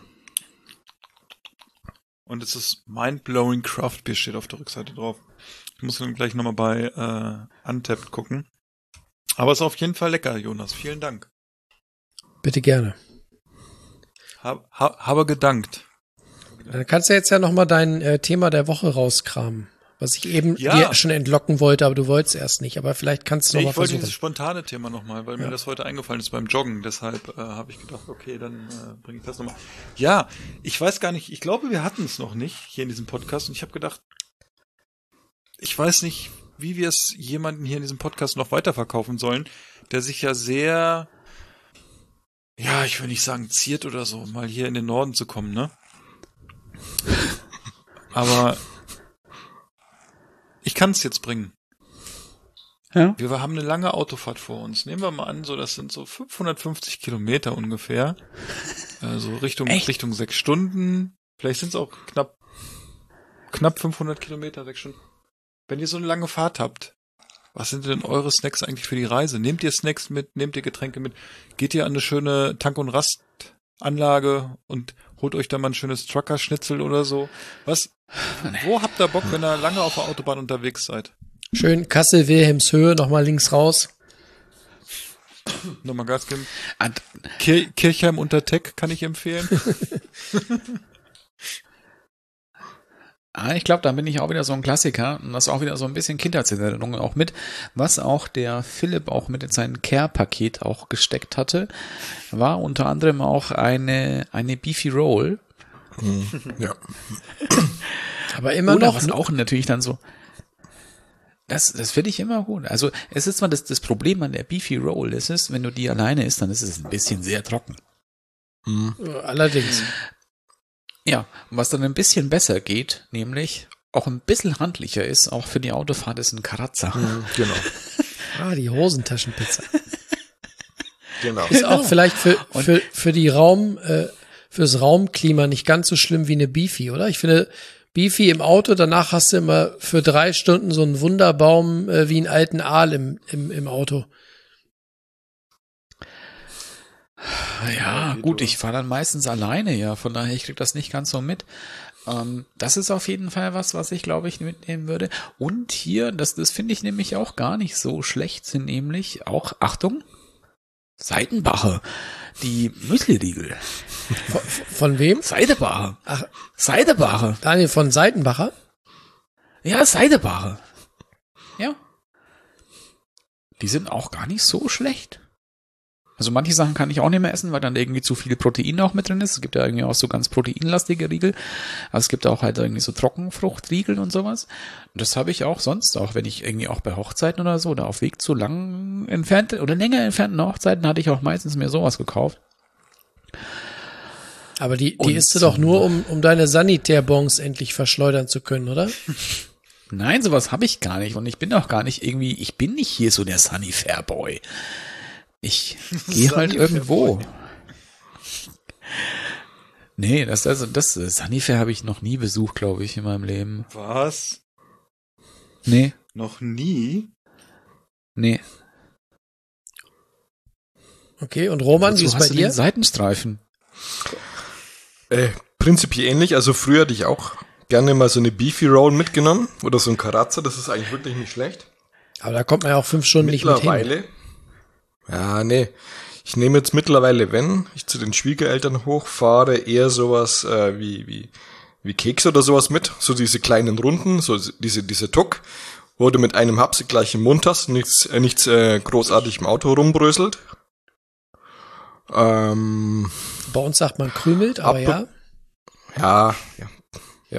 Und es ist Mind-Blowing Craft Beer, steht auf der Rückseite drauf. Ich muss dann gleich nochmal bei äh, Untapped gucken. Aber es ist auf jeden Fall lecker, Jonas. Vielen Dank. Bitte gerne. Hab, hab, habe gedankt. Dann kannst du jetzt ja nochmal dein äh, Thema der Woche rauskramen. Was ich eben Ja. dir schon entlocken wollte, aber du wolltest erst nicht. Aber vielleicht kannst du Nee, nochmal ich wollte versuchen. dieses spontane Thema nochmal, weil Ja. mir das heute eingefallen ist beim Joggen. Deshalb äh, habe ich gedacht, okay, dann äh, bringe ich das nochmal. Ja, ich weiß gar nicht, ich glaube, wir hatten es noch nicht hier in diesem Podcast und ich habe gedacht, ich weiß nicht, wie wir es jemanden hier in diesem Podcast noch weiterverkaufen sollen, der sich ja sehr, ja, ich will nicht sagen ziert oder so, mal hier in den Norden zu kommen, ne? Aber ich kann es jetzt bringen. Ja. Wir haben eine lange Autofahrt vor uns. Nehmen wir mal an, so das sind so fünfhundertfünfzig Kilometer ungefähr. Also Richtung Echt? Richtung sechs Stunden. Vielleicht sind es auch knapp knapp fünfhundert Kilometer, sechs Stunden. Wenn ihr so eine lange Fahrt habt, was sind denn eure Snacks eigentlich für die Reise? Nehmt ihr Snacks mit? Nehmt ihr Getränke mit? Geht ihr an eine schöne Tank- und Rastanlage und holt euch da mal ein schönes Trucker-Schnitzel oder so? Was? Wo habt ihr Bock, wenn ihr lange auf der Autobahn unterwegs seid? Schön Kassel-Wilhelmshöhe, nochmal links raus. Nochmal Gas geben. Und Kir Kirchheim unter Tech kann ich empfehlen. Ah, ich glaube, da bin ich auch wieder so ein Klassiker und das ist auch wieder so ein bisschen Kindheitserinnerungen auch mit, was auch der Philipp auch mit in sein Care-Paket auch gesteckt hatte, war unter anderem auch eine eine Beefy Roll. Ja. Aber immer Oder noch. was auch natürlich dann so. Das, das finde ich immer gut. Also es ist zwar das, das Problem an der Beefy Roll, ist es, wenn du die alleine isst, dann ist es ein bisschen sehr trocken. Hm. Allerdings. Ja, und was dann ein bisschen besser geht, nämlich auch ein bisschen handlicher ist, auch für die Autofahrt, ist ein Karazza. Hm, genau. Ah, die Hosentaschenpizza. Genau. Ist auch vielleicht für, für, für die Raum, äh, fürs Raumklima nicht ganz so schlimm wie eine Beefy, oder? Ich finde, Beefy im Auto, danach hast du immer für drei Stunden so einen Wunderbaum äh, wie einen alten Aal im, im, im Auto. Ja, gut, ich fahre dann meistens alleine, ja, von daher, ich krieg das nicht ganz so mit. Ähm, das ist auf jeden Fall was, was ich, glaube ich, mitnehmen würde. Und hier, das, das finde ich nämlich auch gar nicht so schlecht, sind nämlich auch, Achtung, Seidenbacher. Die Müsli-Riegel. Von, von wem? Seidenbacher. Ach, Seidenbacher. Daniel, von Seitenbacher? Ja, Seidenbacher. Ja. Die sind auch gar nicht so schlecht. Also manche Sachen kann ich auch nicht mehr essen, weil dann irgendwie zu viel Protein auch mit drin ist. Es gibt ja irgendwie auch so ganz proteinlastige Riegel. Aber es gibt auch halt irgendwie so Trockenfruchtriegel und sowas. Und das habe ich auch sonst, auch wenn ich irgendwie auch bei Hochzeiten oder so oder auf Weg zu lang entfernt oder länger entfernten Hochzeiten hatte ich auch meistens mir sowas gekauft. Aber die, die Und isst du doch nur, um, um deine Sanitärbons endlich verschleudern zu können, oder? Nein, sowas habe ich gar nicht. Und ich bin auch gar nicht irgendwie, ich bin nicht hier so der Sunny-Fair-Boy. Ich gehe halt irgendwo. Nee, das, also, das, Sunnyfair habe ich noch nie besucht, glaube ich, in meinem Leben. Was? Nee. Noch nie? Nee. Okay, und Roman, wie ist bei dir? Seitenstreifen. Äh, prinzipiell ähnlich. Also früher hatte ich auch gerne mal so eine Beefy Roll mitgenommen oder so ein Karazza. Das ist eigentlich wirklich nicht schlecht. Aber da kommt man ja auch fünf Stunden nicht mit hin. Mittlerweile. Ja, nee. Ich nehme jetzt mittlerweile, wenn ich zu den Schwiegereltern hochfahre, eher sowas äh, wie wie wie Keks oder sowas mit. So diese kleinen Runden, so diese diese Tuck, wo du mit einem Hapse gleich im Mund hast, nichts äh, nichts äh, großartig im Auto rumbröselt. Ähm, Bei uns sagt man krümelt, aber ja. Ja, ja, ja.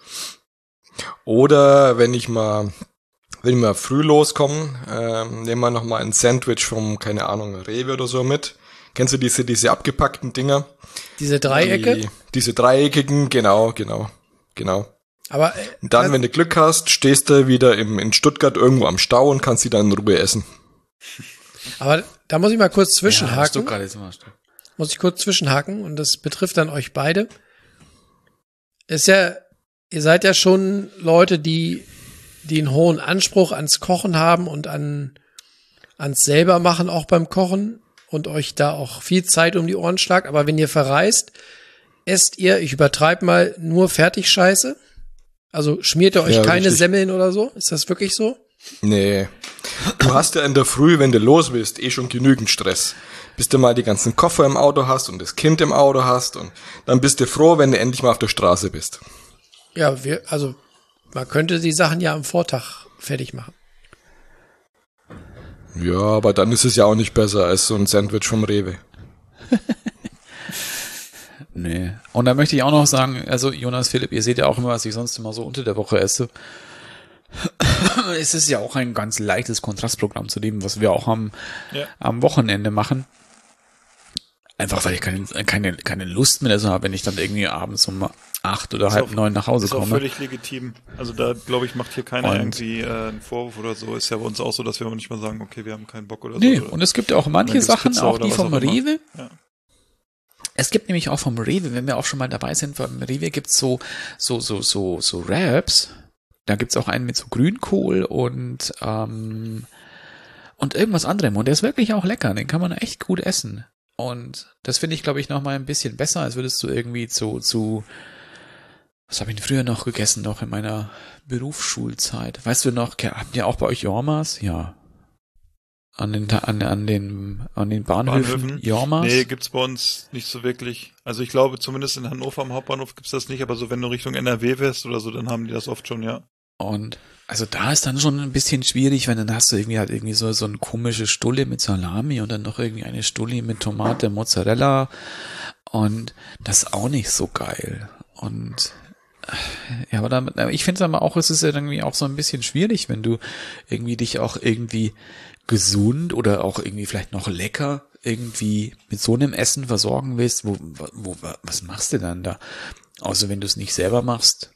Oder wenn ich mal Wenn wir früh loskommen, ähm, nehmen wir nochmal ein Sandwich vom, keine Ahnung, Rewe oder so mit. Kennst du diese diese abgepackten Dinger? Diese Dreiecke? Die, diese dreieckigen, genau, genau, genau. Aber äh, Und dann, wenn du Glück hast, stehst du wieder im, in Stuttgart irgendwo am Stau und kannst die dann in Ruhe essen. Aber da muss ich mal kurz zwischenhaken. Ja, jetzt mal muss ich kurz zwischenhaken und das betrifft dann euch beide. Ist ja, ihr seid ja schon Leute, die die einen hohen Anspruch ans Kochen haben und an ans selber machen auch beim Kochen und euch da auch viel Zeit um die Ohren schlagt. Aber wenn ihr verreist, esst ihr, ich übertreibe mal, nur Fertigscheiße? Also schmiert ihr euch Ja, keine richtig. Semmeln oder so? Ist das wirklich so? Nee. Du hast ja in der Früh, wenn du los bist, eh schon genügend Stress. Bis du mal die ganzen Koffer im Auto hast und das Kind im Auto hast und dann bist du froh, wenn du endlich mal auf der Straße bist. Ja, wir, also man könnte die Sachen ja am Vortag fertig machen. Ja, aber dann ist es ja auch nicht besser als so ein Sandwich vom Rewe. Nee. Und da möchte ich auch noch sagen, also Jonas, Philipp, ihr seht ja auch immer, was ich sonst immer so unter der Woche esse. Es ist ja auch ein ganz leichtes Kontrastprogramm zu dem, was wir auch am, Ja. am Wochenende machen. Einfach, weil ich keine, keine, keine Lust mehr dazu habe, wenn ich dann irgendwie abends um acht oder Ist halb auch- neun nach Hause Ist auch komme. völlig legitim. Also da, glaube ich, macht hier keiner Und- irgendwie äh, einen Vorwurf oder so. Ist ja bei uns auch so, dass wir manchmal sagen, okay, wir haben keinen Bock oder Nee, so. Oder und es gibt auch dann manche gibt's Sachen, Pizza auch oder die was vom auch immer. Rewe. Ja. Es gibt nämlich auch vom Rewe, wenn wir auch schon mal dabei sind, vom Rewe gibt's so, so, so, so, so Wraps. Da gibt's auch einen mit so Grünkohl und, ähm, und irgendwas anderem. Und der ist wirklich auch lecker. Den kann man echt gut essen. Und das finde ich, glaube ich, noch mal ein bisschen besser, als würdest du irgendwie zu, zu, was habe ich denn früher noch gegessen, noch in meiner Berufsschulzeit? Weißt du noch, habt ihr auch bei euch Jormas? Ja. An den, an, an den, an den Bahnhöfen, Bahnhöfen? Jormas? Nee, gibt's bei uns nicht so wirklich. Also ich glaube, zumindest in Hannover am Hauptbahnhof gibt's das nicht, aber so wenn du Richtung N R W fährst oder so, dann haben die das oft schon, ja. Und also da ist dann schon ein bisschen schwierig, wenn dann hast du irgendwie halt irgendwie so, so eine komische Stulle mit Salami und dann noch irgendwie eine Stulle mit Tomate, Mozzarella und das ist auch nicht so geil. Und ja, aber damit, ich finde es aber auch, es ist ja irgendwie auch so ein bisschen schwierig, wenn du irgendwie dich auch irgendwie gesund oder auch irgendwie vielleicht noch lecker irgendwie mit so einem Essen versorgen willst, wo, wo, was machst du dann da? Außer wenn du es nicht selber machst.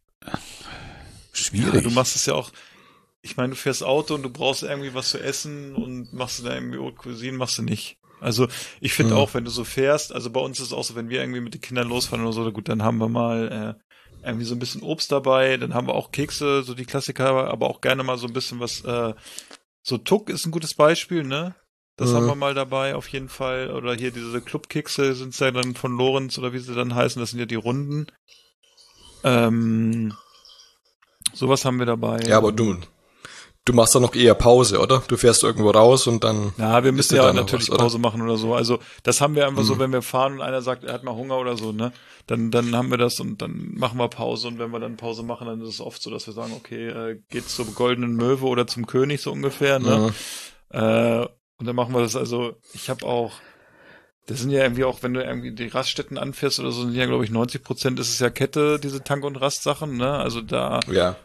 Schwierig. Ja, du machst es ja auch, ich meine, du fährst Auto und du brauchst irgendwie was zu essen und machst du da irgendwie Haute Cuisine, machst du nicht. Also ich finde Mhm. auch, wenn du so fährst, also bei uns ist es auch so, wenn wir irgendwie mit den Kindern losfahren oder so, gut, dann haben wir mal äh, irgendwie so ein bisschen Obst dabei, dann haben wir auch Kekse, so die Klassiker, aber auch gerne mal so ein bisschen was, äh, so Tuck ist ein gutes Beispiel, ne? Das Mhm. haben wir mal dabei, auf jeden Fall. Oder hier diese Clubkekse sind's ja dann von Lorenz oder wie sie dann heißen, das sind ja die Runden. Ähm, sowas haben wir dabei. Ja, aber du, du machst dann noch eher Pause, oder? Du fährst irgendwo raus und dann... Ja, wir isst müssen du ja dann noch natürlich was, oder? Pause machen oder so. Also das haben wir einfach Mhm. so, wenn wir fahren und einer sagt, er hat mal Hunger oder so, ne? Dann dann haben wir das und dann machen wir Pause. Und wenn wir dann Pause machen, dann ist es oft so, dass wir sagen, okay, äh, geht's zur goldenen Möwe oder zum König so ungefähr, ne? Mhm. Äh, und dann machen wir das also, ich habe auch, das sind ja irgendwie auch, wenn du irgendwie die Raststätten anfährst oder so, sind ja, glaube ich, neunzig Prozent ist es ja Kette, diese Tank- und Rastsachen, ne? Also da, Ja.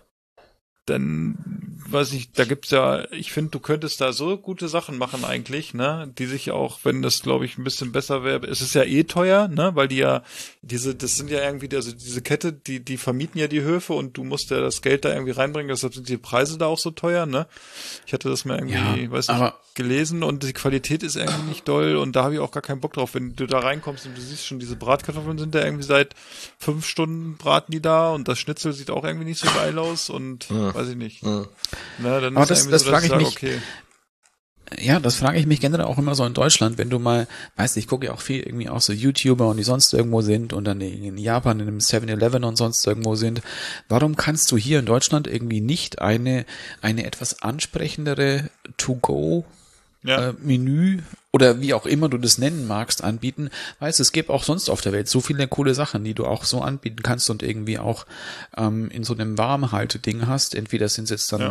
dann, weiß ich, da gibt's ja, ich finde, du könntest da so gute Sachen machen eigentlich, ne, die sich auch, wenn das, glaube ich, ein bisschen besser wäre, es ist ja eh teuer, ne, weil die ja, diese, das sind ja irgendwie, also diese Kette, die, die vermieten ja die Höfe und du musst ja das Geld da irgendwie reinbringen, deshalb sind die Preise da auch so teuer, ne. Ich hatte das mal irgendwie, Ja, weiß nicht, aber- gelesen und die Qualität ist irgendwie nicht doll und da habe ich auch gar keinen Bock drauf, wenn du da reinkommst und du siehst schon, diese Bratkartoffeln sind da irgendwie seit fünf Stunden braten die da und das Schnitzel sieht auch irgendwie nicht so geil aus und Ja. weiß ich nicht. Mhm. Na, dann Aber ist das- irgendwie das so, dass frage ich sage, mich- okay. Ja, das frage ich mich generell auch immer so in Deutschland, wenn du mal, weißt du, ich gucke ja auch viel irgendwie auch so YouTuber und die sonst irgendwo sind und dann in Japan in einem seven eleven und sonst irgendwo sind. Warum kannst du hier in Deutschland irgendwie nicht eine, eine etwas ansprechendere To-Go Ja. äh, Menü oder wie auch immer du das nennen magst, anbieten? Weißt du, es gibt auch sonst auf der Welt so viele coole Sachen, die du auch so anbieten kannst und irgendwie auch ähm, in so einem Warmhalte-Ding hast. Entweder sind es jetzt dann Ja.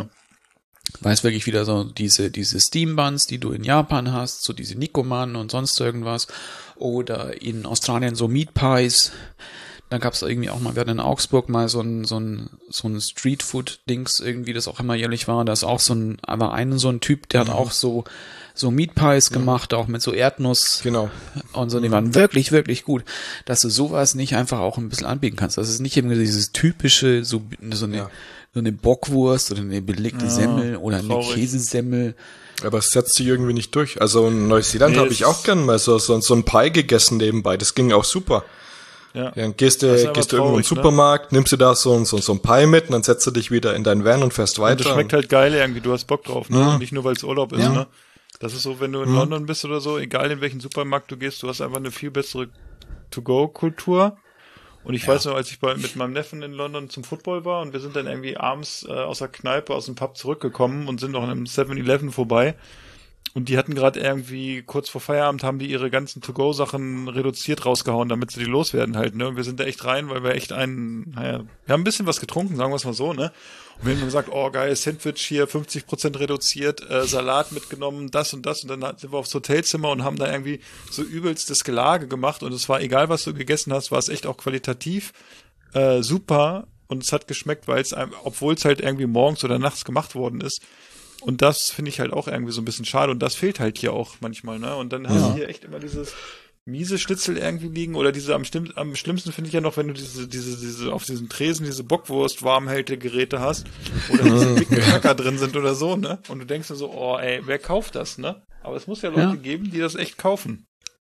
weiß wirklich wieder so diese, diese Steam-Buns, die du in Japan hast, so diese Nikoman und sonst irgendwas. Oder in Australien so Meat Pies. Dann gab es irgendwie auch mal, wir hatten in Augsburg mal so ein, so ein, so ein Streetfood-Dings irgendwie, das auch immer jährlich war. Da ist auch so ein, aber einen so ein Typ, der hat auch so, so Meat Pies gemacht, auch mit so Erdnuss. Genau. Und so, die waren wirklich, wirklich gut, dass du sowas nicht einfach auch ein bisschen anbieten kannst. Das ist nicht eben dieses typische, so, so eine, Ja. so eine Bockwurst oder eine belegte Ja, Semmel oder eine traurig. Käsesemmel. Aber es setzt sich irgendwie nicht durch. Also in Neuseeland Nee, habe es ich auch ist- gern mal so, so, so ein Pie gegessen nebenbei. Das ging auch super. Ja. Ja, dann gehst Das ist du, aber gehst du irgendwo in den traurig, ne? Supermarkt, nimmst du da so, ein- so, so ein Pie mit und dann setzt du dich wieder in dein Van und fährst Und weiter. das schmeckt halt geil irgendwie, du hast Bock drauf, ne? Ja. Und nicht nur, weil es Urlaub ist, Ja. ne? Das ist so, wenn du in London bist oder so, egal in welchen Supermarkt du gehst, du hast einfach eine viel bessere To-Go-Kultur. Und ich weiß noch, als ich bei, mit meinem Neffen in London zum Football war und wir sind dann irgendwie abends äh, aus der Kneipe, aus dem Pub zurückgekommen und sind noch in einem seven eleven vorbei. Und die hatten gerade irgendwie, kurz vor Feierabend, haben die ihre ganzen To-Go-Sachen reduziert rausgehauen, damit sie die loswerden halt, ne? Und wir sind da echt rein, weil wir echt einen, naja, wir haben ein bisschen was getrunken, sagen wir es mal so, ne? Und wir haben gesagt, oh geil, Sandwich hier, fünfzig Prozent reduziert, äh, Salat mitgenommen, das und das. Und dann sind wir aufs Hotelzimmer und haben da irgendwie so übelstes Gelage gemacht. Und es war egal, was du gegessen hast, war es echt auch qualitativ äh, super. Und es hat geschmeckt, weil es, einem- obwohl es halt irgendwie morgens oder nachts gemacht worden ist. Und das finde ich halt auch irgendwie so ein bisschen schade. Und das fehlt halt hier auch manchmal, ne? Und dann hast du hier echt immer dieses miese Schnitzel irgendwie liegen. Oder diese am, schlimm, am schlimmsten finde ich ja noch, wenn du diese, diese, diese, auf diesem Tresen diese Bockwurst-Warmhälte-Geräte hast. Oder diese dicken Kacker drin sind oder so, ne? Und du denkst dir so, oh ey, wer kauft das, ne? Aber es muss ja Leute Ja. geben, die das echt kaufen.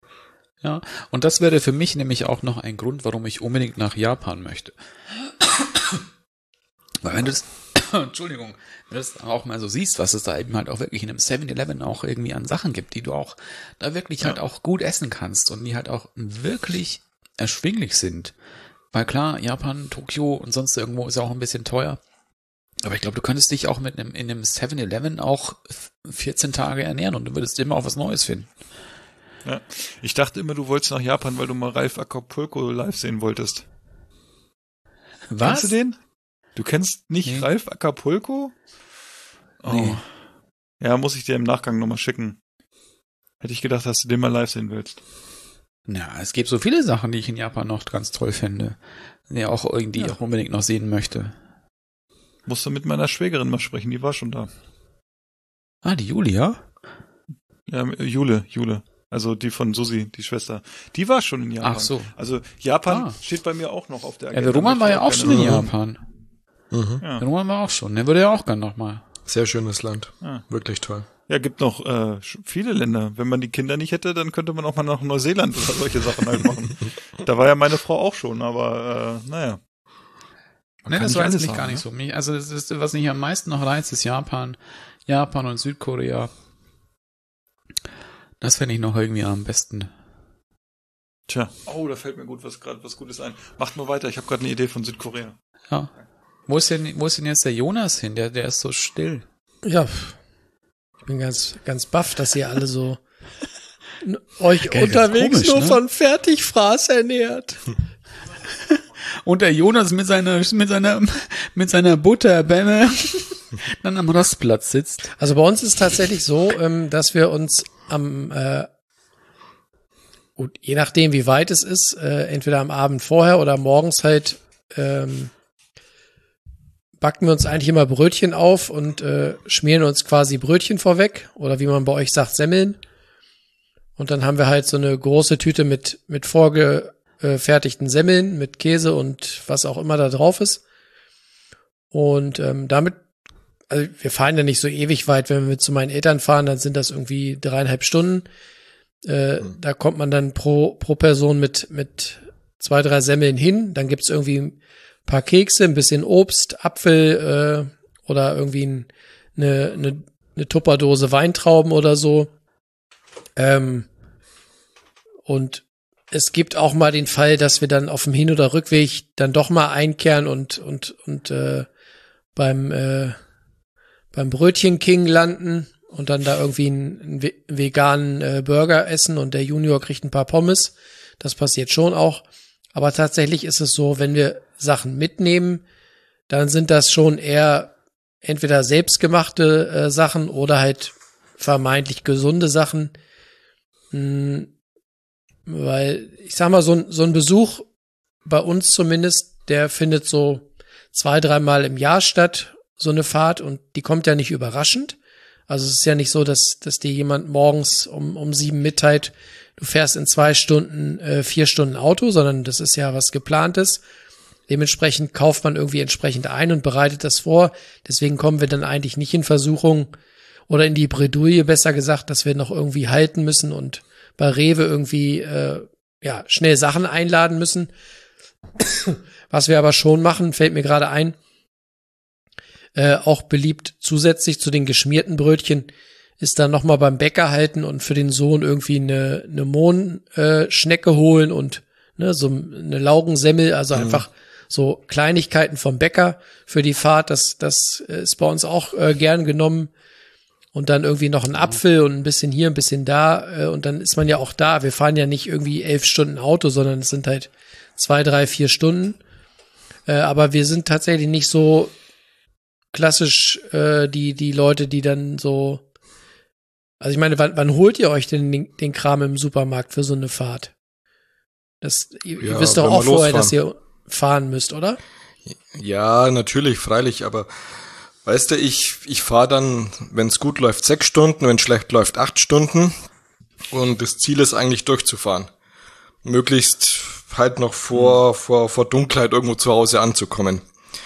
Ja, und das wäre für mich nämlich auch noch ein Grund, warum ich unbedingt nach Japan möchte. Weil wenn du das, Entschuldigung, wenn du das auch mal so siehst, was es da eben halt auch wirklich in einem seven eleven auch irgendwie an Sachen gibt, die du auch da wirklich halt auch gut essen kannst und die halt auch wirklich erschwinglich sind. Weil klar, Japan, Tokio und sonst irgendwo ist ja auch ein bisschen teuer. Aber ich glaube, du könntest dich auch mit einem, in einem seven eleven auch vierzehn Tage ernähren und du würdest immer auch was Neues finden. Ja. Ich dachte immer, du wolltest nach Japan, weil du mal Ralf Acapulco live sehen wolltest. Was? Kennst du den? Du kennst nicht Nee. Ralf Acapulco? Oh. Nee. Ja, muss ich dir im Nachgang nochmal schicken. Hätte ich gedacht, dass du den mal live sehen willst. Ja, es gibt so viele Sachen, die ich in Japan noch ganz toll finde. Die auch irgendwie Ja. auch unbedingt noch sehen möchte. Musst du mit meiner Schwägerin mal sprechen, die war schon da. Ah, die Julia? Ja, Jule, Jule. Also die von Susi, die Schwester. Die war schon in Japan. Ach so. Also Japan Ah. steht bei mir auch noch auf der Ja, der Roman Möchte war ich ja auch gerne schon in sehen. Japan. Mhm. Ja. Der Roman war auch schon. Der würde ja auch gern nochmal. Sehr schönes Land. Ah. Wirklich toll. Ja, gibt noch äh, sch- viele Länder. Wenn man die Kinder nicht hätte, dann könnte man auch mal nach Neuseeland oder solche Sachen halt machen. Da war ja meine Frau auch schon, aber äh, naja. Man Ne, kann das nicht reizt alles mich haben, gar ne? nicht so. Mich, also das ist, was mich am meisten noch reizt, ist Japan. Japan und Südkorea. Das fände ich noch irgendwie am besten. Tja. Oh, da fällt mir gut was gerade was Gutes ein. Macht mal weiter, ich habe gerade eine Idee von Südkorea. Ja. Wo ist denn, wo ist denn jetzt der Jonas hin? Der, der ist so still Ja, ich bin ganz, ganz baff, dass ihr alle so n- euch Geil, unterwegs komisch, nur ne? von Fertigfraß ernährt. Und der Jonas mit seiner, mit seiner, mit seiner Butterbämme dann am Rastplatz sitzt. Also bei uns ist tatsächlich so, ähm, dass wir uns am, äh, gut, je nachdem wie weit es ist, äh, entweder am Abend vorher oder morgens halt, ähm, backen wir uns eigentlich immer Brötchen auf und äh, schmieren uns quasi Brötchen vorweg oder wie man bei euch sagt, Semmeln. Und dann haben wir halt so eine große Tüte mit mit vorgefertigten Semmeln, mit Käse und was auch immer da drauf ist. Und ähm, damit, also wir fahren ja nicht so ewig weit, wenn wir zu meinen Eltern fahren, dann sind das irgendwie dreieinhalb Stunden. Äh, mhm. Da kommt man dann pro pro Person mit mit zwei, drei Semmeln hin. Dann gibt's irgendwie paar Kekse, ein bisschen Obst, Apfel äh, oder irgendwie ein, eine, eine, eine Tupperdose Weintrauben oder so. Ähm, und es gibt auch mal den Fall, dass wir dann auf dem Hin- oder Rückweg dann doch mal einkehren und und und äh, beim äh, beim Brötchen King landen und dann da irgendwie einen, einen veganen äh, Burger essen und der Junior kriegt ein paar Pommes. Das passiert schon auch. Aber tatsächlich ist es so, wenn wir Sachen mitnehmen, dann sind das schon eher entweder selbstgemachte äh, Sachen oder halt vermeintlich gesunde Sachen. Hm, weil, ich sag mal, so ein, so ein Besuch bei uns zumindest, der findet so zwei, dreimal im Jahr statt, so eine Fahrt, und die kommt ja nicht überraschend. Also es ist ja nicht so, dass, dass dir jemand morgens um, um sieben mitteilt, du fährst in zwei Stunden, äh, vier Stunden Auto, sondern das ist ja was Geplantes. Dementsprechend kauft man irgendwie entsprechend ein und bereitet das vor. Deswegen kommen wir dann eigentlich nicht in Versuchung oder in die Bredouille, besser gesagt, dass wir noch irgendwie halten müssen und bei Rewe irgendwie äh, ja schnell Sachen einladen müssen. Was wir aber schon machen, fällt mir gerade ein, äh, auch beliebt zusätzlich zu den geschmierten Brötchen, ist dann nochmal beim Bäcker halten und für den Sohn irgendwie eine, eine Mohnschnecke äh, holen und ne, so eine Laugensemmel, also mhm. einfach so Kleinigkeiten vom Bäcker für die Fahrt. Das, das ist bei uns auch äh, gern genommen. Und dann irgendwie noch ein Apfel und ein bisschen hier, ein bisschen da. Äh, und dann ist man ja auch da. Wir fahren ja nicht irgendwie elf Stunden Auto, sondern es sind halt zwei, drei, vier Stunden. Äh, aber wir sind tatsächlich nicht so klassisch äh, die, die Leute, die dann so. Also ich meine, wann, wann holt ihr euch denn den, den Kram im Supermarkt für so eine Fahrt? Das, ihr, ja, ihr wisst doch auch vorher, dass ihr fahren müsst, oder? Ja, natürlich, freilich, aber weißt du, ich ich fahre dann, wenn es gut läuft, sechs Stunden, wenn es schlecht läuft, acht Stunden, und das Ziel ist eigentlich durchzufahren. Möglichst halt noch vor mhm. vor vor Dunkelheit irgendwo zu Hause anzukommen.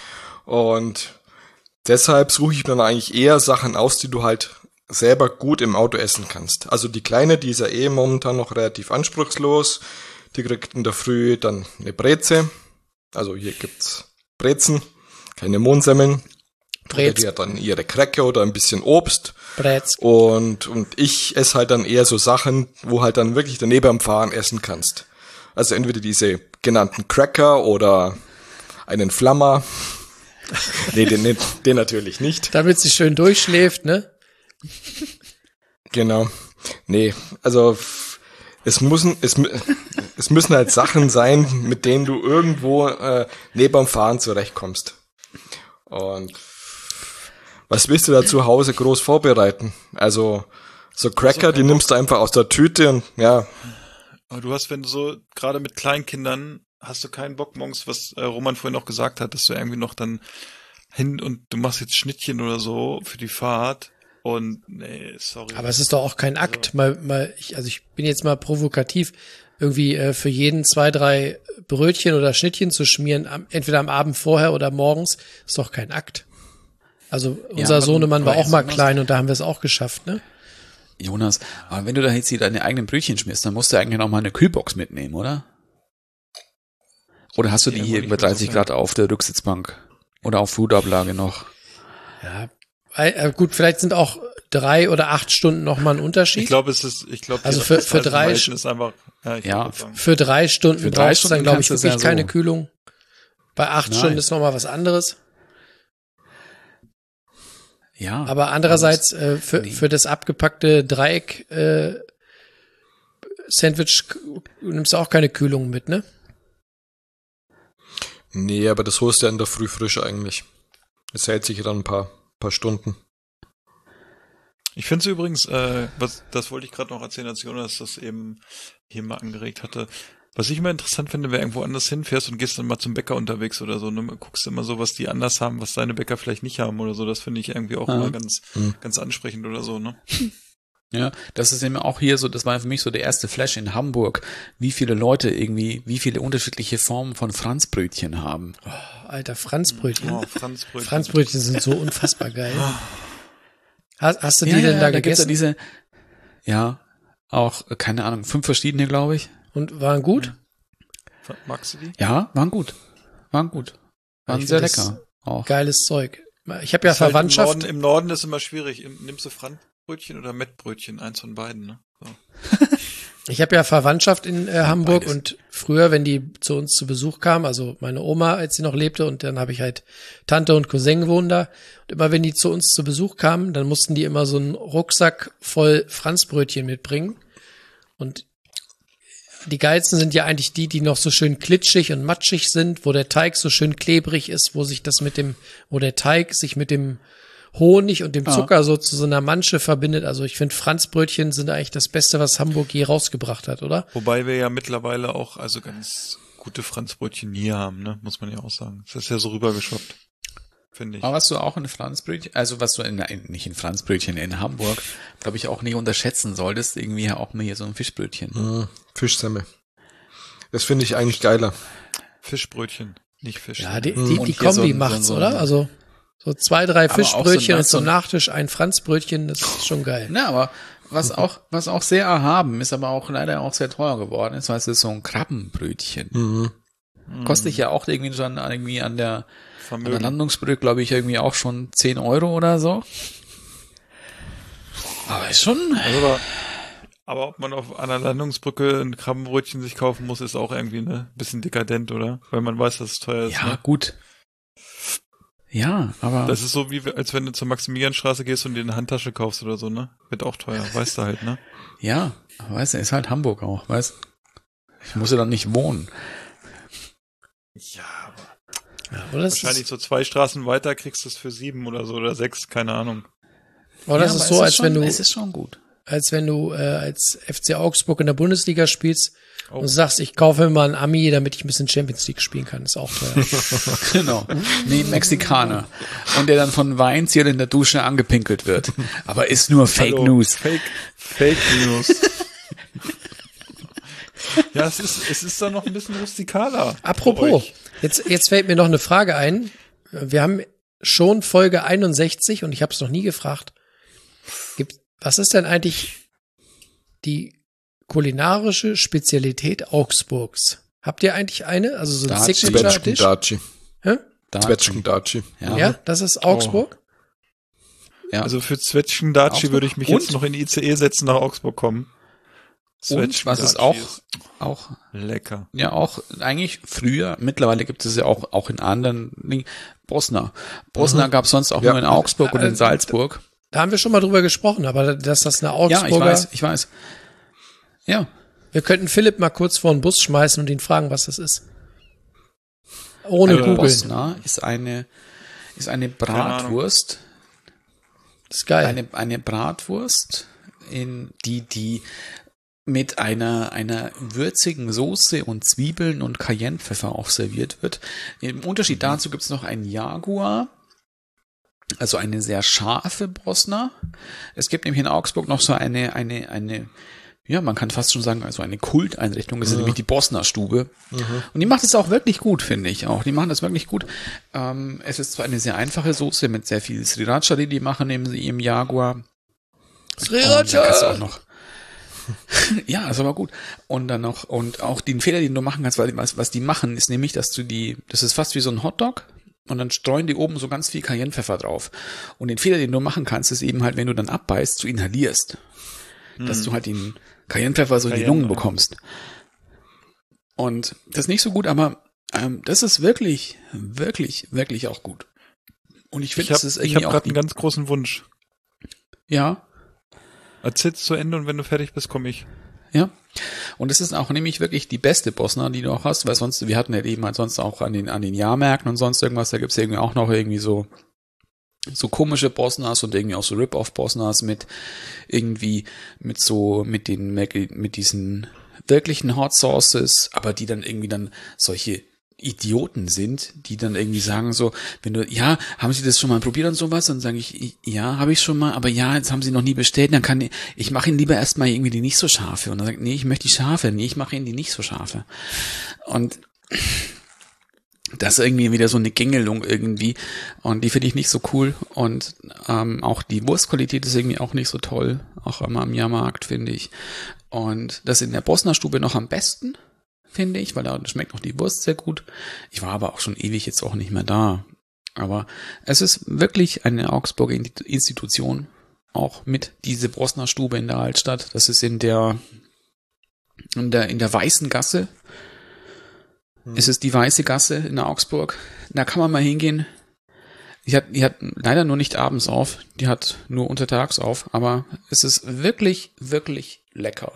Und deshalb suche ich mir dann eigentlich eher Sachen aus, die du halt selber gut im Auto essen kannst. Also die Kleine, die ist ja eh momentan noch relativ anspruchslos. Die kriegt in der Früh dann eine Breze. Also hier gibt's Brezen, keine Mohnsemmeln. Brez. Die hat dann ihre Cracker oder ein bisschen Obst. Brez. Und, und ich esse halt dann eher so Sachen, wo halt dann wirklich daneben am Fahren essen kannst. Also entweder diese genannten Cracker oder einen Flammer. Nee, den, den, den natürlich nicht. Damit sie schön durchschläft, ne? Genau. Nee, also es müssen es, es müssen halt Sachen sein, mit denen du irgendwo äh, neben dem Fahren zurechtkommst. Und was willst du da zu Hause groß vorbereiten? Also so Cracker, die nimmst du einfach aus der Tüte und ja. Aber du hast, wenn du so, gerade mit Kleinkindern, hast du keinen Bock morgens, was äh, Roman vorhin auch gesagt hat, dass du irgendwie noch dann hin und du machst jetzt Schnittchen oder so für die Fahrt. Und nee, sorry. Aber es ist doch auch kein Akt. Mal, mal, ich, also ich bin jetzt mal provokativ, irgendwie äh, für jeden zwei, drei Brötchen oder Schnittchen zu schmieren, am, entweder am Abend vorher oder morgens, ist doch kein Akt. Also unser ja, Sohnemann war auch mal Jonas, klein und da haben wir es auch geschafft, ne? Jonas, aber wenn du da jetzt deine eigenen Brötchen schmierst, dann musst du eigentlich noch mal eine Kühlbox mitnehmen, oder? Oder hast du die ja, hier über dreißig Grad auf der Rücksitzbank? Oder auf Food-Ablage noch? Ja, äh, gut, vielleicht sind auch drei oder acht Stunden noch mal ein Unterschied. Ich glaube, es ist, ich glaube, also für, für drei, ist einfach, ja, ja für drei Stunden für drei Stunden dann, glaube ich, wirklich ja keine so. Kühlung. Bei acht Nein. Stunden ist noch mal was anderes. Ja. Aber andererseits äh, für, nee. für das abgepackte Dreieck äh, Sandwich k- nimmst du auch keine Kühlung mit, ne? Nee, aber das holst du ja in der Früh frisch eigentlich. Es hält sich ja dann ein paar, paar Stunden. Ich finde es übrigens, äh, was, das wollte ich gerade noch erzählen, als Jonas das eben hier mal angeregt hatte. Was ich immer interessant finde, wenn du irgendwo anders hinfährst und gehst dann mal zum Bäcker unterwegs oder so, ne, guckst immer so, was die anders haben, was deine Bäcker vielleicht nicht haben oder so, das finde ich irgendwie auch Ah. immer ganz, Mhm. ganz ansprechend oder so, ne? Ja, das ist eben auch hier so, das war für mich so der erste Flash in Hamburg, wie viele Leute irgendwie, wie viele unterschiedliche Formen von Franzbrötchen haben. Alter, Franzbrötchen. Oh, Franzbrötchen. Franzbrötchen sind so unfassbar geil. Hast, hast du die Ja, denn ja, da da gibt's ja gegessen? diese, ja, auch, äh, keine Ahnung, fünf verschiedene, glaube ich. Und waren gut? Magst du die? Ja, waren gut. Waren gut. Waren Ich sehr find das lecker. Auch. Geiles Zeug. Ich habe ja Ist halt Verwandtschaft. Im Norden, Im Norden ist immer schwierig. Im- Nimmst du Franzbrötchen oder Mettbrötchen? Eins von beiden, ne? So. Ich habe ja Verwandtschaft in äh, Hamburg beides. und früher, wenn die zu uns zu Besuch kam, also meine Oma, als sie noch lebte, und dann habe ich halt Tante und Cousin wohnen da. Und immer wenn die zu uns zu Besuch kamen, dann mussten die immer so einen Rucksack voll Franzbrötchen mitbringen. Und die geilsten sind ja eigentlich die, die noch so schön klitschig und matschig sind, wo der Teig so schön klebrig ist, wo sich das mit dem, wo der Teig sich mit dem Honig und dem Ah. Zucker so zu so einer Mansche verbindet. Also ich finde, Franzbrötchen sind eigentlich das Beste, was Hamburg je rausgebracht hat, oder? Wobei wir ja mittlerweile auch also ganz gute Franzbrötchen hier haben, ne? Muss man ja auch sagen. Das ist ja so rübergeschwappt, finde ich. Aber was du auch in Franzbrötchen, also was du in, in nicht in Franzbrötchen, in Hamburg, glaube ich, auch nicht unterschätzen solltest, irgendwie ja auch mal hier so ein Fischbrötchen. Mhm. Fischsemmel. Das finde ich eigentlich geiler. Fischbrötchen, nicht Fisch. Ja, die, Mhm. die, Und die hier so Kombi ein- macht's, so ein- oder? Also so zwei, drei Aber auch so Fischbrötchen ein- und zum so ein- Nachtisch ein Franzbrötchen, das ist schon geil. Na, aber was auch, was auch sehr erhaben ist, aber auch leider auch sehr teuer geworden ist, weil es ist so ein Krabbenbrötchen. Mhm. Kostet ja auch irgendwie schon irgendwie an der, an der Vermögen. Landungsbrücke, glaube ich, irgendwie auch schon zehn Euro oder so. Aber ist schon, Also aber, aber ob man auf einer Landungsbrücke ein Krabbenbrötchen sich kaufen muss, ist auch irgendwie ne bisschen dekadent, oder? Weil man weiß, dass es teuer ist. ja, Ne? gut. Ja, aber. Das ist so wie als wenn du zur Maximilianstraße gehst und dir eine Handtasche kaufst oder so, ne? Wird auch teuer, weißt du halt, ne? Ja, weißt du, ist halt Hamburg auch, weißt ich muss ja dann nicht wohnen. Ja, aber Ja, oder das wahrscheinlich ist, so zwei Straßen weiter kriegst du es für sieben oder so oder sechs, keine Ahnung. oder das ja, ist aber so, es als schon, wenn du, es ist schon gut. als wenn du äh, als F C Augsburg in der Bundesliga spielst Oh. und sagst, ich kaufe mir mal einen Ami, damit ich ein bisschen Champions League spielen kann. Ist auch teuer. Genau. Nee, Mexikaner. Und der dann von Weinziel in der Dusche angepinkelt wird. Aber ist nur Fake Hallo. News. Fake, Fake News. Ja, es ist, es ist dann noch ein bisschen rustikaler. für Apropos, euch. jetzt, jetzt fällt mir noch eine Frage ein. Wir haben schon Folge einundsechzig und ich habe es noch nie gefragt. Gibt, was ist denn eigentlich die kulinarische Spezialität Augsburgs? Habt ihr eigentlich eine? Also so ein Daci. Signature-Dish? Zwetschgen-Daci. Hä? Zwetschgen-Daci. Ja. Ja, das ist Augsburg? ja. Also für Zwetschgen-Daci Augsburg. würde ich mich Und? jetzt noch in die I C E setzen, nach Augsburg kommen. Und was ist Zwetschgen-Daci auch, ist auch, lecker. ja, auch eigentlich früher, mittlerweile gibt es ja auch, auch in anderen, Dingen, Bosner. Bosner Mhm. gab es sonst auch Ja. nur in Augsburg und Äh, in Salzburg. Da haben wir schon mal drüber gesprochen, aber dass das eine Ja, Augsburger... ich weiß, ich weiß. Ja. Wir könnten Philipp mal kurz vor den Bus schmeißen und ihn fragen, was das ist. Ohne Eine googeln. Bosna ist eine, ist eine Ahnung. Bratwurst, Das ist geil. eine, eine Bratwurst, in die, die mit einer, einer würzigen Soße und Zwiebeln und Cayennepfeffer auch serviert wird. Im Unterschied dazu gibt's noch einen Jaguar, also eine sehr scharfe Bosna. Es gibt nämlich in Augsburg noch so eine, eine, eine, ja, man kann fast schon sagen, also eine Kulteinrichtung, das ist nämlich die Bosner Stube. Und die macht es auch wirklich gut, finde ich auch. Die machen das wirklich gut. Ähm, es ist zwar eine sehr einfache Soße mit sehr viel Sriracha, die die machen im, im Jaguar. Sriracha! Und dann kannst du auch noch ja, ist aber gut. Und dann noch, und auch den Fehler, den du machen kannst, weil was, was die machen, ist nämlich, dass du die, das ist fast wie so ein Hotdog, und dann streuen die oben so ganz viel Cayennepfeffer drauf. Und den Fehler, den du machen kannst, ist eben halt, wenn du dann abbeißt, du inhalierst. Dass du halt den Cayennepfeffer so in die Cayenne, Lungen ja. bekommst. Und das ist nicht so gut, aber ähm, das ist wirklich, wirklich, wirklich auch gut. Und ich Ich finde, habe es ist hab irgendwie auch gerade die, einen ganz großen Wunsch. ja, Erzähl's zu Ende und wenn du fertig bist, komme ich. ja. Und es ist auch nämlich wirklich die beste Bosna, die du auch hast, weil sonst, wir hatten ja eben halt sonst auch an den, an den Jahrmärkten und sonst irgendwas, da gibt's irgendwie auch noch irgendwie so, so komische Bosnas und irgendwie auch so Rip-Off-Bosnas mit irgendwie, mit so, mit den, mit diesen wirklichen Hot Sauces, aber die dann irgendwie dann solche Idioten sind, die dann irgendwie sagen so, wenn du, ja, haben Sie das schon mal probiert und sowas? Dann sage ich, ja, habe ich schon mal, aber ja, jetzt haben Sie noch nie bestellt, dann kann ich, ich mache Ihnen lieber erstmal irgendwie die nicht so scharfe. Und dann sagt, nee, ich möchte die scharfe, nee, ich mache Ihnen die nicht so scharfe. Und das ist irgendwie wieder so eine Gängelung irgendwie und die finde ich nicht so cool und ähm, auch die Wurstqualität ist irgendwie auch nicht so toll, auch immer am Jahrmarkt, finde ich. Und das in der Bosner Stube noch am besten, finde ich, weil da schmeckt noch die Wurst sehr gut. Ich war aber auch schon ewig jetzt auch nicht mehr da. Aber es ist wirklich eine Augsburger Institution, auch mit diese Bosner Stube in der Altstadt. Das ist in der, in der, in der Weißen Gasse. Hm. Es ist die Weiße Gasse in Augsburg. Da kann man mal hingehen. Die hat, die hat leider nur nicht abends auf. Die hat nur untertags auf. Aber es ist wirklich, wirklich lecker.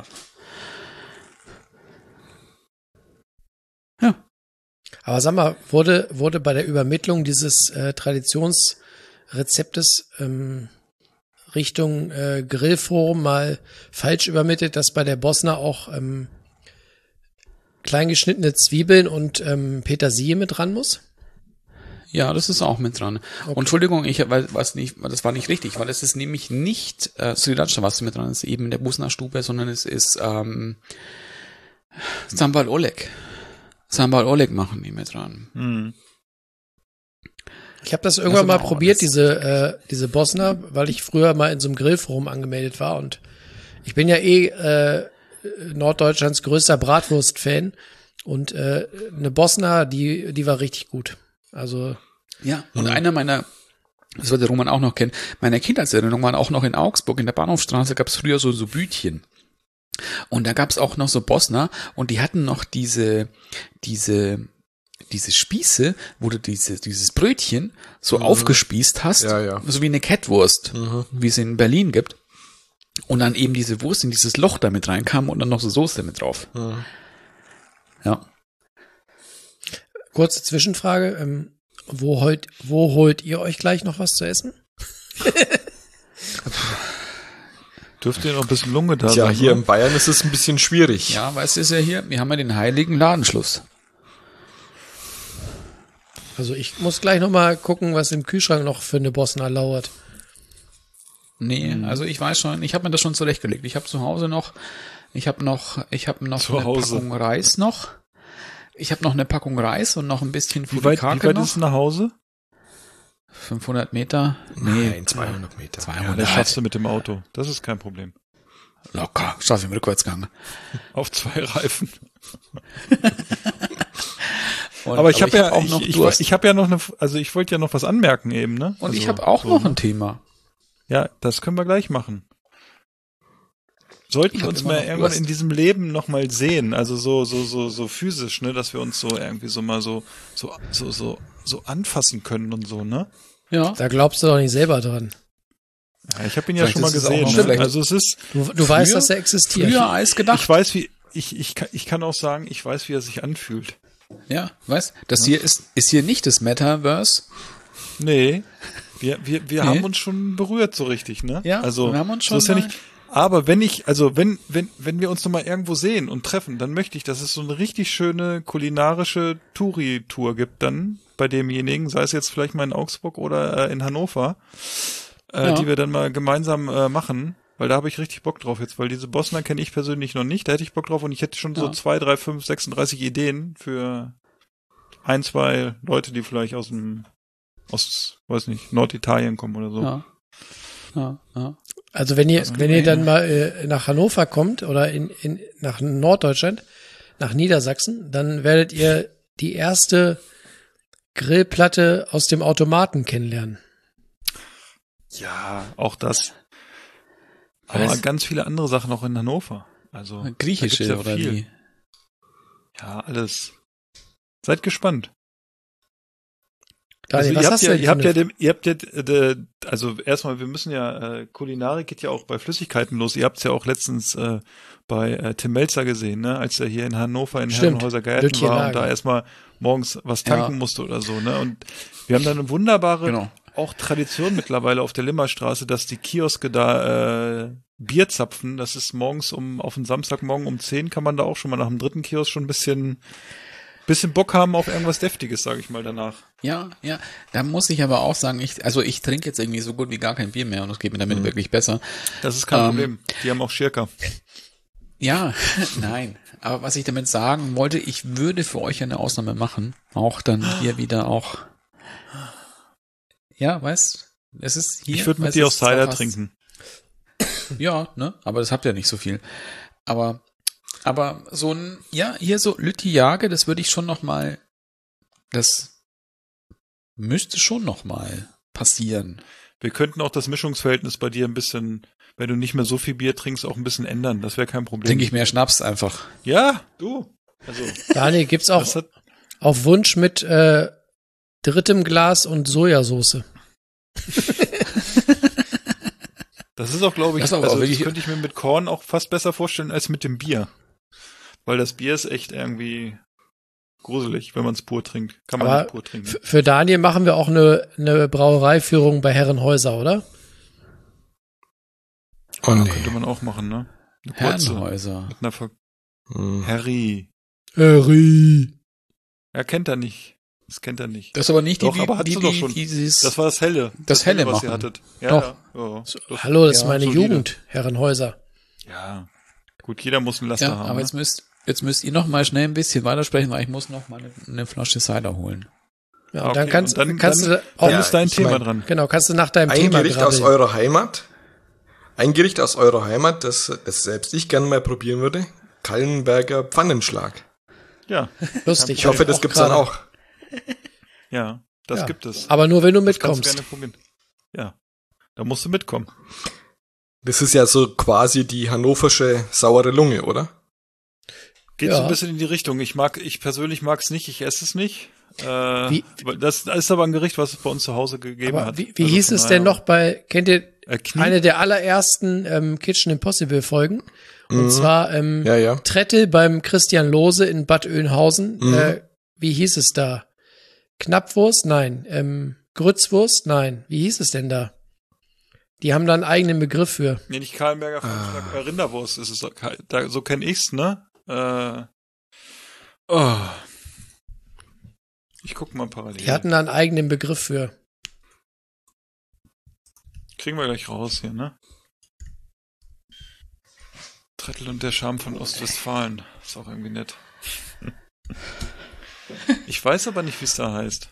Ja. Aber sag mal, wurde, wurde bei der Übermittlung dieses äh, Traditionsrezeptes ähm, Richtung äh, Grillforum mal falsch übermittelt, dass bei der Bosna auch ähm, kleingeschnittene Zwiebeln und ähm, Petersilie mit dran muss? Ja, das ist auch mit dran. Okay. Und Entschuldigung, ich weil was nicht, das war nicht richtig, weil es ist nämlich nicht äh, Sriracha, was mit dran ist, eben in der Bosner Stube, sondern es ist ähm, Sambal Oleg. Sambal Oleg machen die mit dran. Hm. Ich habe das irgendwann das mal probiert, diese äh, diese Bosna, weil ich früher mal in so einem Grillforum angemeldet war und ich bin ja eh äh, Norddeutschlands größter Bratwurst-Fan und äh, eine Bosna, die die war richtig gut. Also ja, und mh. einer meiner, das wird der Roman auch noch kennen, meiner Kindheitserinnerung waren auch noch in Augsburg, in der Bahnhofstraße gab es früher so, so Bütchen. Und da gab es auch noch so Bosna und die hatten noch diese, diese, diese Spieße, wo du diese, dieses Brötchen so mhm. aufgespießt hast, ja, ja. so wie eine Kettwurst, mhm. wie es in Berlin gibt. Und dann eben diese Wurst in dieses Loch da mit reinkam und dann noch so Soße mit drauf. Mhm. Ja. Kurze Zwischenfrage, ähm, wo, holt, wo holt ihr euch gleich noch was zu essen? Dürfte ihr noch ein bisschen Lunge da Tja, sein? Ja, hier oder? In Bayern ist es ein bisschen schwierig. Ja, weißt du, ist ja hier, wir haben ja den heiligen Ladenschluss. Also ich muss gleich noch mal gucken, was im Kühlschrank noch für eine Bosna lauert. Nee, hm. also ich weiß schon, ich habe mir das schon zurechtgelegt. Ich habe zu Hause noch, ich habe noch, ich habe noch zu eine Hause. Packung Reis noch. Ich habe noch eine Packung Reis und noch ein bisschen Wie weit, wie weit ist es nach Hause? fünfhundert Meter? Nee, Nein, zweihundert Meter. zweihundert. Ja, das schaffst du mit dem Auto. Das ist kein Problem. Locker. Schaff ich im Rückwärtsgang. Auf zwei Reifen. Und, aber ich habe ja, hab auch ich, noch ich, Durst. ich habe ja noch eine, also ich wollte ja noch was anmerken eben, ne? Und also, ich habe auch so, noch ne? ein Thema. Ja, das können wir gleich machen. Sollten wir uns mal irgendwann Durst. in diesem Leben noch mal sehen, also so so so so physisch, ne, dass wir uns so irgendwie so mal so so so so so anfassen können und so, ne? Ja. Da glaubst du doch nicht selber dran. Ja, ich habe ihn ja schon mal gesehen. Ne? Also es ist. Du, du früher, weißt, dass er existiert. Früher als gedacht. Ich weiß, wie ich ich kann, ich kann auch sagen, ich weiß, wie er sich anfühlt. Ja, weißt? Das ja. hier ist ist hier nicht das Metaverse. Nee. Wir wir wir nee. haben uns schon berührt so richtig, ne? Ja. Also wir haben uns schon. So ist ja nicht. Aber wenn ich, also wenn, wenn, wenn wir uns nochmal irgendwo sehen und treffen, dann möchte ich, dass es so eine richtig schöne kulinarische Touri-Tour gibt dann bei demjenigen, sei es jetzt vielleicht mal in Augsburg oder äh, in Hannover, äh, ja. die wir dann mal gemeinsam äh, machen, weil da habe ich richtig Bock drauf jetzt, weil diese Bosner kenne ich persönlich noch nicht, da hätte ich Bock drauf und ich hätte schon ja. so zwei, drei, fünf, sechsunddreißig Ideen für ein, zwei Leute, die vielleicht aus dem, aus, weiß nicht, Norditalien kommen oder so. Ja. Ja, ja. Also wenn ihr, also, wenn ihr dann mal äh, nach Hannover kommt oder in, in, nach Norddeutschland, nach Niedersachsen, dann werdet ihr die erste Grillplatte aus dem Automaten kennenlernen. Ja, auch das. Aber Was? ganz viele andere Sachen auch in Hannover. Also griechische ja oder wie? Ja, alles. Seid gespannt. Daniel, also was ihr hast habt du ja, denn ihr für habt ja eine- dem, ihr habt ja, äh, also erstmal, wir müssen ja, äh, Kulinarik geht ja auch bei Flüssigkeiten los. Ihr habt es ja auch letztens äh, bei äh, Tim Melzer gesehen, ne, als er hier in Hannover in Stimmt. Herrenhäuser Gärten Lütje war Lager. und da erstmal morgens was tanken Ja. musste oder so, ne. Und wir haben da eine wunderbare Genau. auch Tradition mittlerweile auf der Limmerstraße, dass die Kioske da äh, Bier zapfen. Das ist morgens um auf den Samstagmorgen um zehn kann man da auch schon mal nach dem dritten Kiosk schon ein bisschen bisschen Bock haben auf irgendwas Deftiges, sage ich mal danach. Ja, ja, da muss ich aber auch sagen, ich, also ich trinke jetzt irgendwie so gut wie gar kein Bier mehr und es geht mir damit Mhm. wirklich besser. Das ist kein Ähm, Problem. Die haben auch Schirka. Ja, nein. Aber was ich damit sagen wollte, ich würde für euch eine Ausnahme machen. Auch dann hier wieder auch. Ja, weißt, es ist hier. Ich würde mit weißt, dir auch es ist zwar Cider fast- trinken. Ja, ne, aber das habt ihr nicht so viel. Aber, aber so ein, ja, hier so Lütti Jage, das würde ich schon noch mal, das müsste schon noch mal passieren. Wir könnten auch das Mischungsverhältnis bei dir ein bisschen, wenn du nicht mehr so viel Bier trinkst, auch ein bisschen ändern. Das wäre kein Problem. Trinke ich mehr Schnaps einfach. Ja, du. Also, Daniel, gibt's auch das hat, auf Wunsch mit äh, drittem Glas und Sojasauce. das ist auch, glaube ich, Das ist aber also auch das wirklich- könnte ich mir mit Korn auch fast besser vorstellen als mit dem Bier. Weil das Bier ist echt irgendwie gruselig, wenn man es pur trinkt. Kann man Aber nicht pur trinken. F- Für Daniel machen wir auch eine, eine Brauereiführung bei Herrenhäuser, oder? Oh nee. Könnte man auch machen, ne? Eine kurze. Herrenhäuser. Mit einer Ver Hm. Harry. Harry. Er kennt er nicht. Das kennt er nicht. Das ist aber nicht die, Doch, aber hattest die, du die, doch schon. dieses, Das war das Helle. Das Helle was ihr machen. hattet. Ja, Doch. ja. ja. Das, Hallo, das ist Ja, meine solide. Jugend, Herrenhäuser. ja. Gut, jeder muss einen Laster ja, haben. aber ne? jetzt müsst, jetzt müsst ihr noch mal schnell ein bisschen weitersprechen, weil ich muss noch mal eine, eine Flasche Cider holen. Ja, Okay, und dann kannst, und dann- kannst dann- du auch, Dann Ja, ist dein ich Thema mein- dran. genau, kannst du nach deinem Ein Thema Gericht aus grabbeln. eurer Heimat. Ein Gericht aus eurer Heimat, das, das selbst ich gerne mal probieren würde. Kallenberger Pfannenschlag. Ja, Lustig. Ich hoffe, das gibt's dann gerade. auch. ja, das Ja. gibt es. Aber nur, wenn du Das kannst du mitkommst. gerne probieren. Ja, da musst du mitkommen. Das ist ja so quasi die hannoversche saure Lunge, oder? Geht Ja. so ein bisschen in die Richtung. Ich mag, ich persönlich mag es nicht, ich esse es nicht. Äh, Wie- weil das, das ist aber ein Gericht, was es bei uns zu Hause gegeben Aber hat. wie, wie Also hieß von es denn daher- noch bei, kennt ihr Äh, Knie? eine der allerersten ähm, Kitchen Impossible Folgen? Und Mhm. zwar ähm, Ja, ja. Trettel beim Christian Lose in Bad Oeynhausen. Mhm. Äh, wie hieß es da? Knappwurst? Nein. Ähm, Grützwurst? Nein. Wie hieß es denn da? Die haben da einen eigenen Begriff für. Nee, nicht Kahlenberger, Ah. äh, Rinderwurst ist es. Da, so kenne ich's, ne? Äh, oh. Ich guck mal parallel. Die hatten da einen eigenen Begriff für. Kriegen wir gleich raus hier, ne? Trettel und der Charme von Ostwestfalen. Ist auch irgendwie nett. Ich weiß aber nicht, wie es da heißt.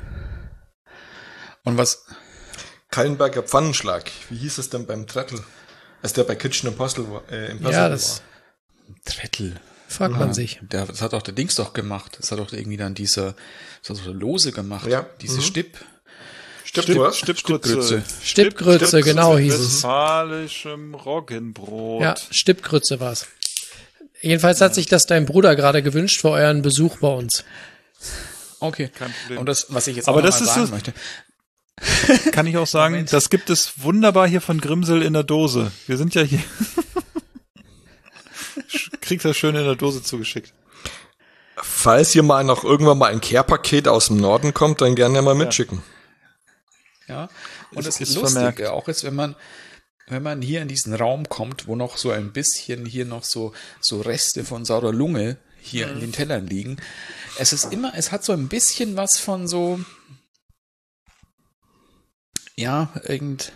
Und was, Kallenberger Pfannenschlag. Wie hieß es denn beim Trettel? Als der bei Kitchen Impossible war. Äh, Impossible Ja, das Trettel. fragt Ja, man sich. Der, das hat auch der Dings doch gemacht. Das hat doch irgendwie dann diese, das hat doch der Lose gemacht. Ja. Diese Mhm. Stipp. Stippwurst? Stippgrütze. Stippgrütze, Stipp- genau hieß es. Westfalischem Roggenbrot. Ja, Stippgrütze war's. Jedenfalls hat sich das dein Bruder gerade gewünscht für euren Besuch bei uns. Okay. Kein Problem. Und das, was ich jetzt Aber auch noch das mal ist sagen es- möchte. Kann ich auch sagen, Moment. das gibt es wunderbar hier von Grimsel in der Dose. Wir sind ja hier. Kriegst das schön in der Dose zugeschickt. Falls ihr mal noch irgendwann mal ein Care-Paket aus dem Norden kommt, dann gerne mal mitschicken. Ja. Und Ist- das ist ist lustig, vermerkt. auch jetzt, wenn man, wenn man hier in diesen Raum kommt, wo noch so ein bisschen hier noch so, so Reste von saurer Lunge hier Mhm. in den Tellern liegen. Es ist immer, es hat so ein bisschen was von so, ja, irgend,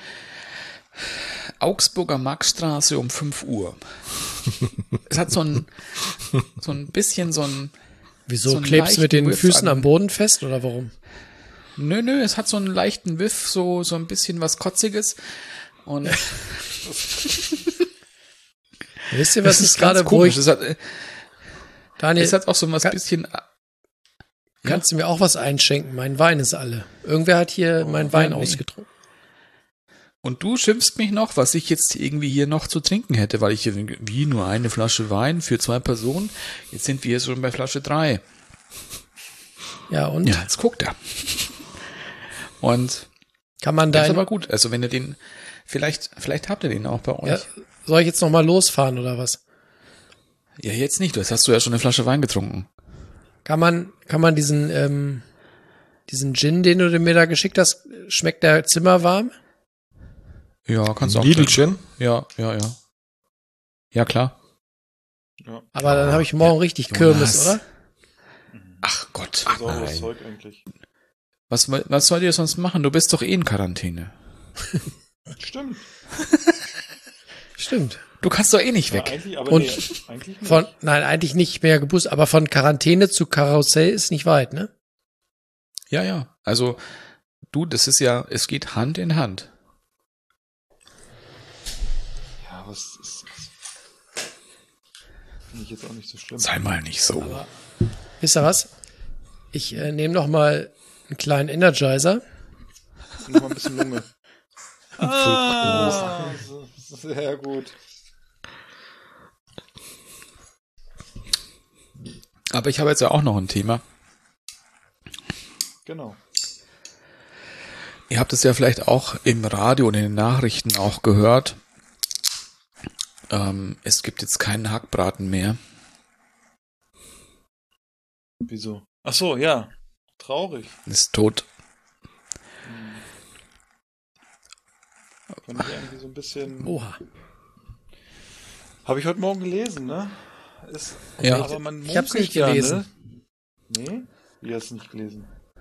Augsburger Marktstraße um fünf Uhr. Es hat so ein, so ein bisschen so ein, Wieso So einen klebst du mit den leichten Whiff Füßen an- am Boden fest oder warum? nö, nö, es hat so einen leichten Whiff, so, so ein bisschen was Kotziges. Und Wisst ihr, was das ist ist ganz gerade, wo komisch. ich, Es hat, äh, Daniel, es hat auch so was kann- bisschen, kannst du mir auch was einschenken? Mein Wein ist alle. Irgendwer hat hier meinen Wein ja, nee. ausgetrunken. und du schimpfst mich noch, was ich jetzt irgendwie hier noch zu trinken hätte, weil ich hier, wie, nur eine Flasche Wein für zwei Personen? Jetzt sind wir schon bei Flasche drei. Ja, und? Ja, jetzt guckt er. Und Kann man der da, ist aber gut. Also wenn ihr den, vielleicht, vielleicht habt ihr den auch bei euch. ja, soll ich jetzt noch mal losfahren oder was? Ja, jetzt nicht. Das hast du ja schon eine Flasche Wein getrunken. Kann man, kann man diesen, ähm, diesen Gin, den du mir da geschickt hast, schmeckt der zimmerwarm? Ja, kannst du auch. Lidl trinken. Gin? Ja, ja, ja. Ja, klar. Aber dann habe ich morgen richtig Jonas. Kirmes, oder? Ach Gott. Das ist auch das Nein. Zeug eigentlich. Was, was sollt ihr sonst machen? Du bist doch eh in Quarantäne. Stimmt. Stimmt. Du kannst doch eh nicht Ja, weg. eigentlich, aber Und nee, eigentlich nicht. Von, nein, eigentlich nicht mehr geboost, aber von Quarantäne zu Karussell ist nicht weit, ne? Ja, ja. Also, du, das ist ja, es geht Hand in Hand. Ja, was ist das? Finde ich jetzt auch nicht so schlimm. Sei mal nicht so. Wisst ihr was? Ich äh, nehme noch mal einen kleinen Energizer. Noch mal ein bisschen Lunge. Ah, so, sehr gut. Aber ich habe jetzt ja auch noch ein Thema. Genau. Ihr habt es ja vielleicht auch im Radio und in den Nachrichten auch gehört. Ähm, es gibt jetzt keinen Hackbraten mehr. Wieso? Ach so, ja. Traurig. Ist tot. Fand ich irgendwie so ein bisschen. Oha. Habe ich heute Morgen gelesen, ne? Ist, Ja. aber man Ich hab's munkelt nicht ja, gelesen. Ne? Nee? Wie hast du nicht gelesen?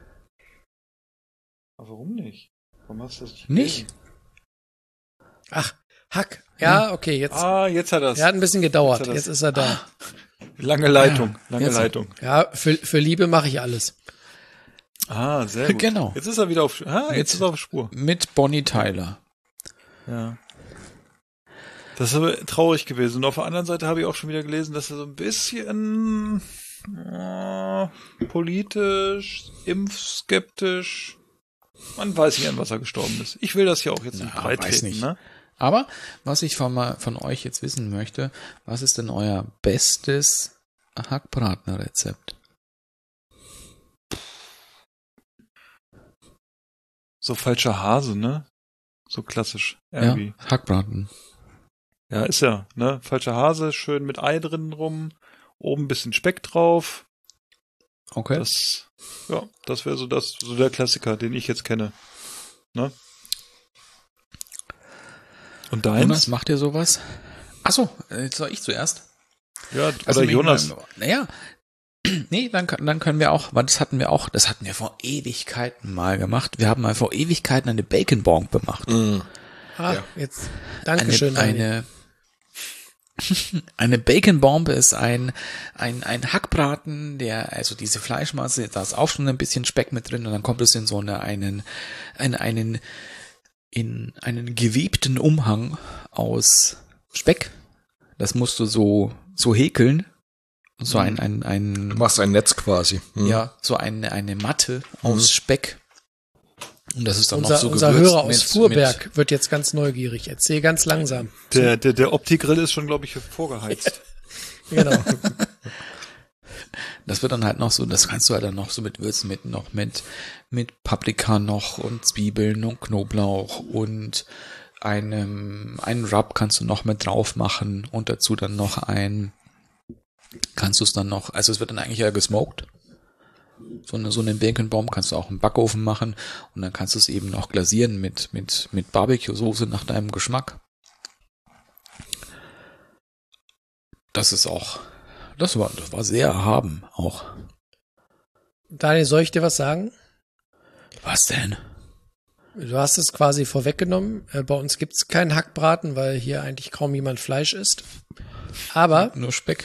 Aber warum nicht? Warum hast du das nicht gelesen? Nicht? Ach, Hack. Ja, okay, jetzt. Ah, jetzt hat er's. Er hat ein bisschen gedauert. Jetzt hat Jetzt er's. ist er da. Lange Leitung, lange jetzt- Leitung. Ja, für, für Liebe mache ich alles. Ah, sehr gut. Genau. Jetzt ist er wieder auf, ah, jetzt ist er auf Spur. Mit Bonnie Tyler. Ja. Das ist aber traurig gewesen. Und auf der anderen Seite habe ich auch schon wieder gelesen, dass er so ein bisschen äh, politisch, impfskeptisch, man weiß nicht, an was er gestorben ist. Ich will das ja auch jetzt nicht Na, breit weiß treten, nicht. ne? Aber was ich von, mal von euch jetzt wissen möchte, was ist denn euer bestes Hackbratenrezept? So falscher Hase, ne? So klassisch irgendwie. Ja, Hackbraten. Ja, ist ja, ne? Falscher Hase, schön mit Ei drinnen rum, oben ein bisschen Speck drauf. Okay. Das, ja, das wäre so das, so der Klassiker, den ich jetzt kenne. Ne? Und deins? Jonas, macht ihr sowas? Achso, jetzt soll ich zuerst. Ja, oder Also, Jonas. Naja, nee, dann, kann- dann können wir auch, weil das hatten wir auch, das hatten wir vor Ewigkeiten mal gemacht. Wir haben mal vor Ewigkeiten eine Bacon Bomb gemacht. Mm. Ah, Ja. jetzt. Dankeschön. Eine, Daniel. eine, eine Bacon Bomb ist ein, ein, ein Hackbraten, der, also diese Fleischmasse, da ist auch schon ein bisschen Speck mit drin und dann kommt es in so eine, einen, einen, einen, in einen gewebten Umhang aus Speck. Das musst du so, so häkeln. So ein, ein, ein, Du machst ein Netz quasi. Hm. ja, so eine, eine Matte aus Speck. Und das ist dann Unser, noch so unser gewürzt Hörer aus mit, Fuhrberg wird jetzt ganz neugierig. Erzähl ganz langsam. Der, der, der Opti-Grill ist schon, glaube ich, vorgeheizt. Genau. Mit, das wird dann halt noch so, das kannst du halt dann noch so mit würzen, mit noch mit, mit Paprika noch und Zwiebeln und Knoblauch und einem, einen Rub kannst du noch mit drauf machen und dazu dann noch ein, kannst du es dann noch, also es wird dann eigentlich ja gesmoked. So eine, so eine Bacon Bomb kannst du auch im Backofen machen und dann kannst du es eben noch glasieren mit, mit, mit Barbecue-Soße nach deinem Geschmack. Das ist auch, das war, das war sehr erhaben auch. Daniel, soll ich dir was sagen? Was denn? Du hast es quasi vorweggenommen. Äh, bei uns gibt es keinen Hackbraten, weil hier eigentlich kaum jemand Fleisch isst. Aber Nur Speck.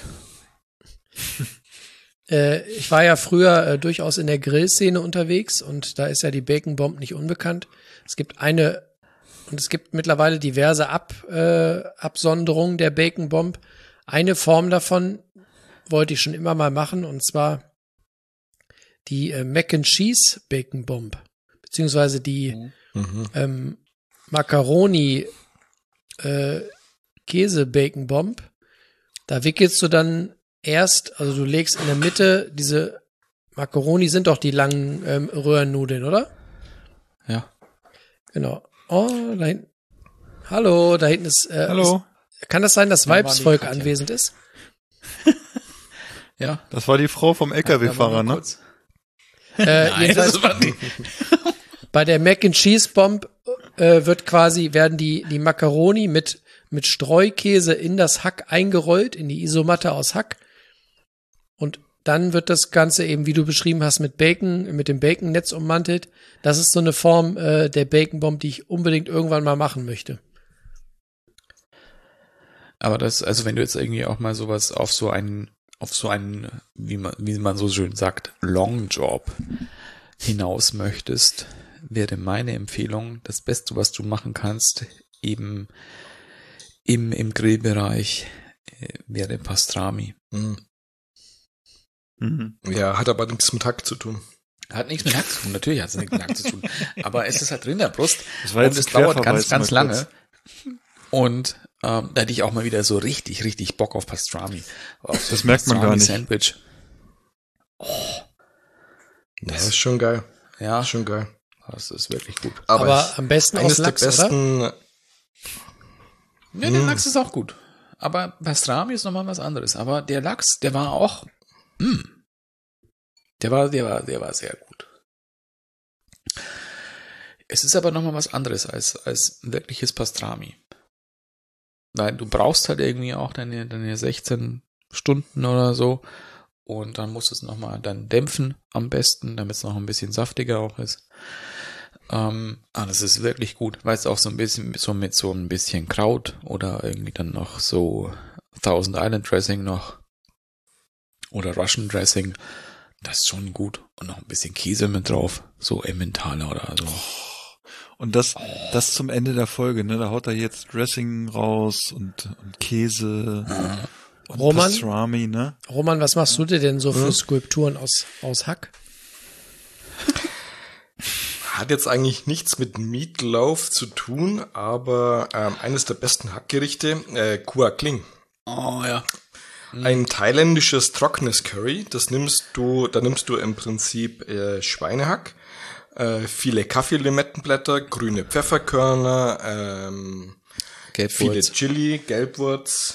äh, ich war ja früher äh, durchaus in der Grillszene unterwegs und da ist ja die Bacon Bomb nicht unbekannt. Es gibt eine und es gibt mittlerweile diverse Ab, äh, Absonderungen der Bacon Bomb. Eine Form davon wollte ich schon immer mal machen und zwar die äh, Mac and Cheese Bacon Bomb, beziehungsweise die Mhm. ähm, Macaroni äh, Käse Bacon Bomb. Da wickelst du dann erst, also du legst in der Mitte diese Macaroni, sind doch die langen ähm, Röhrennudeln, oder? Genau. Oh, da hinten. Hallo, da hinten ist. Äh, Hallo. Ist, kann das sein, dass Da war die Weibsvolk Katja. anwesend ist? Ja. Das war die Frau vom L K W-Fahrer, Da war nur ne? kurz- Äh, Nein, jedenfalls das war die. bei der Mac and Cheese Bomb äh, wird quasi werden die die Macaroni mit mit Streukäse in das Hack eingerollt, in die Isomatte aus Hack. Und dann wird das Ganze eben, wie du beschrieben hast, mit Bacon, mit dem Bacon-Netz ummantelt. Das ist so eine Form äh, der Bacon-Bomb, die ich unbedingt irgendwann mal machen möchte. Aber das, also wenn du jetzt irgendwie auch mal sowas auf so einen, auf so einen, wie man, wie man so schön sagt, Long Job hinaus möchtest, wäre meine Empfehlung, das Beste, was du machen kannst, eben im, im Grillbereich, äh, wäre Pastrami. Mhm. Mhm. Ja, hat aber nichts mit Hack zu tun. Hat nichts mit Hack zu tun, natürlich hat es nichts mit Hack zu tun. Aber es ist halt Rinderbrust Das war und jetzt es ein dauert Querverweis ganz, ganz mal kurz. lange. Und ähm, da hätte ich auch mal wieder so richtig, richtig Bock auf Pastrami. Auf so Das merkt man gar nicht. Sandwich. Das ist schon geil. Ja, Schon geil. das ist wirklich gut. Aber, Aber es- am besten eines aus der Lachs, oder? besten, Ja, der Lachs ist auch gut. Aber Pastrami ist nochmal was anderes. Aber der Lachs, der war auch, mh, der war, der war, der war sehr gut. Es ist aber nochmal was anderes als, als wirkliches Pastrami. Weil du brauchst halt irgendwie auch deine, deine sechzehn Stunden oder so. Und dann musst du es nochmal dann dämpfen am besten, damit es noch ein bisschen saftiger auch ist. Ähm, ah, das ist wirklich gut, weil es auch so ein bisschen, so mit so ein bisschen Kraut oder irgendwie dann noch so Thousand Island Dressing noch oder Russian Dressing, das ist schon gut. Und noch ein bisschen Käse mit drauf, so Emmentaler oder so. Und das, das zum Ende der Folge, ne? Da haut er jetzt Dressing raus und, und Käse und Roman? Pastrami, ne? Roman, was machst du dir denn so für Skulpturen aus, aus Hack? hat jetzt eigentlich nichts mit Meatloaf zu tun, aber ähm, eines der besten Hackgerichte, äh, Kua Kling. Oh ja. Ein thailändisches trockenes Curry, das nimmst du, da nimmst du im Prinzip äh, Schweinehack, äh, viele Kaffeelimettenblätter, grüne Pfefferkörner, ähm, viele Gelbwurz. Chili, Gelbwurz,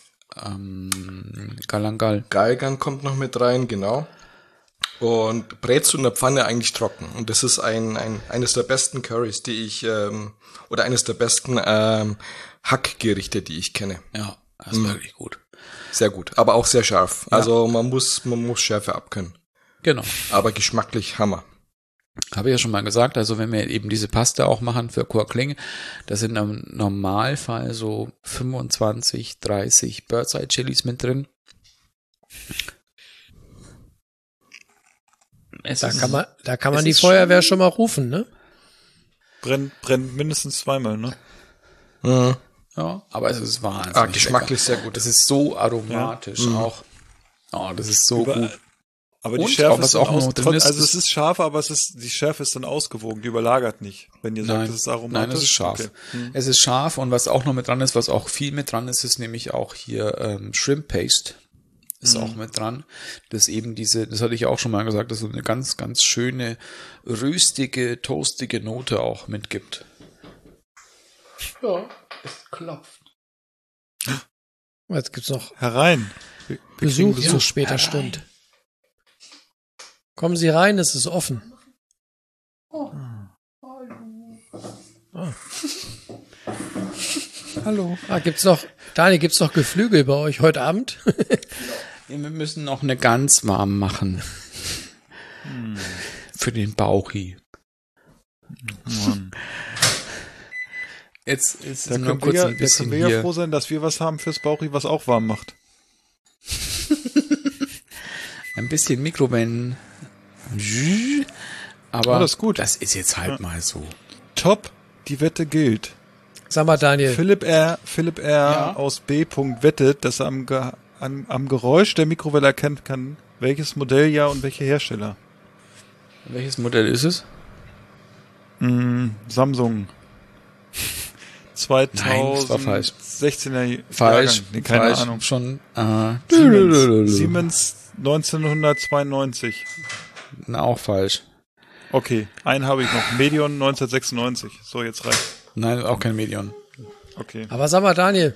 Ähm, Galangal. Galgan kommt noch mit rein, genau. Und brätst du in der Pfanne eigentlich trocken. Und das ist ein, ein eines der besten Currys, die ich, ähm, oder eines der besten ähm, Hackgerichte, die ich kenne. Ja, das ist Mhm. wirklich gut. Sehr gut, aber auch sehr scharf. Ja. Also man muss, man muss Schärfe abkönnen. Genau. Aber geschmacklich Hammer. Habe ich ja schon mal gesagt, also wenn wir eben diese Paste auch machen für Kua Kling, da sind im Normalfall so fünfundzwanzig, dreißig Bird's Eye Chilis mit drin. Es Da ist- kann man, da kann man es die ist Feuerwehr schon- schon mal rufen, ne? Brennt, brennt mindestens zweimal, ne? Mhm. Ja, aber es ist wahnsinnig Ah, geschmacklich lecker. sehr gut. Das ist so aromatisch Ja. Mhm. auch. Oh, das ist so Über- gut. Aber die Und Schärfe auch was ist dann auch noch aus, drin trotz- ist, also ist- es ist scharf, aber es ist, die Schärfe ist dann ausgewogen, die überlagert nicht. Wenn ihr sagt, Nein, es ist aromatisch. nein, es ist scharf. Okay. Hm. Es ist scharf und was auch noch mit dran ist, was auch viel mit dran ist, ist nämlich auch hier ähm, Shrimp Paste. Ist Mhm. auch mit dran. Das eben diese, das hatte ich auch schon mal gesagt, dass so eine ganz, ganz schöne, röstige, toastige Note auch mitgibt. Ja, es klopft. Jetzt gibt's noch Herein. Wir, wir kriegen Besuch zu später herein. Stunde. Kommen Sie rein, es ist offen. Hallo. Ah, gibt's noch, Daniel, gibt's noch Geflügel bei euch heute Abend? Ja, wir müssen noch eine ganz warm machen. Für den Bauchi. Mann. Jetzt, jetzt Da sind wir können wir, kurz ja, ein da bisschen können wir ja hier. froh sein, dass wir was haben fürs Bauchi, was auch warm macht. Ein bisschen Mikrowellen. Aber Oh, das ist gut. das ist jetzt halt mal so. Top, die Wette gilt. Sag mal, Daniel, Philipp R. Philipp R. Ja. aus B. wettet, dass er am, Ge an, am Geräusch der Mikrowelle erkennen kann, welches Modelljahr und welche Hersteller. Welches Modell ist es? Mm, Samsung. Nein, das war falsch. zweitausendsechzehner Falsch. Jahrgang. Nee, keine falsch. Ahnung. Schon. Äh, Siemens, Siemens neunzehnhundertzweiundneunzig. Na, auch falsch. Okay, einen habe ich noch. Medion neunzehnhundertsechsundneunzig. So, jetzt reicht. Nein, auch kein Medion. Okay. Aber sag mal, Daniel,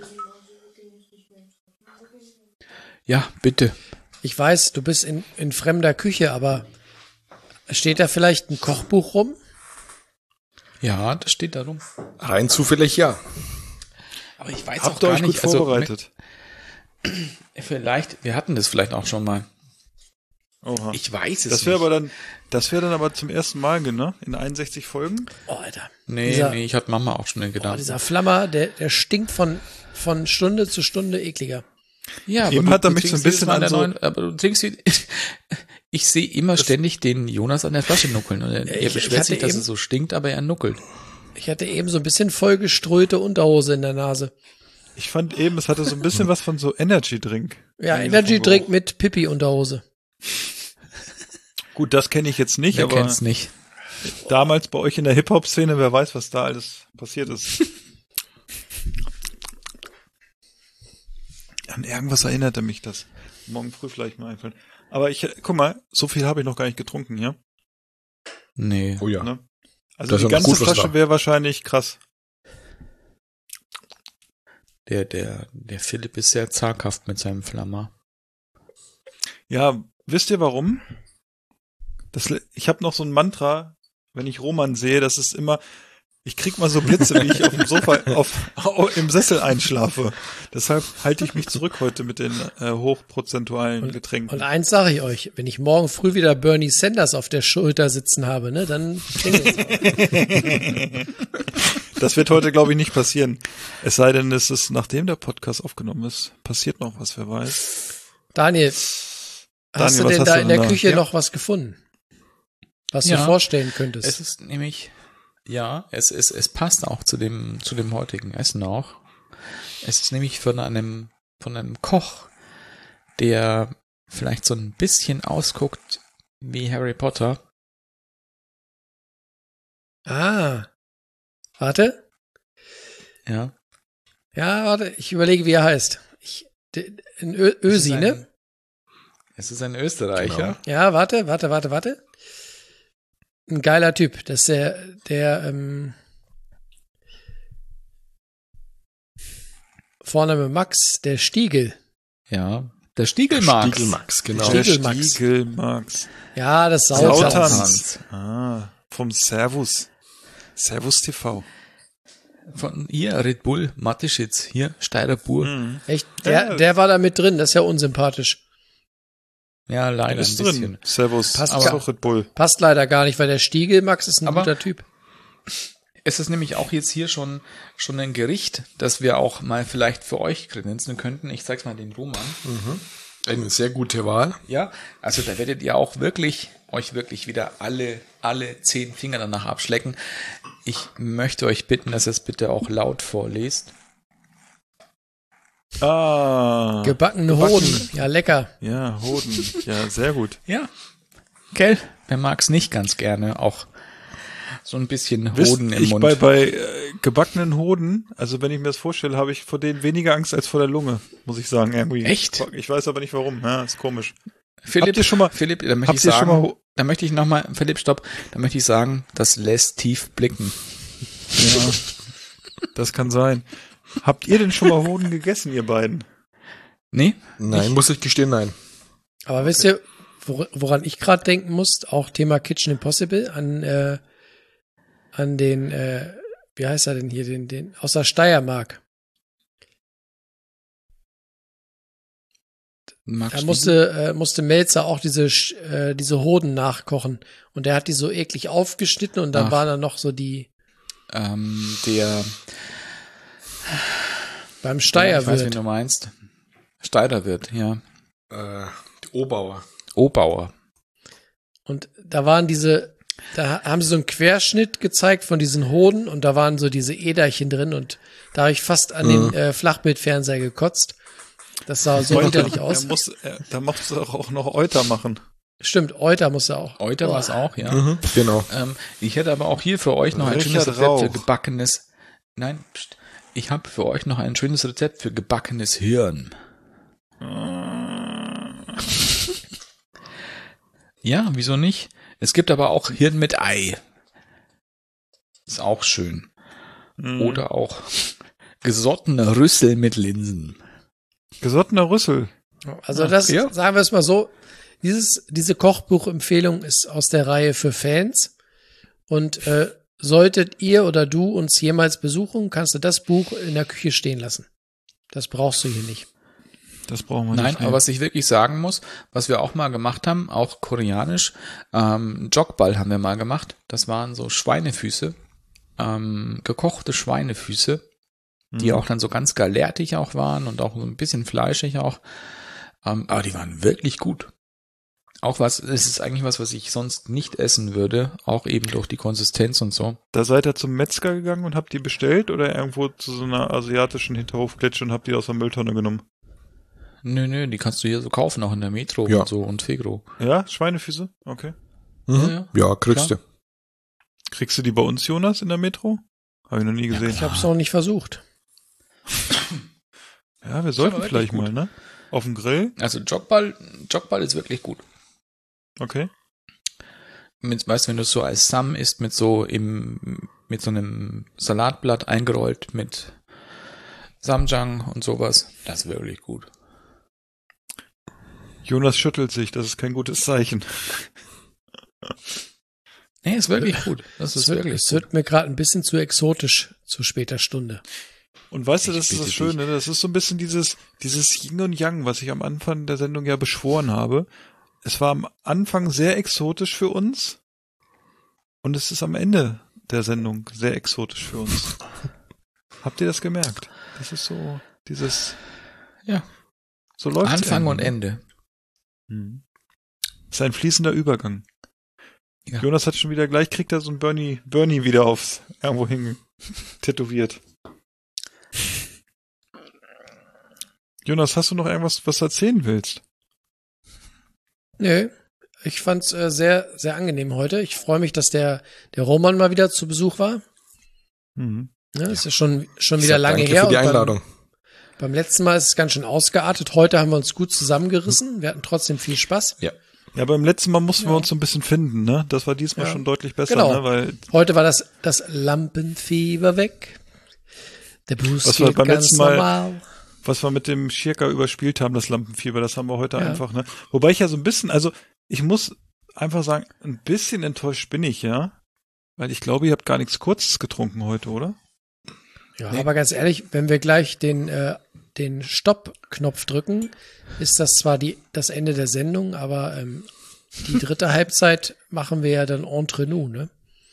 Ja, bitte. ich weiß, du bist in, in fremder Küche, aber steht da vielleicht ein Kochbuch rum? Ja, das steht da rum. Rein zufällig ja. Aber ich weiß Habt auch ihr gar euch nicht. gut vorbereitet? Also, vielleicht, wir hatten das vielleicht auch schon mal. Oha. Ich weiß es Das wäre nicht. aber dann, das wäre dann aber zum ersten Mal, ne? In einundsechzig Folgen? Oh, Alter. Nee, Dieser- nee, ich hatte Mama auch schon den Oh, Gedanken. dieser Flammer, der, der stinkt von, von Stunde zu Stunde ekliger. Ja, aber Eben du, hat er du mich so ein trinkst jedes bisschen Mal an der so- neuen, aber du trinkst die, ich sehe immer ständig den Jonas an der Flasche nuckeln und er, Ja, er ich- ich beschwert hatte sich, dass eben- es so stinkt, aber er nuckelt. Ich hatte eben so ein bisschen vollgeströte Unterhose in der Nase. Ich fand eben, es hatte so ein bisschen was von so Energy Drink. Ja, Irgendwie Energy vom Drink Geruch. mit Pipi-Unterhose. Gut, das kenne ich jetzt nicht, Wer aber kennt's nicht? damals bei euch in der Hip-Hop-Szene, wer weiß, was da alles passiert ist. An irgendwas erinnerte mich das. Morgen früh vielleicht mal einfallen. Aber ich, guck mal, so viel habe ich noch gar nicht getrunken, ja? Nee. Oh ja. Ne? Also Das ist die ja noch ganze gut, was Flasche da- wäre wahrscheinlich krass. Der, der, der Philipp ist sehr zaghaft mit seinem Flammer. Ja, wisst ihr warum? Das, ich habe noch so ein Mantra, wenn ich Roman sehe, das ist immer, ich krieg mal so Blitze, wie ich auf dem Sofa auf, auf, im Sessel einschlafe. Deshalb halte ich mich zurück heute mit den äh, hochprozentualen Getränken. Und eins sage ich euch, wenn ich morgen früh wieder Bernie Sanders auf der Schulter sitzen habe, ne, dann klingelt's. Das wird heute, glaube ich, nicht passieren. Es sei denn, es ist, nachdem der Podcast aufgenommen ist, passiert noch was, wer weiß. Daniel, hast Daniel, du was denn hast da du in denn der da? Küche Ja. noch was gefunden? Was Ja. du vorstellen könntest? Es ist nämlich, ja, es ist, es passt auch zu dem, zu dem heutigen Essen auch. Es ist nämlich von einem, von einem Koch, der vielleicht so ein bisschen ausguckt wie Harry Potter. Ah. Warte. Ja. Ja, warte, ich überlege, wie er heißt. Ich, de- in Ö Es ist Ösi, ein- ne? Es ist ein Österreicher. Ja, warte, warte, warte, warte. Ein geiler Typ. Das ist der, der, ähm, Vorname Max, der Stiegel. Ja. Der Stiegelmax. Stiegelmax, genau. Stiegel- Stiegelmax. Stiegelmax. Ja, das Sautanz. Sautanz. Ah, vom Servus. Servus T V. Von hier, Red Bull, Mateschitz, hier, Steirer Bur. Mhm. Echt? Der, Ja. der war da mit drin. Das ist ja unsympathisch. Ja, leider Ist ein bisschen. drin. Servus. Passt Aber gar- auch Red Bull. Passt leider gar nicht, weil der Stiegel Max ist ein Aber- guter Typ. Es ist nämlich auch jetzt hier schon, schon ein Gericht, das wir auch mal vielleicht für euch kredenzen könnten. Ich zeig's mal den Roman. Eine sehr gute Wahl. Ja, also da werdet ihr auch wirklich, euch wirklich wieder alle, alle zehn Finger danach abschlecken. Ich möchte euch bitten, dass ihr es bitte auch laut vorlest. Ah. Gebackene Gebacken. Hoden. Ja, lecker. Ja, Hoden. Ja, sehr gut. Ja. Gell? Wer mag's nicht ganz gerne? Auch so ein bisschen Wisst, Hoden im ich Mund. bei, bei äh, gebackenen Hoden, also wenn ich mir das vorstelle, habe ich vor denen weniger Angst als vor der Lunge, muss ich sagen. Irgendwie. Echt? Ich weiß aber nicht warum. Ja, ist komisch. Philipp, Habt ihr schon mal- Philipp, da möchte habt ich ihr schon sagen, mal- da möchte ich nochmal, Philipp, stopp, da möchte ich sagen, das lässt tief blicken. Ja, das kann sein. Habt ihr denn schon mal Hoden gegessen, ihr beiden? Nee? Nein, muss ich gestehen, nein. Aber wisst ihr, wor- woran ich gerade denken muss, auch Thema Kitchen Impossible, an, äh, an den, äh, wie heißt er denn hier, den, den, aus der Steiermark. Magst Da du musste, äh, musste Melzer auch diese, Sch- äh, diese Hoden nachkochen. Und der hat die so eklig aufgeschnitten und dann Ach. waren da noch so die, die? ähm, der, beim ich weiß, wen Steierwirt. du meinst. Steiderwirt, ja. Äh, die Obauer. Obauer. Und da waren diese, da haben sie so einen Querschnitt gezeigt von diesen Hoden und da waren so diese Äderchen drin und da habe ich fast an den äh, Flachbildfernseher gekotzt. Das sah so widerlich aus. Er muss, er, da musst du auch noch Euter machen. Stimmt, Euter muss er auch. Euter Oh. war es auch, ja. Mhm, genau. Ähm, ich hätte aber auch hier für euch noch ein Richard schönes Rezept für Rauch. gebackenes, nein, pst, ich habe für euch noch ein schönes Rezept für gebackenes Hirn. Ja, wieso nicht? Es gibt aber auch Hirn mit Ei. Ist auch schön. Mhm. Oder auch gesottene Rüssel mit Linsen. Gesottener Rüssel. Also das, ja. sagen wir es mal so, dieses, diese Kochbuchempfehlung ist aus der Reihe für Fans. Und äh, solltet ihr oder du uns jemals besuchen, kannst du das Buch in der Küche stehen lassen. Das brauchst du hier nicht. Das brauchen wir Nein, nicht. aber was ich wirklich sagen muss, was wir auch mal gemacht haben, auch koreanisch, ähm, Jogball haben wir mal gemacht. Das waren so Schweinefüße, ähm, gekochte Schweinefüße, die Mhm. auch dann so ganz galertig auch waren und auch so ein bisschen fleischig auch. Ähm, aber die waren wirklich gut. Auch was, es ist eigentlich was, was ich sonst nicht essen würde, auch eben durch die Konsistenz und so. Da seid ihr zum Metzger gegangen und habt die bestellt oder irgendwo zu so einer asiatischen Hinterhofklitsche und habt die aus der Mülltonne genommen? Nö, nö, die kannst du hier so kaufen, auch in der Metro Ja. und so und Fegro. Ja, Schweinefüße? Okay. Mhm. Ja, Ja, kriegst klar. du. Kriegst du die bei uns, Jonas, in der Metro? Habe ich noch nie gesehen. Ich habe es noch nicht versucht. Ja, wir sollten aber vielleicht wirklich mal, ne? Auf dem Grill? Also Jogball, Jogball ist wirklich gut. Okay. Mit, weißt du, wenn du es so als Sam isst, mit so im, mit so einem Salatblatt eingerollt mit Samjang und sowas, das ist wirklich gut. Jonas schüttelt sich, das ist kein gutes Zeichen. Nee, ist wirklich gut. Das ist Es wird, wirklich es gut. wird mir gerade ein bisschen zu exotisch zu später Stunde. Und weißt du, Ich das ist bitte das dich. Schöne, das ist so ein bisschen dieses, dieses Yin und Yang, was ich am Anfang der Sendung ja beschworen habe. Es war am Anfang sehr exotisch für uns und es ist am Ende der Sendung sehr exotisch für uns. Habt ihr das gemerkt? Das ist so dieses, Ja. so läuft Anfang und Ende. Mhm. Das ist ein fließender Übergang. Ja. Jonas hat schon wieder, gleich kriegt er so ein Bernie, Bernie wieder aufs, irgendwo hin tätowiert. Jonas, hast du noch irgendwas, was du erzählen willst? Nö, ich fand's äh, sehr, sehr angenehm heute. Ich freue mich, dass der, der Roman mal wieder zu Besuch war. Mhm. Ne, ist ja schon, schon Ich wieder sag lange danke her. für die und beim- Einladung. Beim letzten Mal ist es ganz schön ausgeartet. Heute haben wir uns gut zusammengerissen. Wir hatten trotzdem viel Spaß. Ja. Ja, beim letzten Mal mussten wir Ja. uns so ein bisschen finden, ne? Das war diesmal Ja. schon deutlich besser, Genau. ne? Weil, Heute war das, das Lampenfieber weg. Der Blues Was wir geht beim ganz letzten Mal- normal. was wir mit dem Schirka überspielt haben, das Lampenfieber, das haben wir heute Ja. einfach, ne? Wobei ich ja so ein bisschen, also, ich muss einfach sagen, ein bisschen enttäuscht bin ich, ja? Weil ich glaube, ihr habt gar nichts Kurzes getrunken heute, oder? Ja, aber ganz ehrlich, wenn wir gleich den, äh, den Stopp-Knopf drücken, ist das zwar die, das Ende der Sendung, aber ähm, die dritte Halbzeit machen wir ja dann entre nous, ne?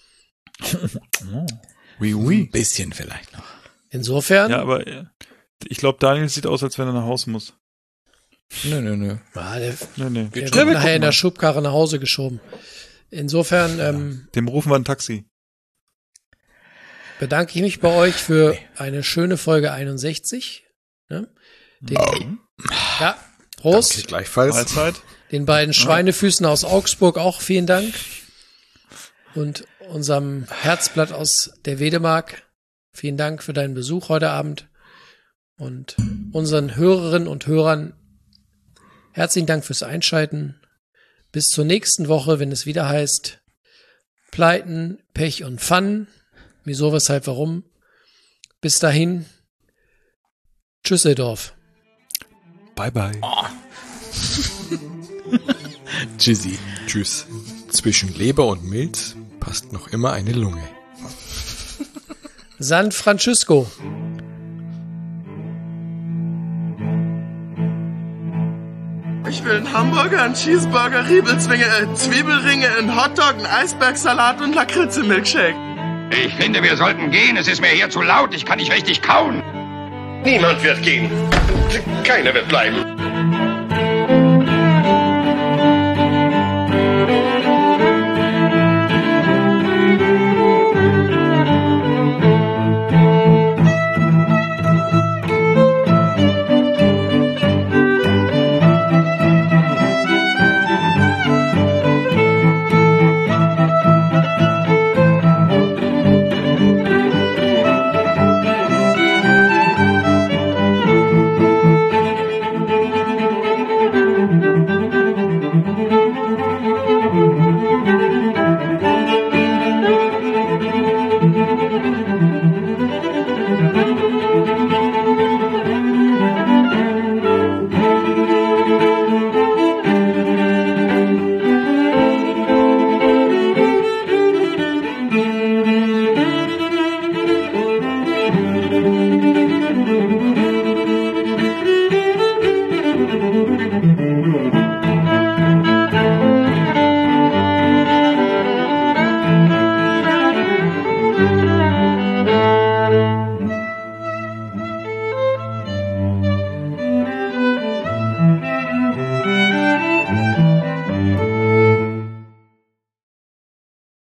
Oui, Ein bisschen vielleicht noch. Insofern, Ja, aber äh, ich glaube, Daniel sieht aus, als wenn er nach Hause muss. Nö, nö, nö. ah, der, Nee, nee. der schon. wird wir nachher gucken in der mal. Schubkarre nach Hause geschoben. Insofern ähm, Dem rufen wir ein Taxi. bedanke ich mich bei euch für eine schöne Folge einundsechzig. Ne? Den, ja, Prost. Danke gleichfalls. Mahlzeit. Den beiden Schweinefüßen aus Augsburg auch vielen Dank. Und unserem Herzblatt aus der Wedemark vielen Dank für deinen Besuch heute Abend. Und unseren Hörerinnen und Hörern herzlichen Dank fürs Einschalten. Bis zur nächsten Woche, wenn es wieder heißt Pleiten, Pech und Fun. Wieso, weshalb, warum. Bis dahin. Tschüsseldorf. Bye, bye. Tschüssi. Tschüss. Zwischen Leber und Milz passt noch immer eine Lunge. San Francisco. Ich will einen Hamburger, einen Cheeseburger, Riebelzwinge, äh, Zwiebelringe, einen Hotdog, einen Eisbergsalat und Lakritze-Milkshake. Ich finde, wir sollten gehen. Es ist mir hier zu laut. Ich kann nicht richtig kauen. Niemand wird gehen. Keiner wird bleiben.